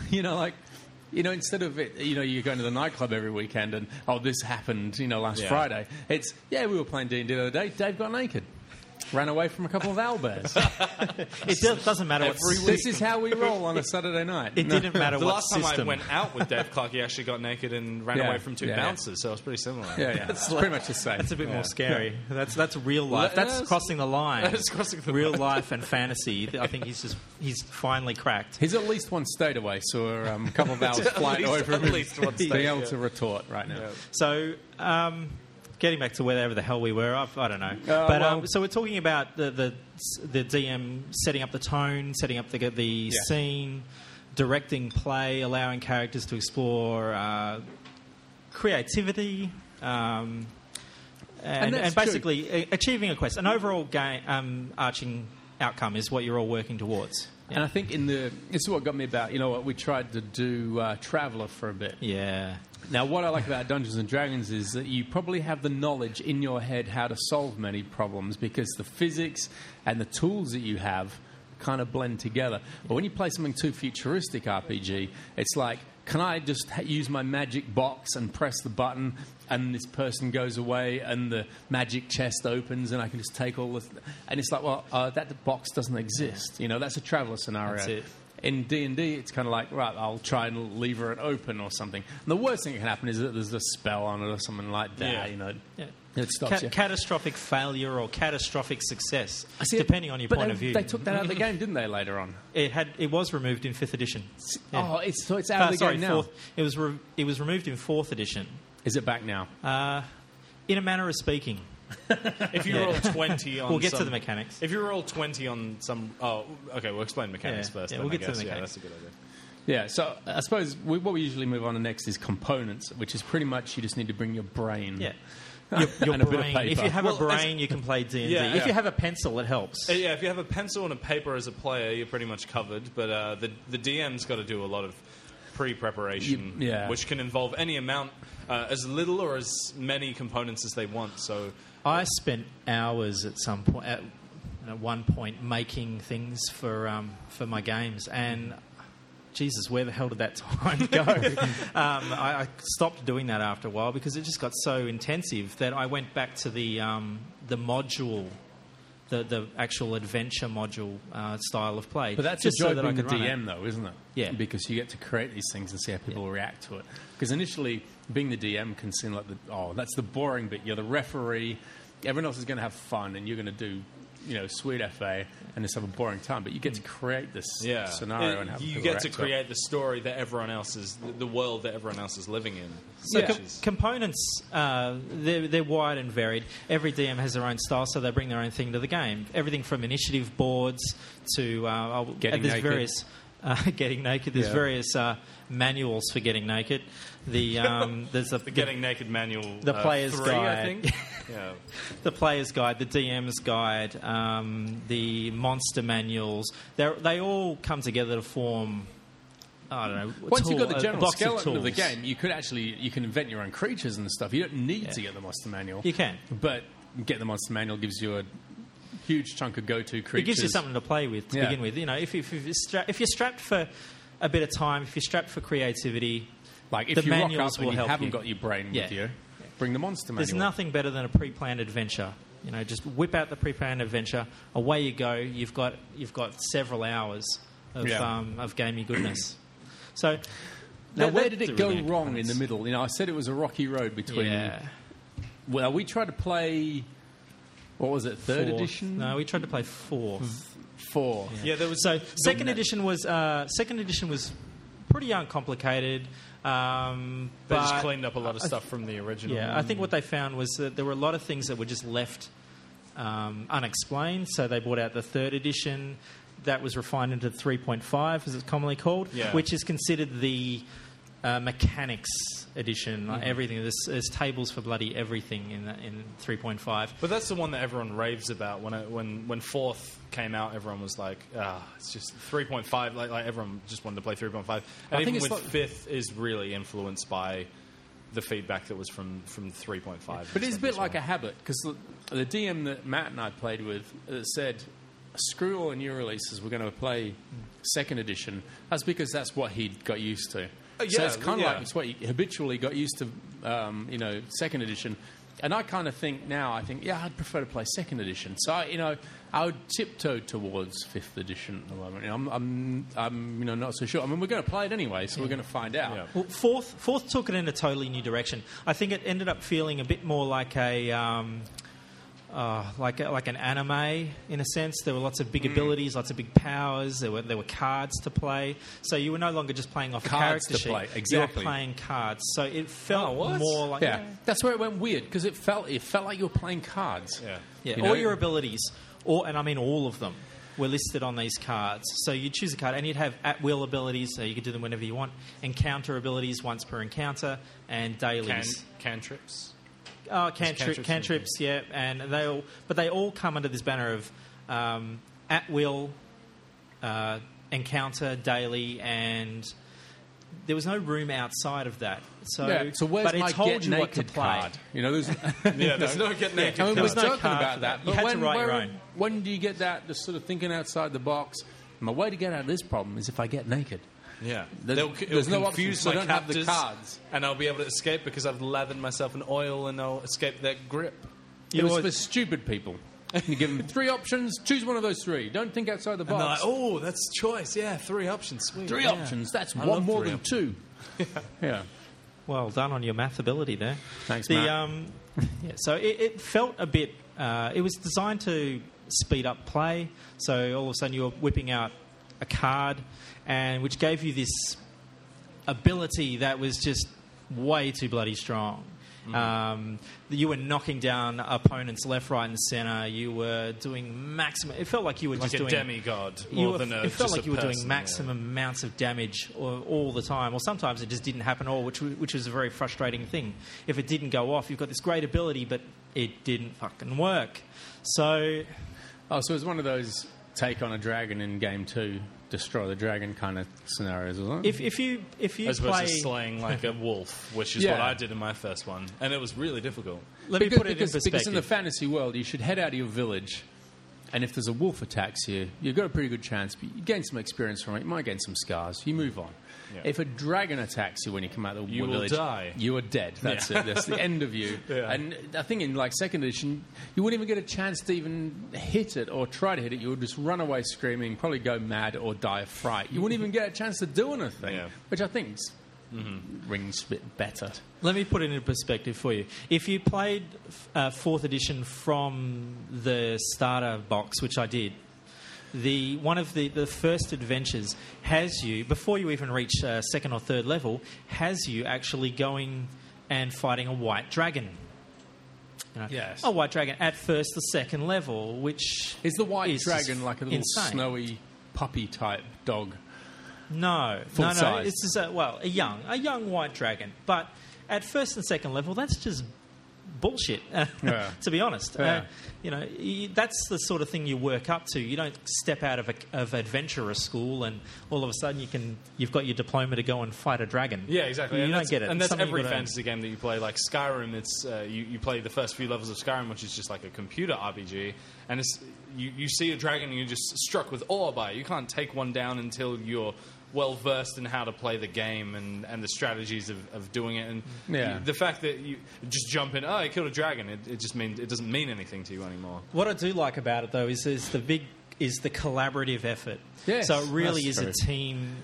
Speaker 5: instead of it, you're going to the nightclub every weekend and, this happened, last Friday. It's, we were playing D&D the other day, Dave got naked. Ran away from a couple of owlbears.
Speaker 9: It doesn't matter what.
Speaker 5: This is how we roll on a Saturday night.
Speaker 9: It didn't matter
Speaker 8: The
Speaker 9: what
Speaker 8: last time
Speaker 9: system.
Speaker 8: I went out with Dave Clark, he actually got naked and ran
Speaker 5: Yeah.
Speaker 8: away from two
Speaker 5: Yeah.
Speaker 8: bouncers, so it was pretty similar.
Speaker 5: Yeah. It's pretty much the same.
Speaker 9: That's a bit more scary. That's real life. That's crossing the line.
Speaker 8: That's crossing the
Speaker 9: real
Speaker 8: line.
Speaker 9: life and fantasy. I think he's finally cracked.
Speaker 5: He's at least one state away, so we're a couple of hours flight away from
Speaker 8: at least one state,
Speaker 5: being able
Speaker 8: yeah.
Speaker 5: to retort right now.
Speaker 9: So, getting back to wherever the hell we were, I don't know. So we're talking about the DM setting up the tone, setting up the scene, directing play, allowing characters to explore creativity, and
Speaker 5: that's
Speaker 9: basically achieving a quest. An overall arching outcome is what you're all working towards.
Speaker 5: And I think this is what got me about, we tried to do Traveller for a bit.
Speaker 9: Yeah.
Speaker 5: Now, what I like about Dungeons & Dragons is that you probably have the knowledge in your head how to solve many problems because the physics and the tools that you have kind of blend together. But when you play something too futuristic RPG, it's like, can I just use my magic box and press the button and this person goes away and the magic chest opens and I can just take all the... And it's like, well, that box doesn't exist. That's a Traveller scenario.
Speaker 9: That's it.
Speaker 5: In D&D, it's kind of like, right, I'll try and lever it open or something. And the worst thing that can happen is that there's a spell on it or something like that,
Speaker 9: Yeah.
Speaker 5: It stops you.
Speaker 9: Catastrophic failure or catastrophic success, depending on your point of view.
Speaker 5: They took that out of the game, didn't they, later on?
Speaker 9: It was removed in 5th edition. Yeah.
Speaker 5: Oh, it's out of the game now.
Speaker 9: It was removed in 4th edition.
Speaker 5: Is it back now?
Speaker 9: In a manner of speaking.
Speaker 8: If you roll 20 on
Speaker 9: We'll get to the mechanics.
Speaker 8: If you roll 20 on some... Oh, okay, we'll explain mechanics first.
Speaker 9: Yeah,
Speaker 8: then,
Speaker 9: we'll get
Speaker 8: I
Speaker 9: to the
Speaker 8: guess.
Speaker 9: mechanics.
Speaker 8: Yeah, that's a good idea.
Speaker 5: Yeah, so I suppose what we usually move on to next is components, which is pretty much you just need to bring your brain.
Speaker 9: Yeah. your
Speaker 5: and a bit of
Speaker 9: brain.
Speaker 5: paper.
Speaker 9: If you have
Speaker 8: Well,
Speaker 9: a brain, you can play D&D.
Speaker 8: Yeah,
Speaker 9: if
Speaker 8: yeah.
Speaker 9: you have a pencil, it helps.
Speaker 8: Yeah, if you have a pencil and a paper as a player, you're pretty much covered. But the DM's got to do a lot of pre-preparation,
Speaker 5: Yeah.
Speaker 8: which can involve any amount, as little or as many components as they want. So
Speaker 9: I spent hours at some point, at one point, making things for my games, and Jesus, where the hell did that time go? I stopped doing that after a while because it just got so intensive that I went back to the module, the actual adventure module style of play.
Speaker 5: But that's
Speaker 9: just
Speaker 5: a joy
Speaker 9: so that I
Speaker 5: being the
Speaker 9: could run it.
Speaker 5: DM, though, isn't it?
Speaker 9: Yeah.
Speaker 5: Because you get to create these things and see how people react to it. Because initially, being the DM can seem like that's the boring bit. You're the referee. Everyone else is going to have fun, and you're going to do, sweet FA and just have a boring time. But you get to create this scenario and have
Speaker 8: you
Speaker 5: people
Speaker 8: get to
Speaker 5: react
Speaker 8: create the story that everyone else is, the world that everyone else is living in.
Speaker 9: So
Speaker 8: which is-
Speaker 9: components, they're wide and varied. Every DM has their own style, so they bring their own thing to the game. Everything from initiative boards to
Speaker 5: Getting
Speaker 9: there's
Speaker 5: naked.
Speaker 9: various getting naked. There's various manuals for getting naked. There's
Speaker 8: the Getting Naked manual.
Speaker 9: the player's
Speaker 8: 3,
Speaker 9: guide.
Speaker 8: I think. Yeah.
Speaker 9: The player's guide, the DM's guide, the monster manuals. They all come together to form. I don't know.
Speaker 5: Once you've got the
Speaker 9: a
Speaker 5: general
Speaker 9: box
Speaker 5: skeleton of the
Speaker 9: tools.
Speaker 5: game, you can invent your own creatures and stuff. You don't need to get the monster manual.
Speaker 9: You can.
Speaker 5: But get the monster manual gives you a huge chunk of go-to creatures.
Speaker 9: It gives you something to play with to begin with. If you're strapped for a bit of time, if you're strapped for creativity,
Speaker 5: like if
Speaker 9: the
Speaker 5: you rock
Speaker 9: manuals
Speaker 5: up and
Speaker 9: will
Speaker 5: you
Speaker 9: help
Speaker 5: haven't
Speaker 9: you.
Speaker 5: got your brain with you, bring the monster manual.
Speaker 9: There's nothing better than a pre-planned adventure. Just whip out the pre-planned adventure. Away you go. You've got several hours of gamey goodness. So
Speaker 5: Now, where did
Speaker 9: that's
Speaker 5: it
Speaker 9: the
Speaker 5: go
Speaker 9: really
Speaker 5: wrong in
Speaker 9: components.
Speaker 5: the middle? I said it was a rocky road between.
Speaker 9: Yeah.
Speaker 5: Well, we tried to play. What was it? Third
Speaker 9: Fourth.
Speaker 5: edition?
Speaker 9: No, we tried to play fourth.
Speaker 5: 4.
Speaker 8: Yeah, there was
Speaker 9: So second edition was pretty uncomplicated.
Speaker 8: They just
Speaker 9: but
Speaker 8: cleaned up a lot of stuff from the original.
Speaker 9: Yeah, I think what they found was that there were a lot of things that were just left unexplained. So they brought out the third edition that was refined into 3.5, as it's commonly called, which is considered the mechanics edition. Like everything, there's tables for bloody everything in 3.5.
Speaker 8: But that's the one that everyone raves about. When fourth came out, everyone was like, it's just 3.5. Like everyone just wanted to play 3.5. And even with fifth is really influenced by the feedback that was from 3.5.
Speaker 5: But it's a bit like a habit, because the DM that Matt and I played with said, screw all the new releases, we're going to play second edition. That's because that's what he got used to. So it's kind of like it's what he habitually got used to, second edition. And I kind of think now, I'd prefer to play second edition. So, I would tiptoe towards fifth edition at the moment. I'm not so sure. I mean, we're going to play it anyway, so we're going to find out.
Speaker 8: Yeah.
Speaker 9: Well, fourth took it in a totally new direction. I think it ended up feeling a bit more like like an anime in a sense. There were lots of big abilities, lots of big powers. There were cards to play, so you were no longer just playing off
Speaker 5: Cards
Speaker 9: a character
Speaker 5: to
Speaker 9: sheet.
Speaker 5: play,
Speaker 9: You
Speaker 5: exactly.
Speaker 9: were playing cards, so it felt more like
Speaker 5: Yeah, that's where it went weird, because it felt like you were playing cards.
Speaker 8: Yeah.
Speaker 9: all your abilities, and I mean all of them, were listed on these cards. So you'd choose a card, and you'd have at-will abilities, so you could do them whenever you want. Encounter abilities once per encounter, and dailies.
Speaker 8: Cantrips.
Speaker 9: Oh, cantrips, yeah, and they all come under this banner of at will, encounter, daily, and there was no room outside of that. So,
Speaker 5: where's
Speaker 9: but it
Speaker 5: my
Speaker 9: told
Speaker 5: get
Speaker 9: you what to
Speaker 5: naked
Speaker 9: play.
Speaker 5: card? There's
Speaker 8: There's no get naked.
Speaker 5: I mean,
Speaker 9: There
Speaker 5: we're
Speaker 9: was no
Speaker 5: joking
Speaker 9: card
Speaker 5: about
Speaker 9: for
Speaker 5: that,
Speaker 9: that.
Speaker 5: but
Speaker 9: You had to write your own.
Speaker 5: when do you get that? Just sort of thinking outside the box. My way to get out of this problem is if I get naked.
Speaker 8: Yeah.
Speaker 5: There's
Speaker 8: It'll
Speaker 5: no
Speaker 8: confuse
Speaker 5: option, so
Speaker 8: my
Speaker 5: I don't have the
Speaker 8: captors,
Speaker 5: cards.
Speaker 8: and I'll be able to escape because I've lathered myself in oil, and I'll escape their grip.
Speaker 5: It was for stupid people. You give them 3 options, choose one of those 3. Don't think outside the
Speaker 8: And they're like,
Speaker 5: box.
Speaker 8: oh, that's choice. Yeah, 3 options. Sweet.
Speaker 5: 3
Speaker 8: Yeah.
Speaker 5: options, that's
Speaker 8: I
Speaker 5: one
Speaker 8: love
Speaker 5: more
Speaker 8: 3
Speaker 5: than
Speaker 8: options.
Speaker 5: 2. Yeah.
Speaker 9: Well done on your math ability there.
Speaker 5: Thanks, Matt.
Speaker 9: So it felt a bit. It was designed to speed up play. So all of a sudden you were whipping out a card, and which gave you this ability that was just way too bloody strong. You were knocking down opponents left, right, and centre. You were doing maximum. It felt like you were
Speaker 8: Like
Speaker 9: just
Speaker 8: a
Speaker 9: doing
Speaker 8: demigod more than a
Speaker 9: It felt
Speaker 8: just
Speaker 9: like
Speaker 8: a
Speaker 9: you were doing
Speaker 8: person,
Speaker 9: maximum amounts of damage all the time. Or sometimes it just didn't happen at all, which was a very frustrating thing. If it didn't go off, you've got this great ability, but it didn't fucking work. So,
Speaker 5: so it was one of those take on a dragon in game 2, destroy the dragon kind of scenarios, wasn't it?
Speaker 9: if you
Speaker 8: As opposed
Speaker 9: play,
Speaker 8: to slaying like a wolf, which is
Speaker 5: Yeah.
Speaker 8: what I did in my first one, and it was really difficult.
Speaker 9: let me put it in
Speaker 5: because
Speaker 9: perspective.
Speaker 5: in the fantasy world, you should head out of your village, and if there's a wolf attacks you, you've got a pretty good chance. But you gain some experience from it. You might gain some scars. You move on.
Speaker 8: Yeah.
Speaker 5: If a dragon attacks you when you come out of the
Speaker 8: You will
Speaker 5: village,
Speaker 8: die.
Speaker 5: you are dead. That's it. That's the end of you.
Speaker 8: Yeah.
Speaker 5: And I think in like second edition, you wouldn't even get a chance to even hit it or try to hit it. You would just run away screaming, probably go mad or die of fright. You wouldn't even get a chance to do anything,
Speaker 8: Yeah.
Speaker 5: which I think rings a bit better.
Speaker 9: Let me put it into perspective for you. If you played 4th edition from the starter box, which I did, one of the first adventures has you, before you even reach second or third level, has you actually going and fighting a white dragon. You know,
Speaker 8: Yes.
Speaker 9: a white dragon at first or second level, which
Speaker 5: Is the white
Speaker 9: is
Speaker 5: dragon like a little
Speaker 9: insane.
Speaker 5: snowy puppy type dog?
Speaker 9: No,
Speaker 5: Full
Speaker 9: no.
Speaker 5: size.
Speaker 9: It's just a young white dragon. But at first and second level, that's just bullshit.
Speaker 5: Yeah.
Speaker 9: To be honest,
Speaker 5: Yeah.
Speaker 9: that's the sort of thing you work up to. You don't step out of adventurer school and all of a sudden you've got your diploma to go and fight a dragon.
Speaker 8: Yeah, exactly.
Speaker 9: You
Speaker 8: And
Speaker 9: don't
Speaker 8: that's-
Speaker 9: get it.
Speaker 8: And
Speaker 9: It's
Speaker 8: that's
Speaker 9: something
Speaker 8: every
Speaker 9: you've gotta-
Speaker 8: fantasy game that you play. Like Skyrim, it's you play the first few levels of Skyrim, which is just like a computer RPG, and it's you see a dragon and you're just struck with awe by it. You can't take one down until you're well versed in how to play the game and the strategies of doing it. And
Speaker 5: Yeah.
Speaker 8: the fact that you just jump in, I killed a dragon, it just means it doesn't mean anything to you anymore.
Speaker 9: What I do like about it though is the collaborative effort.
Speaker 5: Yes,
Speaker 9: so it really
Speaker 5: that's
Speaker 9: is
Speaker 5: true.
Speaker 9: a team.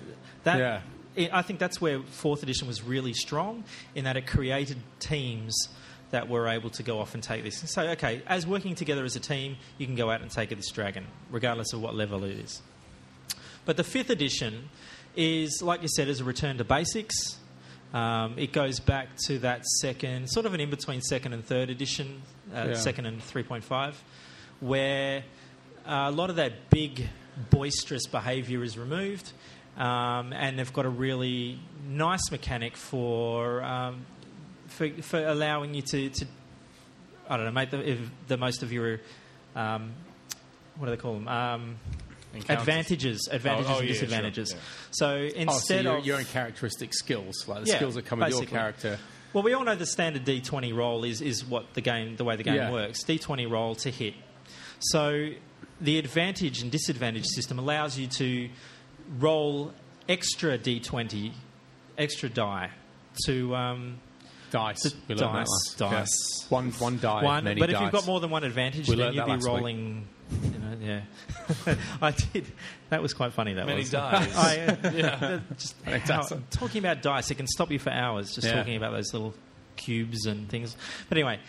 Speaker 9: I think that's where 4th edition was really strong, in that it created teams that were able to go off and take this. So, okay, as working together as a team, you can go out and take this dragon, regardless of what level it is. But the 5th edition is, like you said, is a return to basics. It goes back to that second, sort of an in-between 2nd and 3rd edition, 2nd and 3.5, where a lot of that big, boisterous behaviour is removed, and they've got a really nice mechanic for allowing you to I don't know, make the most of your what do they call them? Advantages and disadvantages.
Speaker 8: Sure, yeah.
Speaker 9: So instead of
Speaker 5: your own characteristic skills, like the skills that come with your
Speaker 9: basically.
Speaker 5: character.
Speaker 9: Well, we all know the standard D20 roll is what the way the game works. D20 roll to hit. So the advantage and disadvantage system allows you to roll extra D20, extra die to
Speaker 5: Dice. We learned that last.
Speaker 9: dice.
Speaker 5: Yeah. One die. Many
Speaker 9: but
Speaker 5: dice.
Speaker 9: if you've got more than one advantage,
Speaker 5: We
Speaker 9: then
Speaker 5: learned
Speaker 9: you'd
Speaker 5: that
Speaker 9: be
Speaker 5: last week.
Speaker 9: rolling. Yeah, I did. That was quite funny. That
Speaker 8: Many
Speaker 9: was.
Speaker 8: dies.
Speaker 9: Talking about dice, it can stop you for hours just talking about those little cubes and things. But anyway,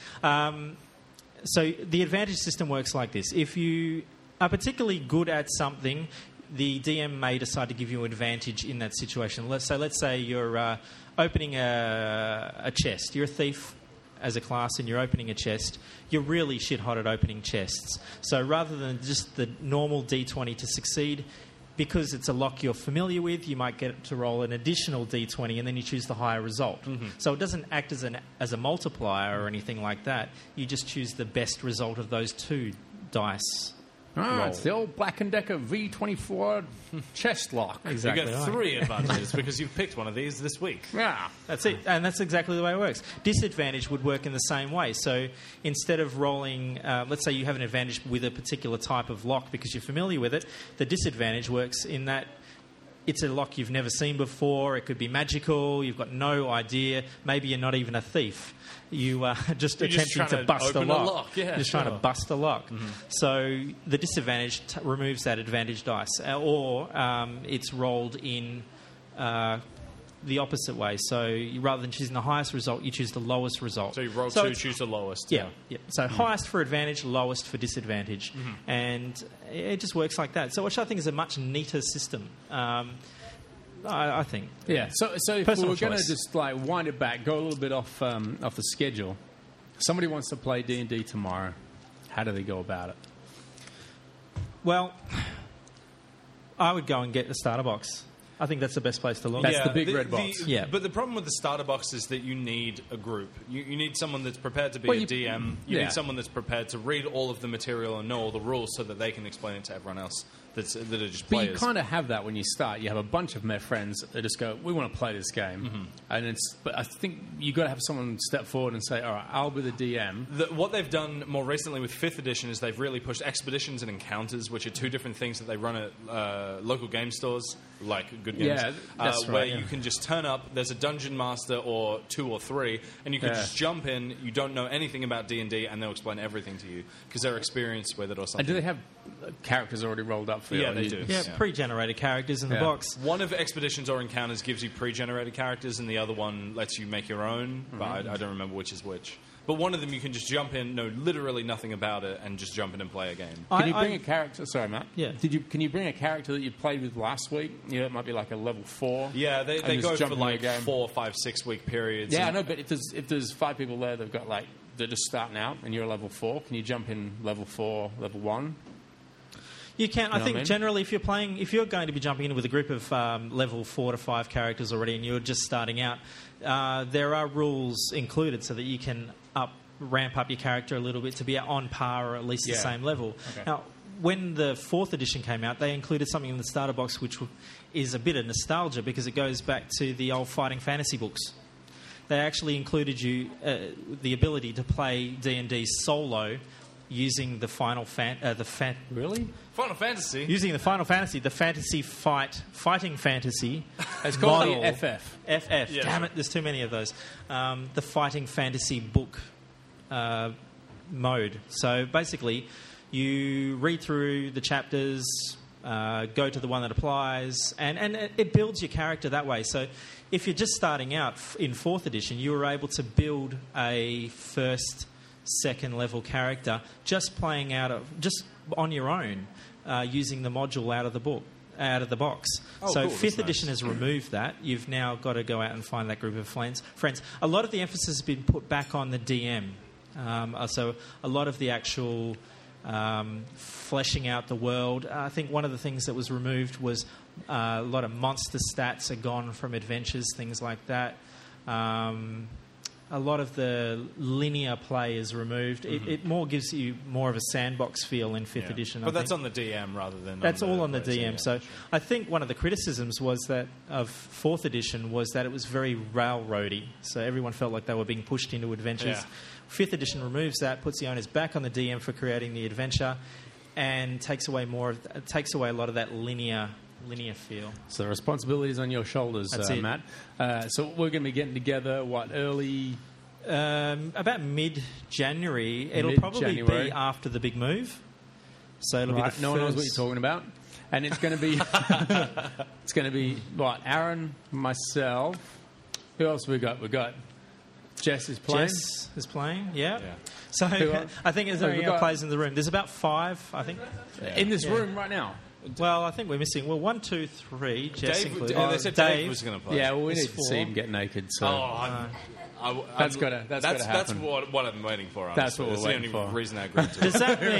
Speaker 9: so the advantage system works like this: if you are particularly good at something, the DM may decide to give you an advantage in that situation. Let's say you're opening a chest. You're a thief as a class and you're opening a chest. You're really shit hot at opening chests. So rather than just the normal D20 to succeed, because it's a lock you're familiar with, you might get to roll an additional D20 and then you choose the higher result. So it doesn't act as a multiplier or anything like that. You just choose the best result of those two dice.
Speaker 5: It's the old Black & Decker V24 chest lock.
Speaker 8: You
Speaker 9: Exactly.
Speaker 8: get
Speaker 9: right.
Speaker 8: 3 advantages because you've picked one of these this week.
Speaker 5: Yeah.
Speaker 9: That's it, and that's exactly the way it works. Disadvantage would work in the same way. So instead of rolling, let's say you have an advantage with a particular type of lock because you're familiar with it, the disadvantage works in that it's a lock you've never seen before. It could be magical. You've got no idea. Maybe you're not even a thief. You are just attempting to bust a
Speaker 8: open a
Speaker 9: lock.
Speaker 8: lock. Yeah,
Speaker 9: you're just trying to bust a lock. So the disadvantage removes that advantage dice, or it's rolled in the opposite way. So rather than choosing the highest result, you choose the lowest result.
Speaker 8: So you roll 2, choose the lowest.
Speaker 9: Yeah. So highest for advantage, lowest for disadvantage. And it just works like that. So which I think is a much neater system. I think.
Speaker 5: Yeah. So if we
Speaker 9: Personal
Speaker 5: were going to
Speaker 9: choice.
Speaker 5: just like wind it back, go a little bit off the schedule. Somebody wants to play D&D tomorrow. How do they go about it?
Speaker 9: Well, I would go and get the starter box. I think that's the best place to look.
Speaker 5: That's the big red box.
Speaker 9: Yeah.
Speaker 8: But the problem with the starter box is that you need a group. You need someone that's prepared to be
Speaker 5: Well,
Speaker 8: a
Speaker 5: you-
Speaker 8: DM. You
Speaker 5: yeah.
Speaker 8: need someone that's prepared to read all of the material and know all the rules so that they can explain it to everyone else that are just
Speaker 5: But you
Speaker 8: players.
Speaker 5: kind of have that when you start. You have a bunch of Met friends that just go, "We want to play this game,"
Speaker 8: Mm-hmm.
Speaker 5: and but I think you got to have someone step forward and say, "All right, I'll be the DM."
Speaker 8: What they've done more recently with 5th edition is they've really pushed expeditions and encounters, which are two different things that they run at local game stores, like Good Games,
Speaker 5: Yeah, that's
Speaker 8: where
Speaker 5: right, yeah.
Speaker 8: you can just turn up, there's a dungeon master or 2 or 3, and you can
Speaker 5: Yeah.
Speaker 8: just jump in, you don't know anything about D&D, and they'll explain everything to you, because they're experienced with it or
Speaker 5: And
Speaker 8: something.
Speaker 5: do they have characters already rolled up for you?
Speaker 8: Yeah,
Speaker 5: Or
Speaker 8: they
Speaker 5: you-
Speaker 8: do.
Speaker 9: Yeah, pre-generated characters in the
Speaker 5: Yeah.
Speaker 9: box.
Speaker 8: One of expeditions or encounters gives you pre-generated characters, and the other one lets you make your own. But I don't remember which is which. But one of them you can just jump in, know literally nothing about it, and just jump in and play a game.
Speaker 5: Can you bring a character? Sorry, Matt.
Speaker 9: Yeah.
Speaker 5: Can you bring a character that you played with last week? You know, it might be like a level 4.
Speaker 8: Yeah, they
Speaker 5: And just
Speaker 8: go
Speaker 5: jump
Speaker 8: for
Speaker 5: in the
Speaker 8: like
Speaker 5: game.
Speaker 8: 4, 5, 6 week periods.
Speaker 5: Yeah, I
Speaker 8: and-
Speaker 5: know. But if there's 5 people there, they've got like they're just starting out, and you're level 4. Can you jump in level 4, level 1?
Speaker 9: You can.
Speaker 5: know
Speaker 9: I
Speaker 5: what
Speaker 9: think
Speaker 5: I mean?
Speaker 9: generally, if you're going to be jumping in with a group of level 4 to 5 characters already, and you're just starting out, there are rules included so that you can ramp up your character a little bit to be on par or at least the
Speaker 5: Yeah.
Speaker 9: same level.
Speaker 5: Okay.
Speaker 9: Now, when the 4th edition came out, they included something in the starter box which is a bit of nostalgia because it goes back to the old fighting fantasy books. They actually included the ability to play D&D solo using the
Speaker 5: Really?
Speaker 8: Final Fantasy.
Speaker 9: using the Final Fantasy, the fantasy fighting fantasy.
Speaker 5: It's called
Speaker 9: model.
Speaker 5: the FF.
Speaker 9: FF.
Speaker 8: Yeah,
Speaker 9: Damn
Speaker 8: sure.
Speaker 9: it, there's too many of those. The fighting fantasy book mode. So basically, you read through the chapters, go to the one that applies, and it builds your character that way. So if you're just starting out in 4th edition, you were able to build a first, second level character just playing just on your own, using the module out of the book. Out of the box.
Speaker 8: Oh,
Speaker 9: so
Speaker 8: cool, that's
Speaker 9: 5th
Speaker 8: nice.
Speaker 9: edition has removed that. You've now got to go out and find that group of friends. A lot of the emphasis has been put back on the DM. So a lot of the actual fleshing out the world. I think one of the things that was removed was a lot of monster stats are gone from adventures, things like that. A lot of the linear play is removed. It more gives you more of a sandbox feel in 5th edition.
Speaker 8: But
Speaker 9: I
Speaker 8: that's
Speaker 9: think.
Speaker 8: on the DM rather than...
Speaker 9: That's all on the
Speaker 8: players,
Speaker 9: DM.
Speaker 8: yeah.
Speaker 9: So I think one of the criticisms was that of 4th edition was that it was very railroady. So everyone felt like they were being pushed into adventures.
Speaker 8: Yeah.
Speaker 9: 5th edition removes that, puts the onus back on the DM for creating the adventure, and takes away a lot of that linear feel.
Speaker 5: So the responsibility is on your shoulders,
Speaker 9: That's it.
Speaker 5: Matt. So we're going to be getting together, early...
Speaker 9: About mid-January. It'll probably
Speaker 5: Mid-January.
Speaker 9: be after the big move. So it'll
Speaker 5: Right,
Speaker 9: be the
Speaker 5: no one knows what
Speaker 9: first-
Speaker 5: you're talking about. And it's going to be... it's going to be, Aaron, myself... Who else have we got? We've got... Jess is playing.
Speaker 9: Jess is playing, yeah.
Speaker 8: Yeah.
Speaker 9: So
Speaker 5: Who else?
Speaker 9: I think there's
Speaker 5: Oh,
Speaker 9: only
Speaker 5: we've got-
Speaker 9: players in the room. There's about 5, I think.
Speaker 5: In this
Speaker 9: Yeah.
Speaker 5: room right now.
Speaker 9: Well, I think we're missing. 1, 2, 3. Jess
Speaker 8: Dave,
Speaker 9: included.
Speaker 8: they said Dave was going to play.
Speaker 5: Yeah, well, we
Speaker 9: It's
Speaker 5: need to
Speaker 9: 4.
Speaker 5: see him get naked. So.
Speaker 8: That's
Speaker 5: gotta
Speaker 8: That's
Speaker 5: happen.
Speaker 8: what I'm waiting for.
Speaker 5: That's
Speaker 8: honestly.
Speaker 5: what we're
Speaker 8: That's
Speaker 5: waiting
Speaker 8: the only
Speaker 5: for.
Speaker 8: reason I agreed to
Speaker 9: Does
Speaker 8: it.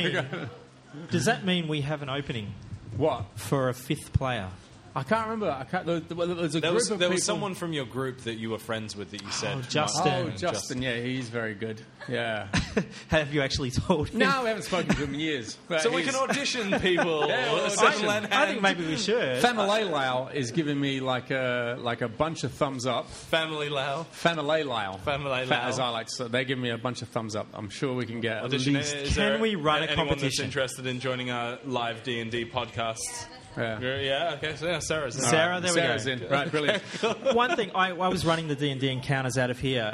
Speaker 9: that mean we have an opening
Speaker 5: What?
Speaker 9: for a 5th player?
Speaker 5: I can't remember. There's a
Speaker 8: There
Speaker 5: group
Speaker 8: was
Speaker 5: of people.
Speaker 8: someone from your group that you were friends with that you said. might-
Speaker 9: Justin.
Speaker 5: Oh, Justin. Yeah, he's very good. Yeah.
Speaker 9: Have you actually told him?
Speaker 5: No, we haven't spoken to him in years. But
Speaker 8: So we
Speaker 5: he's-
Speaker 8: can audition people.
Speaker 5: Yeah, we'll
Speaker 8: Second
Speaker 5: audition.
Speaker 8: land
Speaker 9: I think
Speaker 8: hand.
Speaker 9: maybe we should.
Speaker 5: Family is giving me like a bunch of thumbs up.
Speaker 8: Family Lau.
Speaker 5: Family
Speaker 8: Family
Speaker 5: as I like to say. They give me a bunch of thumbs up. I'm sure we can get
Speaker 8: Audition.
Speaker 5: at least...
Speaker 8: Is
Speaker 9: Can
Speaker 8: there
Speaker 9: we run a
Speaker 8: anyone that's
Speaker 9: competition?
Speaker 8: interested in joining our live D&D podcast?
Speaker 5: Yeah.
Speaker 8: Yeah. Okay. So yeah, Sarah's in.
Speaker 9: Sarah, there we
Speaker 5: Sarah's
Speaker 9: go.
Speaker 5: in. Right, brilliant.
Speaker 9: One thing, I was running the D&D encounters out of here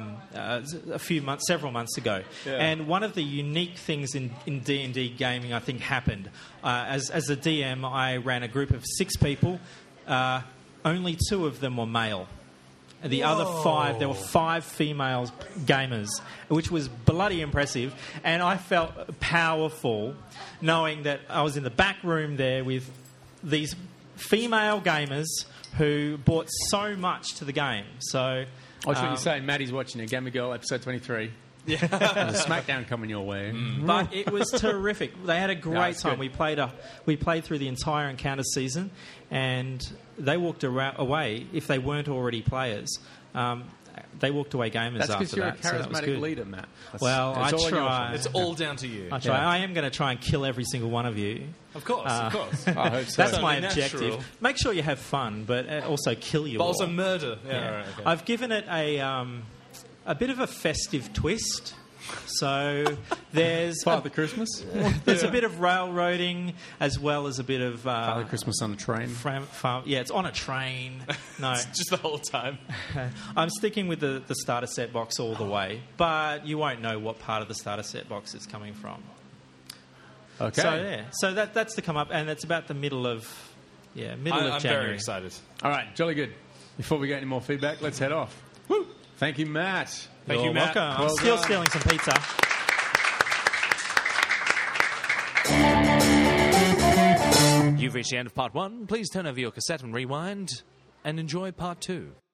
Speaker 9: several months ago, and one of the unique things in D&D gaming, I think, happened. As a DM, I ran a group of 6 people. Only 2 of them were male. The other 5, there were 5 female gamers, which was bloody impressive. And I felt powerful knowing that I was in the back room there with these female gamers who brought so much to the game. So,
Speaker 5: Watch what you're saying. Maddie's watching it. Gamer Girl, episode 23. Yeah. There's a SmackDown coming your way.
Speaker 9: But it was terrific. They had a great time. We played through the entire Encounter season, and they walked away, if they weren't already players, they walked away gamers
Speaker 5: That's
Speaker 9: after
Speaker 5: because you're
Speaker 9: that.
Speaker 5: a charismatic leader, Matt.
Speaker 9: I try.
Speaker 8: It's all down to you.
Speaker 9: I try. I am going to try and kill every single one of you.
Speaker 8: Of course.
Speaker 5: I hope so.
Speaker 9: That's my
Speaker 8: Only
Speaker 9: objective.
Speaker 8: natural.
Speaker 9: Make sure you have fun, but also kill you
Speaker 8: But
Speaker 9: all.
Speaker 8: also murder. Yeah,
Speaker 9: Yeah.
Speaker 8: right, okay.
Speaker 9: I've given it a bit of a festive twist. So there's
Speaker 5: Father Christmas?
Speaker 9: there's a bit of railroading as well as a bit of
Speaker 5: Father Christmas on a train.
Speaker 9: yeah, it's on a train. No,
Speaker 8: Just the whole time.
Speaker 9: I'm sticking with the starter set box all the way, but you won't know what part of the starter set box it's coming from.
Speaker 5: Okay.
Speaker 9: So yeah, so that's to come up, and it's about the middle of
Speaker 8: I'm
Speaker 9: January.
Speaker 8: very excited.
Speaker 5: All right, jolly good. Before we get any more feedback, let's head off. Woo! Thank you, Matt.
Speaker 8: Thank you,
Speaker 9: You're
Speaker 8: Matt.
Speaker 9: welcome.
Speaker 5: Well
Speaker 9: I'm still
Speaker 5: done.
Speaker 9: stealing some pizza.
Speaker 10: You've reached the end of part 1. Please turn over your cassette and rewind and enjoy part 2.